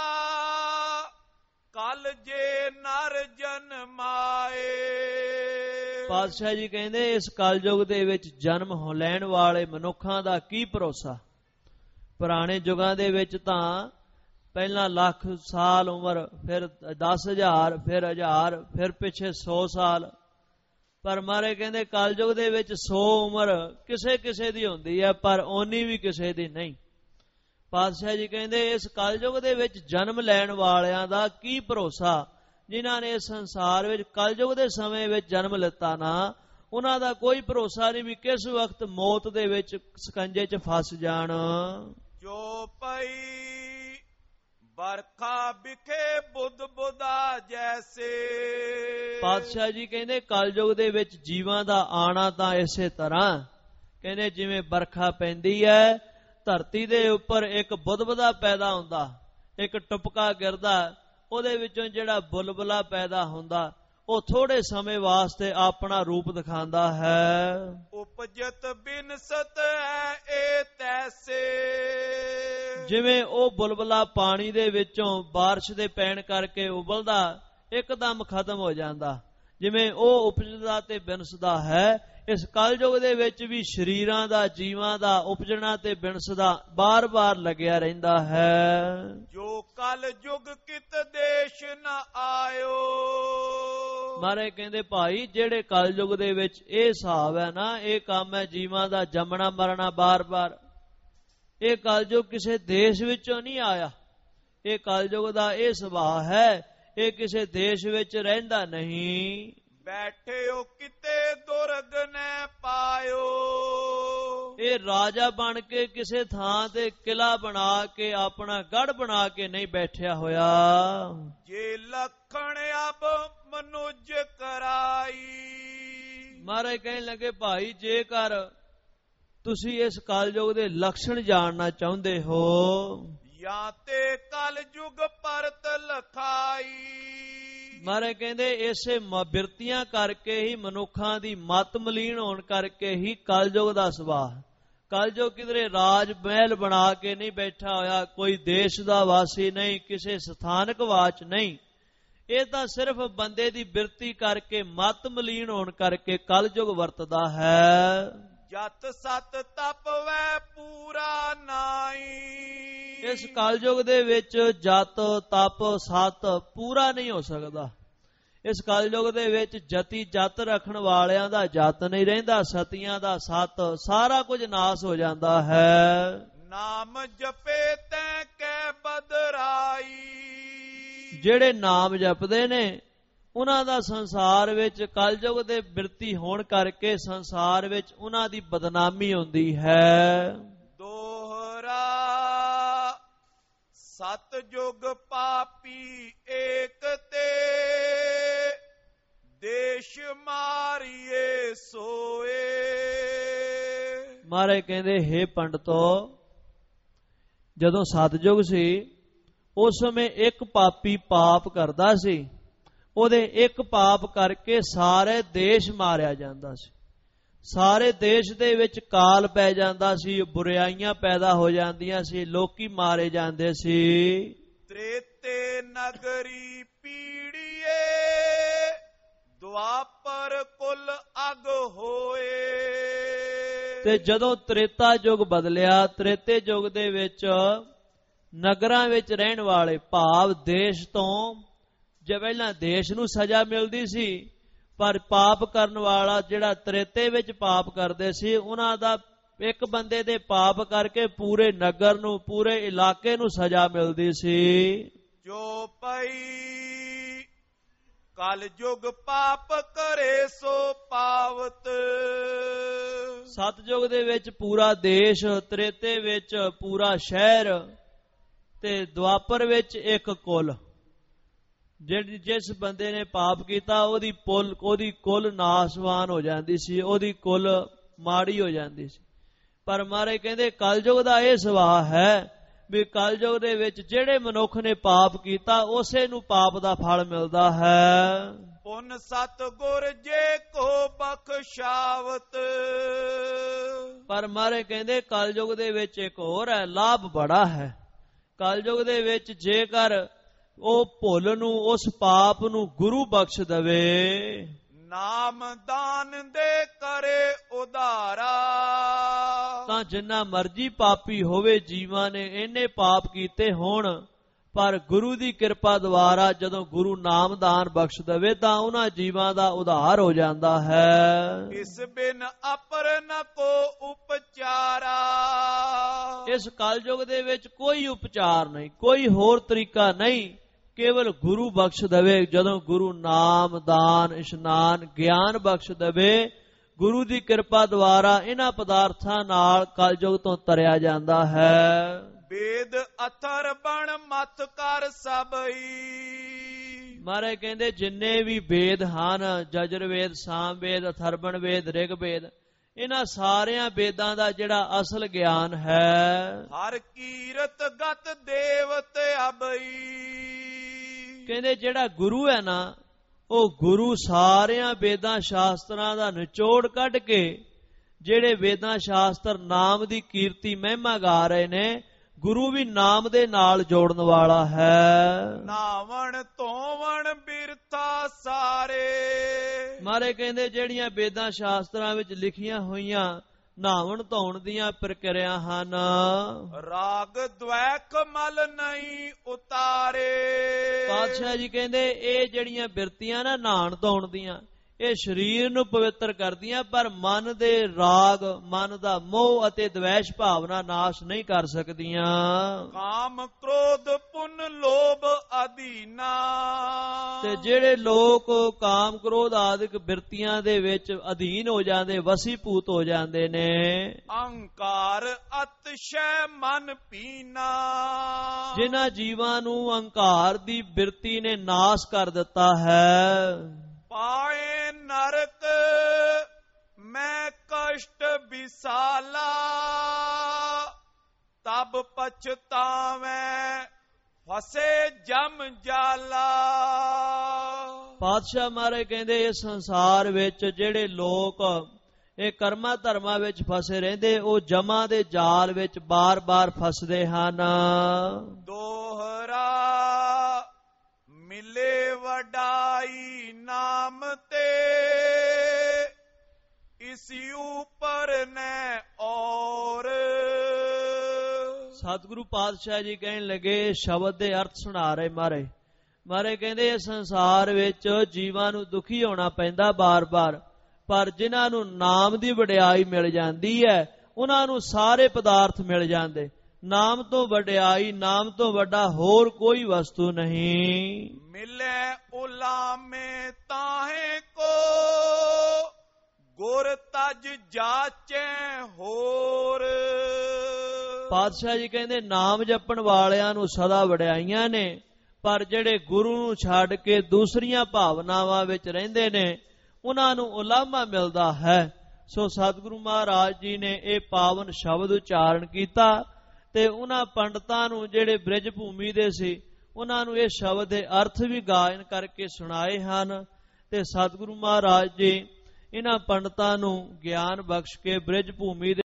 ਕਲ ਜੇ ਨਰ ਜਨਮਾਏ। ਪਾਤਸ਼ਾਹ ਜੀ ਕਹਿੰਦੇ, ਇਸ ਕਲਯੁਗ ਦੇ ਵਿੱਚ ਜਨਮ ਹੋ ਲੈਣ ਵਾਲੇ ਮਨੁੱਖਾਂ ਦਾ ਕੀ ਭਰੋਸਾ। ਪੁਰਾਣੇ ਯੁਗਾਂ ਦੇ ਵਿੱਚ ਤਾਂ ਪਹਿਲਾਂ ਲੱਖ ਸਾਲ ਉਮਰ, ਫਿਰ ਦਸ ਹਜ਼ਾਰ, ਫਿਰ ਹਜ਼ਾਰ, ਫਿਰ ਪਿੱਛੇ ਸੌ ਸਾਲ। ਪਰ ਮਾਰੇ ਕਹਿੰਦੇ ਕਲਯੁਗ ਦੇ ਵਿੱਚ ਸੌ ਉਮਰ ਕਿਸੇ ਕਿਸੇ ਦੀ ਹੁੰਦੀ ਹੈ, ਪਰ ਓਨੀ ਵੀ ਕਿਸੇ ਦੀ ਨਹੀਂ। ਪਾਤਸ਼ਾਹ ਜੀ ਕਹਿੰਦੇ, ਇਸ ਕਲਯੁਗ ਦੇ ਵਿੱਚ ਜਨਮ ਲੈਣ ਵਾਲਿਆਂ ਦਾ ਕੀ ਭਰੋਸਾ, ਜਿਨ੍ਹਾਂ ਨੇ ਇਸ ਸੰਸਾਰ ਵਿੱਚ ਕਲਯੁਗ ਦੇ ਸਮੇਂ ਵਿੱਚ ਜਨਮ ਲਿੱਤਾ ਨਾ, ਉਹਨਾਂ ਦਾ ਕੋਈ ਭਰੋਸਾ ਨਹੀਂ ਵੀ ਕਿਸ ਵਕਤ ਮੌਤ ਦੇ ਵਿੱਚ ਸਕੰਜੇ 'ਚ ਫਸ ਜਾਣ। ਜੋ ਪਈ ਬਰਖਾ ਵਿਖੇ ਬੁੱਧ ਬੁੱਧਾ ਜੈਸੇ। ਪਾਤਸ਼ਾਹ ਜੀ ਕਹਿੰਦੇ ਕਲਯੁਗ ਦੇ ਵਿੱਚ ਜੀਵਾਂ ਦਾ ਆਣਾ ਤਾਂ ਇਸੇ ਤਰ੍ਹਾਂ, ਕਹਿੰਦੇ ਜਿਵੇਂ ਬਰਖਾ ਪੈਂਦੀ ਹੈ ਧਰਤੀ ਦੇ ਉੱਪਰ ਇੱਕ ਬੁੱਧ-ਬੁੱਧਾ ਪੈਦਾ ਹੁੰਦਾ, ਇੱਕ ਟੁਪਕਾ ਗਿਰਦਾ, ਉਹਦੇ ਵਿੱਚੋਂ ਜਿਹੜਾ ਬੁਲਬੁਲਾ ਪੈਦਾ ਹੁੰਦਾ ਉਹ ਥੋੜੇ ਸਮੇਂ ਵਾਸਤੇ ਆਪਣਾ ਰੂਪ ਦਿਖਾਉਂਦਾ ਹੈ। ਉਪਜਤ ਬਿਨਸਤ ਹੈ ਇਹ ਤੈਸੇ। ਜਿਵੇਂ ਉਹ ਬੁਲਬੁਲਾ ਪਾਣੀ ਦੇ ਵਿੱਚੋਂ ਬਾਰਿਸ਼ ਦੇ ਪੈਣ ਕਰਕੇ ਉਬਲਦਾ ਇੱਕਦਮ ਖਤਮ ਹੋ ਜਾਂਦਾ, ਜਿਵੇਂ ਉਹ ਉਪਜਦਾ ਤੇ ਬਿਨਸਦਾ ਹੈ, ਇਸ ਕਲਯੁਗ ਦੇ ਵਿੱਚ ਵੀ ਸਰੀਰਾਂ ਦਾ ਜੀਵਾਂ ਦਾ ਉਪਜਣਾ ਤੇ ਬਿਨਸਦਾ ਬਾਰ-ਬਾਰ ਲੱਗਿਆ ਰਹਿੰਦਾ ਹੈ। ਜੋ ਕਲ ਯੁਗ ਕਿਤ ਦੇਸ਼ ਨ ਆਇਓ। ਮਾਰੇ ਕਹਿੰਦੇ ਭਾਈ ਜਿਹੜੇ ਕਲਯੁਗ ਦੇ ਵਿੱਚ ਇਹ ਹਿਸਾਬ ਹੈ ਨਾ, ਇਹ ਕੰਮ ਹੈ ਜੀਵਾਂ ਦਾ ਜੰਮਣਾ ਮਰਨਾ ਬਾਰ-ਬਾਰ, ਇਹ ਕਲਯੁਗ ਕਿਸੇ ਦੇਸ਼ ਵਿੱਚੋਂ ਨਹੀਂ ਆਇਆ। ਇਹ ਕਲਯੁਗ ਦਾ ਇਹ ਸੁਭਾਅ ਹੈ, ਇਹ ਕਿਸੇ ਦੇਸ਼ ਵਿੱਚ ਰਹਿੰਦਾ ਨਹੀਂ। ਬੈਠਿਓ ਕਿਤੇ ਦੁਰਗ ਨੇ ਪਾਇਓ। ਇਹ ਰਾਜਾ ਬਣ ਕੇ ਕਿਸੇ ਥਾਂ ਤੇ ਕਿਲਾ ਬਣਾ ਕੇ ਆਪਣਾ ਗੜ ਬਣਾ ਕੇ ਨਹੀਂ ਬੈਠਿਆ ਹੋਇਆ। ਜੇ ਲਖਣ ਅਬ ਮਨੁਜ ਕਰਾਈ। ਮਹਾਰਾਜ ਕਹਿਣ ਲੱਗੇ ਭਾਈ ਜੇਕਰ ਤੁਸੀਂ ਇਸ ਕਲਯੁਗ ਦੇ ਲੱਛਣ ਜਾਣਨਾ ਚਾਹੁੰਦੇ ਹੋ, ਜਾਂ ਤੇ ਕਲ ਯੁਗ ਪਰਤ ਲਖਾਈ। ਮਹਾਰਾਜ ਕਹਿੰਦੇ ਇਸੇ ਬਿਰਤੀਆਂ ਕਰਕੇ ਹੀ ਮਨੁੱਖਾਂ ਦੀ ਮਤ ਮਲੀਨ ਹੋਣ ਕਰਕੇ ਹੀ ਕਲਯੁਗ ਦਾ ਸੁਭਾਅ। ਕਲਯੁਗ ਕਿਧਰੇ ਰਾਜ ਮਹਿਲ ਬਣਾ ਕੇ ਨਹੀਂ ਬੈਠਾ ਹੋਇਆ, ਕੋਈ ਦੇਸ਼ ਦਾ ਵਾਸੀ ਨਹੀਂ, ਕਿਸੇ ਸਥਾਨਕ ਵਾਚ ਨਹੀਂ। ਇਹ ਤਾਂ ਸਿਰਫ ਬੰਦੇ ਦੀ ਬਿਰਤੀ ਕਰਕੇ ਮਤ ਮਲੀਨ ਹੋਣ ਕਰਕੇ ਕਲਯੁਗ ਵਰਤਦਾ ਹੈ। ਜਤ ਸਤ ਤਪ ਵੈ ਪੂਰਾ ਨਾਈ। ਇਸ ਕਲਯੁਗ ਦੇ ਵਿੱਚ ਜਤ ਤਪ ਸਤ ਪੂਰਾ ਨਹੀਂ ਹੋ ਸਕਦਾ। ਇਸ ਕਲਯੁਗ ਦੇ ਵਿੱਚ ਜਤੀ ਜਤ ਰੱਖਣ ਵਾਲਿਆਂ ਦਾ ਜਤ ਨਹੀਂ ਰਹਿੰਦਾ, ਸਤੀਆਂ ਦਾ ਸਤ, ਸਾਰਾ ਕੁਝ ਨਾਸ ਹੋ ਜਾਂਦਾ ਹੈ। ਨਾਮ ਜਪੇ ਤੈ ਕੈ ਬਦਰਾਈ। ਜਿਹੜੇ ਨਾਮ ਜਪਦੇ ਨੇ ਉਹਨਾਂ ਦਾ ਸੰਸਾਰ ਵਿੱਚ ਕਲਯੁਗ ਦੇ ਬਿਰਤੀ ਹੋਣ ਕਰਕੇ ਸੰਸਾਰ ਵਿੱਚ ਉਹਨਾਂ ਦੀ ਬਦਨਾਮੀ ਹੁੰਦੀ ਹੈ। ਦੋਹਰਾ ਸਤਜੁਗ ਪਾਪੀ ਏਕ ਤੇ ਦੇਸ਼ ਮਾਰੀਏ ਸੋਏ। ਮਹਾਰਾਜ ਕਹਿੰਦੇ ਹੇ ਪੰਡਤੋ, ਜਦੋਂ ਸਤਜੁਗ ਸੀ ਉਸ ਸਮੇਂ ਇੱਕ ਪਾਪੀ ਪਾਪ ਕਰਦਾ ਸੀ, ਉਹਦੇ ਇੱਕ ਪਾਪ ਕਰਕੇ ਸਾਰੇ ਦੇਸ਼ ਮਾਰਿਆ ਜਾਂਦਾ ਸੀ। ਸਾਰੇ ਦੇਸ਼ ਦੇ ਵਿੱਚ ਕਾਲ ਪੈ ਜਾਂਦਾ ਸੀ, ਬੁਰਾਈਆਂ ਪੈਦਾ ਹੋ ਜਾਂਦੀਆਂ ਸੀ, ਲੋਕੀ ਮਾਰੇ ਜਾਂਦੇ ਸੀ। ਤ੍ਰੇਤੇ ਨਗਰੀ ਪੀੜੀਏ ਦੁਆਪਰ ਕੁਲ ਅਗ ਹੋਏ। ਤੇ ਜਦੋਂ ਤ੍ਰੇਤਾ ਯੁੱਗ ਬਦਲਿਆ, ਤ੍ਰੇਤੇ ਯੁੱਗ ਦੇ ਵਿੱਚ ਨਗਰਾਂ ਵਿੱਚ ਰਹਿਣ ਵਾਲੇ ਭਾਵ ਦੇਸ਼ ਤੋਂ, ਜੇ ਪਹਿਲਾਂ ਦੇਸ਼ ਨੂੰ ਸਜ਼ਾ ਮਿਲਦੀ ਸੀ, ਪਰ ਪਾਪ ਕਰਨ ਵਾਲਾ ਜਿਹੜਾ ਤ੍ਰੇਤੇ ਵਿੱਚ ਪਾਪ ਕਰਦੇ ਸੀ ਉਹਨਾਂ ਦਾ ਇੱਕ ਬੰਦੇ ਦੇ ਪਾਪ ਕਰਕੇ ਪੂਰੇ ਨਗਰ ਨੂੰ, ਪੂਰੇ ਇਲਾਕੇ ਨੂੰ ਸਜ਼ਾ ਮਿਲਦੀ ਸੀ। ਜੋ ਪਈ ਕਲ ਯੁਗ ਪਾਪ ਕਰੇ ਸੋ ਪਾਵਤ। ਸਤਜੁਗ ਦੇ ਵਿੱਚ ਪੂਰਾ ਦੇਸ਼, ਤ੍ਰੇਤੇ ਵਿੱਚ ਪੂਰਾ ਸ਼ਹਿਰ ਤੇ ਦੁਆਪਰ ਵਿੱਚ ਇੱਕ ਕੁਲ। ਜਿਹੜੀ ਜਿਸ ਬੰਦੇ ਨੇ ਪਾਪ ਕੀਤਾ ਉਹਦੀ ਪੁੱਲ ਉਹਦੀ ਕੁੱਲ ਨਾਸਵਾਨ ਹੋ ਜਾਂਦੀ ਸੀ, ਉਹਦੀ ਕੁੱਲ ਮਾੜੀ ਹੋ ਜਾਂਦੀ ਸੀ। ਪਰ ਮਹਾਰਾਜ ਕਹਿੰਦੇ ਕਲਯੁਗ ਦਾ ਇਹ ਸੁਭਾਅ ਹੈ ਵੀ ਕਲਯੁਗ ਦੇ ਵਿੱਚ ਜਿਹੜੇ ਮਨੁੱਖ ਨੇ ਪਾਪ ਕੀਤਾ ਉਸੇ ਨੂੰ ਪਾਪ ਦਾ ਫਲ ਮਿਲਦਾ ਹੈ। ਪੁੰਨ ਸਤ ਗੁਰ ਜੇ ਕੋ ਬਖਸ਼ਾਵਤ। ਪਰ ਮਹਾਰਾਜ ਕਹਿੰਦੇ ਕਲਯੁਗ ਦੇ ਵਿੱਚ ਇੱਕ ਹੋਰ ਹੈ, ਲਾਭ ਬੜਾ ਹੈ। ਕਲਯੁਗ ਦੇ ਵਿੱਚ ਜੇਕਰ ਉਹ ਭੁੱਲ ਨੂੰ, ਉਸ ਪਾਪ ਨੂੰ ਗੁਰੂ ਬਖਸ਼ ਦਵੇ, ਨਾਮ ਦਾਨ ਦੇ ਕਰੇ ਉਧਾਰਾ, ਤਾਂ ਜਿੰਨਾ ਮਰਜੀ ਪਾਪੀ ਹੋਵੇ ਜੀਵਾਂ ਨੇ ਇੰਨੇ ਪਾਪ ਕੀਤੇ ਹੋਣ, ਪਰ ਗੁਰੂ ਦੀ ਕਿਰਪਾ ਦੁਆਰਾ ਜਦੋਂ ਗੁਰੂ ਨਾਮ ਦਾਨ ਬਖਸ਼ ਦਵੇ ਤਾਂ ਉਹਨਾਂ ਜੀਵਾਂ ਦਾ ਉਧਾਰ ਹੋ ਜਾਂਦਾ ਹੈ। ਇਸ ਬਿਨ ਅਪਰ ਨ ਕੋ ਉਪਚਾਰਾ। ਇਸ ਕਲਯੁਗ ਦੇ ਵਿੱਚ ਕੋਈ ਉਪਚਾਰ ਨਹੀਂ, ਕੋਈ ਹੋਰ ਤਰੀਕਾ ਨਹੀਂ, ਕੇਵਲ ਗੁਰੂ ਬਖਸ਼ ਦਵੇ। ਜਦੋਂ ਗੁਰੂ ਨਾਮ ਦਾਨ ਇਸ਼ਨਾਨ ਗਿਆਨ ਬਖਸ਼ ਦਵੇ, ਗੁਰੂ ਦੀ ਕਿਰਪਾ ਦੁਆਰਾ ਇਹਨਾਂ ਪਦਾਰਥਾਂ ਨਾਲ ਕਲਯੁਗ ਤੋਂ ਤਰਿਆ ਜਾਂਦਾ ਹੈ। ਵੇਦ ਅਥਰ ਬਣ ਮਤ ਕਰ ਸਭਈ। ਮਹਾਰਾਜ ਕਹਿੰਦੇ ਜਿੰਨੇ ਵੀ ਵੇਦ ਹਨ, ਜਜਰ ਵੇਦ, ਸਾਮ ਵੇਦ, ਅਥਰਵਣ ਵੇਦ, ਰਿਗ ਵੇਦ, ਇਹਨਾਂ ਸਾਰਿਆਂ ਵੇਦਾਂ ਦਾ ਜਿਹੜਾ ਅਸਲ ਗਿਆਨ ਹੈ, ਹਰ ਕੀਰਤ ਗਤ ਦੇਵਤ ਅਬਈ। ਕਹਿੰਦੇ ਜਿਹੜਾ ਗੁਰੂ ਹੈ ਨਾ, ਉਹ ਗੁਰੂ ਸਾਰਿਆਂ ਵੇਦਾਂ ਸ਼ਾਸਤਰਾਂ ਦਾ ਨਿਚੋੜ ਕੱਢ ਕੇ ਜਿਹੜੇ ਵੇਦਾਂ ਸ਼ਾਸਤਰ ਨਾਮ ਦੀ ਕੀਰਤੀ ਮਹਿਮਾ ਗਾ ਰਹੇ ਨੇ, ਗੁਰੂ ਵੀ ਨਾਮ ਦੇ ਨਾਲ ਜੋੜਨ ਵਾਲਾ ਹੈ। ਨਾਵਣ ਧੋਵਣ ਬਿਰਥਾ ਸਾਰੇ। ਮਾਰੇ ਕਹਿੰਦੇ ਜਿਹੜੀਆਂ ਵੇਦਾਂ ਸ਼ਾਸਤਰਾਂ ਵਿੱਚ ਲਿਖੀਆਂ ਹੋਈਆਂ ਨਾਵਣ ਧੋਣ ਦੀਆਂ ਪ੍ਰਕਿਰਿਆ ਹਨ, ਰਾਗ ਦ્વੈਖ ਮਲ ਨਹੀਂ ਉਤਾਰੇ। ਪਾਤਸ਼ਾਹ ਜੀ ਕਹਿੰਦੇ ਇਹ ਜਿਹੜੀਆਂ ਬਿਰਤੀਆਂ ਨਾ ਨਹਾਣ ਧੋਣ ਦੀਆਂ, ਇਹ ਸਰੀਰ ਨੂੰ ਪਵਿੱਤਰ ਕਰਦੀਆਂ, ਪਰ ਮਨ ਦੇ ਰਾਗ, ਮਨ ਦਾ ਮੋਹ ਅਤੇ ਦ્વੈਸ਼ ਭਾਵਨਾ ਨਾਸ਼ ਨਹੀਂ ਕਰ ਸਕਦੀਆਂ। ਕਾਮ ਕ੍ਰੋਧ ਪੁੰਨ ਲੋਭ ਅਧੀਨਾ। ਤੇ ਜਿਹੜੇ ਲੋਕ ਕਾਮ ਕ੍ਰੋਧ ਆਦਿਕ ਬਿਰਤੀਆਂ ਦੇ ਵਿੱਚ ਅਧੀਨ ਹੋ ਜਾਂਦੇ, ਵਸੀਭੂਤ ਹੋ ਜਾਂਦੇ ਨੇ, ਅਹੰਕਾਰ ਅਤਿਸ਼ੈ ਮਨ ਪੀਨਾ। ਜਿਨ੍ਹਾਂ ਜੀਵਾਂ ਨੂੰ ਅਹੰਕਾਰ ਦੀ ਬਿਰਤੀ ਨੇ ਨਾਸ਼ ਕਰ ਦਿੱਤਾ ਹੈ, ਪਾਏ ਨਰਕ ਮੈਂ ਕਸ਼ਟ ਵਿਸਾਲਾ। ਤਬ ਪਛਤਾਵੇਂ ਫਸੇ ਜਮ ਜਾਲਾ। ਪਾਤਸ਼ਾਹ ਮਹਾਰਾਜ ਕਹਿੰਦੇ ਇਸ ਸੰਸਾਰ ਵਿੱਚ ਜਿਹੜੇ ਲੋਕ ਇਹ ਕਰਮਾਂ ਧਰਮਾਂ ਵਿੱਚ ਫਸੇ ਰਹਿੰਦੇ, ਉਹ ਜਮਾਂ ਦੇ ਜਾਲ ਵਿੱਚ ਬਾਰ-ਬਾਰ ਫਸਦੇ ਹਨ। ਦੋਹਰਾ ਮਿਲੇ ਵਡਾਈ ਨਾਮ ਤੇ, ਇਸ ਉਪਰ ਨੇ ਔਰ। ਸਤਿਗੁਰੂ ਪਾਤਸ਼ਾਹ ਜੀ ਕਹਿਣ ਲੱਗੇ, ਸ਼ਬਦ ਦੇ ਅਰਥ ਸੁਣਾ ਰਹੇ ਮਾਰੇ। ਮਾਰੇ ਕਹਿੰਦੇ ਇਸ ਸੰਸਾਰ ਵਿੱਚ ਜੀਵਾਂ ਨੂੰ ਦੁਖੀ ਹੋਣਾ ਪੈਂਦਾ ਬਾਰ-ਬਾਰ, ਪਰ ਜਿਨ੍ਹਾਂ ਨੂੰ ਨਾਮ ਦੀ ਵਡਿਆਈ ਮਿਲ ਜਾਂਦੀ ਹੈ, ਉਹਨਾਂ ਨੂੰ ਸਾਰੇ ਪਦਾਰਥ ਮਿਲ ਜਾਂਦੇ। ਨਾਮ ਤੋਂ ਵਡਿਆਈ, ਨਾਮ ਤੋਂ ਵੱਡਾ ਹੋਰ ਕੋਈ ਵਸਤੂ ਨਹੀਂ। ਮਿਲੇ ਉਲਾਮੇ ਤਾਹੇ ਕੋ, ਗੁਰ ਤਜ ਜਾਚੈ ਹੋਰ। ਪਾਤਸ਼ਾਹ ਜੀ ਕਹਿੰਦੇ ਨਾਮ ਜਪਣ ਵਾਲਿਆਂ ਨੂੰ ਸਦਾ ਵਡਿਆਈਆਂ ਨੇ, ਪਰ ਜਿਹੜੇ ਗੁਰੂ ਨੂੰ ਛੱਡ ਕੇ ਦੂਸਰੀਆਂ ਭਾਵਨਾਵਾਂ ਵਿੱਚ ਰਹਿੰਦੇ ਨੇ, ਉਹਨਾਂ ਨੂੰ ਉਲਾਮਾ ਮਿਲਦਾ ਹੈ। ਸੋ ਸਤਿਗੁਰੂ ਮਹਾਰਾਜ ਜੀ ਨੇ ਇਹ ਪਾਵਨ ਸ਼ਬਦ ਉਚਾਰਨ ਕੀਤਾ, ਤੇ ਉਹਨਾਂ ਪੰਡਤਾਂ ਨੂੰ ਜਿਹੜੇ ਬ੍ਰਿਜ ਭੂਮੀ ਦੇ ਸੀ, ਉਹਨਾਂ ਨੂੰ ਇਹ ਸ਼ਬਦ ਦੇ ਅਰਥ ਵੀ ਗਾਇਨ ਕਰਕੇ ਸੁਣਾਏ ਹਨ। ਤੇ ਸਤਿਗੁਰੂ ਮਹਾਰਾਜ ਜੀ ਇਹਨਾਂ ਪੰਡਤਾਂ ਨੂੰ ਗਿਆਨ ਬਖਸ਼ ਕੇ ਬ੍ਰਿਜ ਭੂਮੀ ਦੇ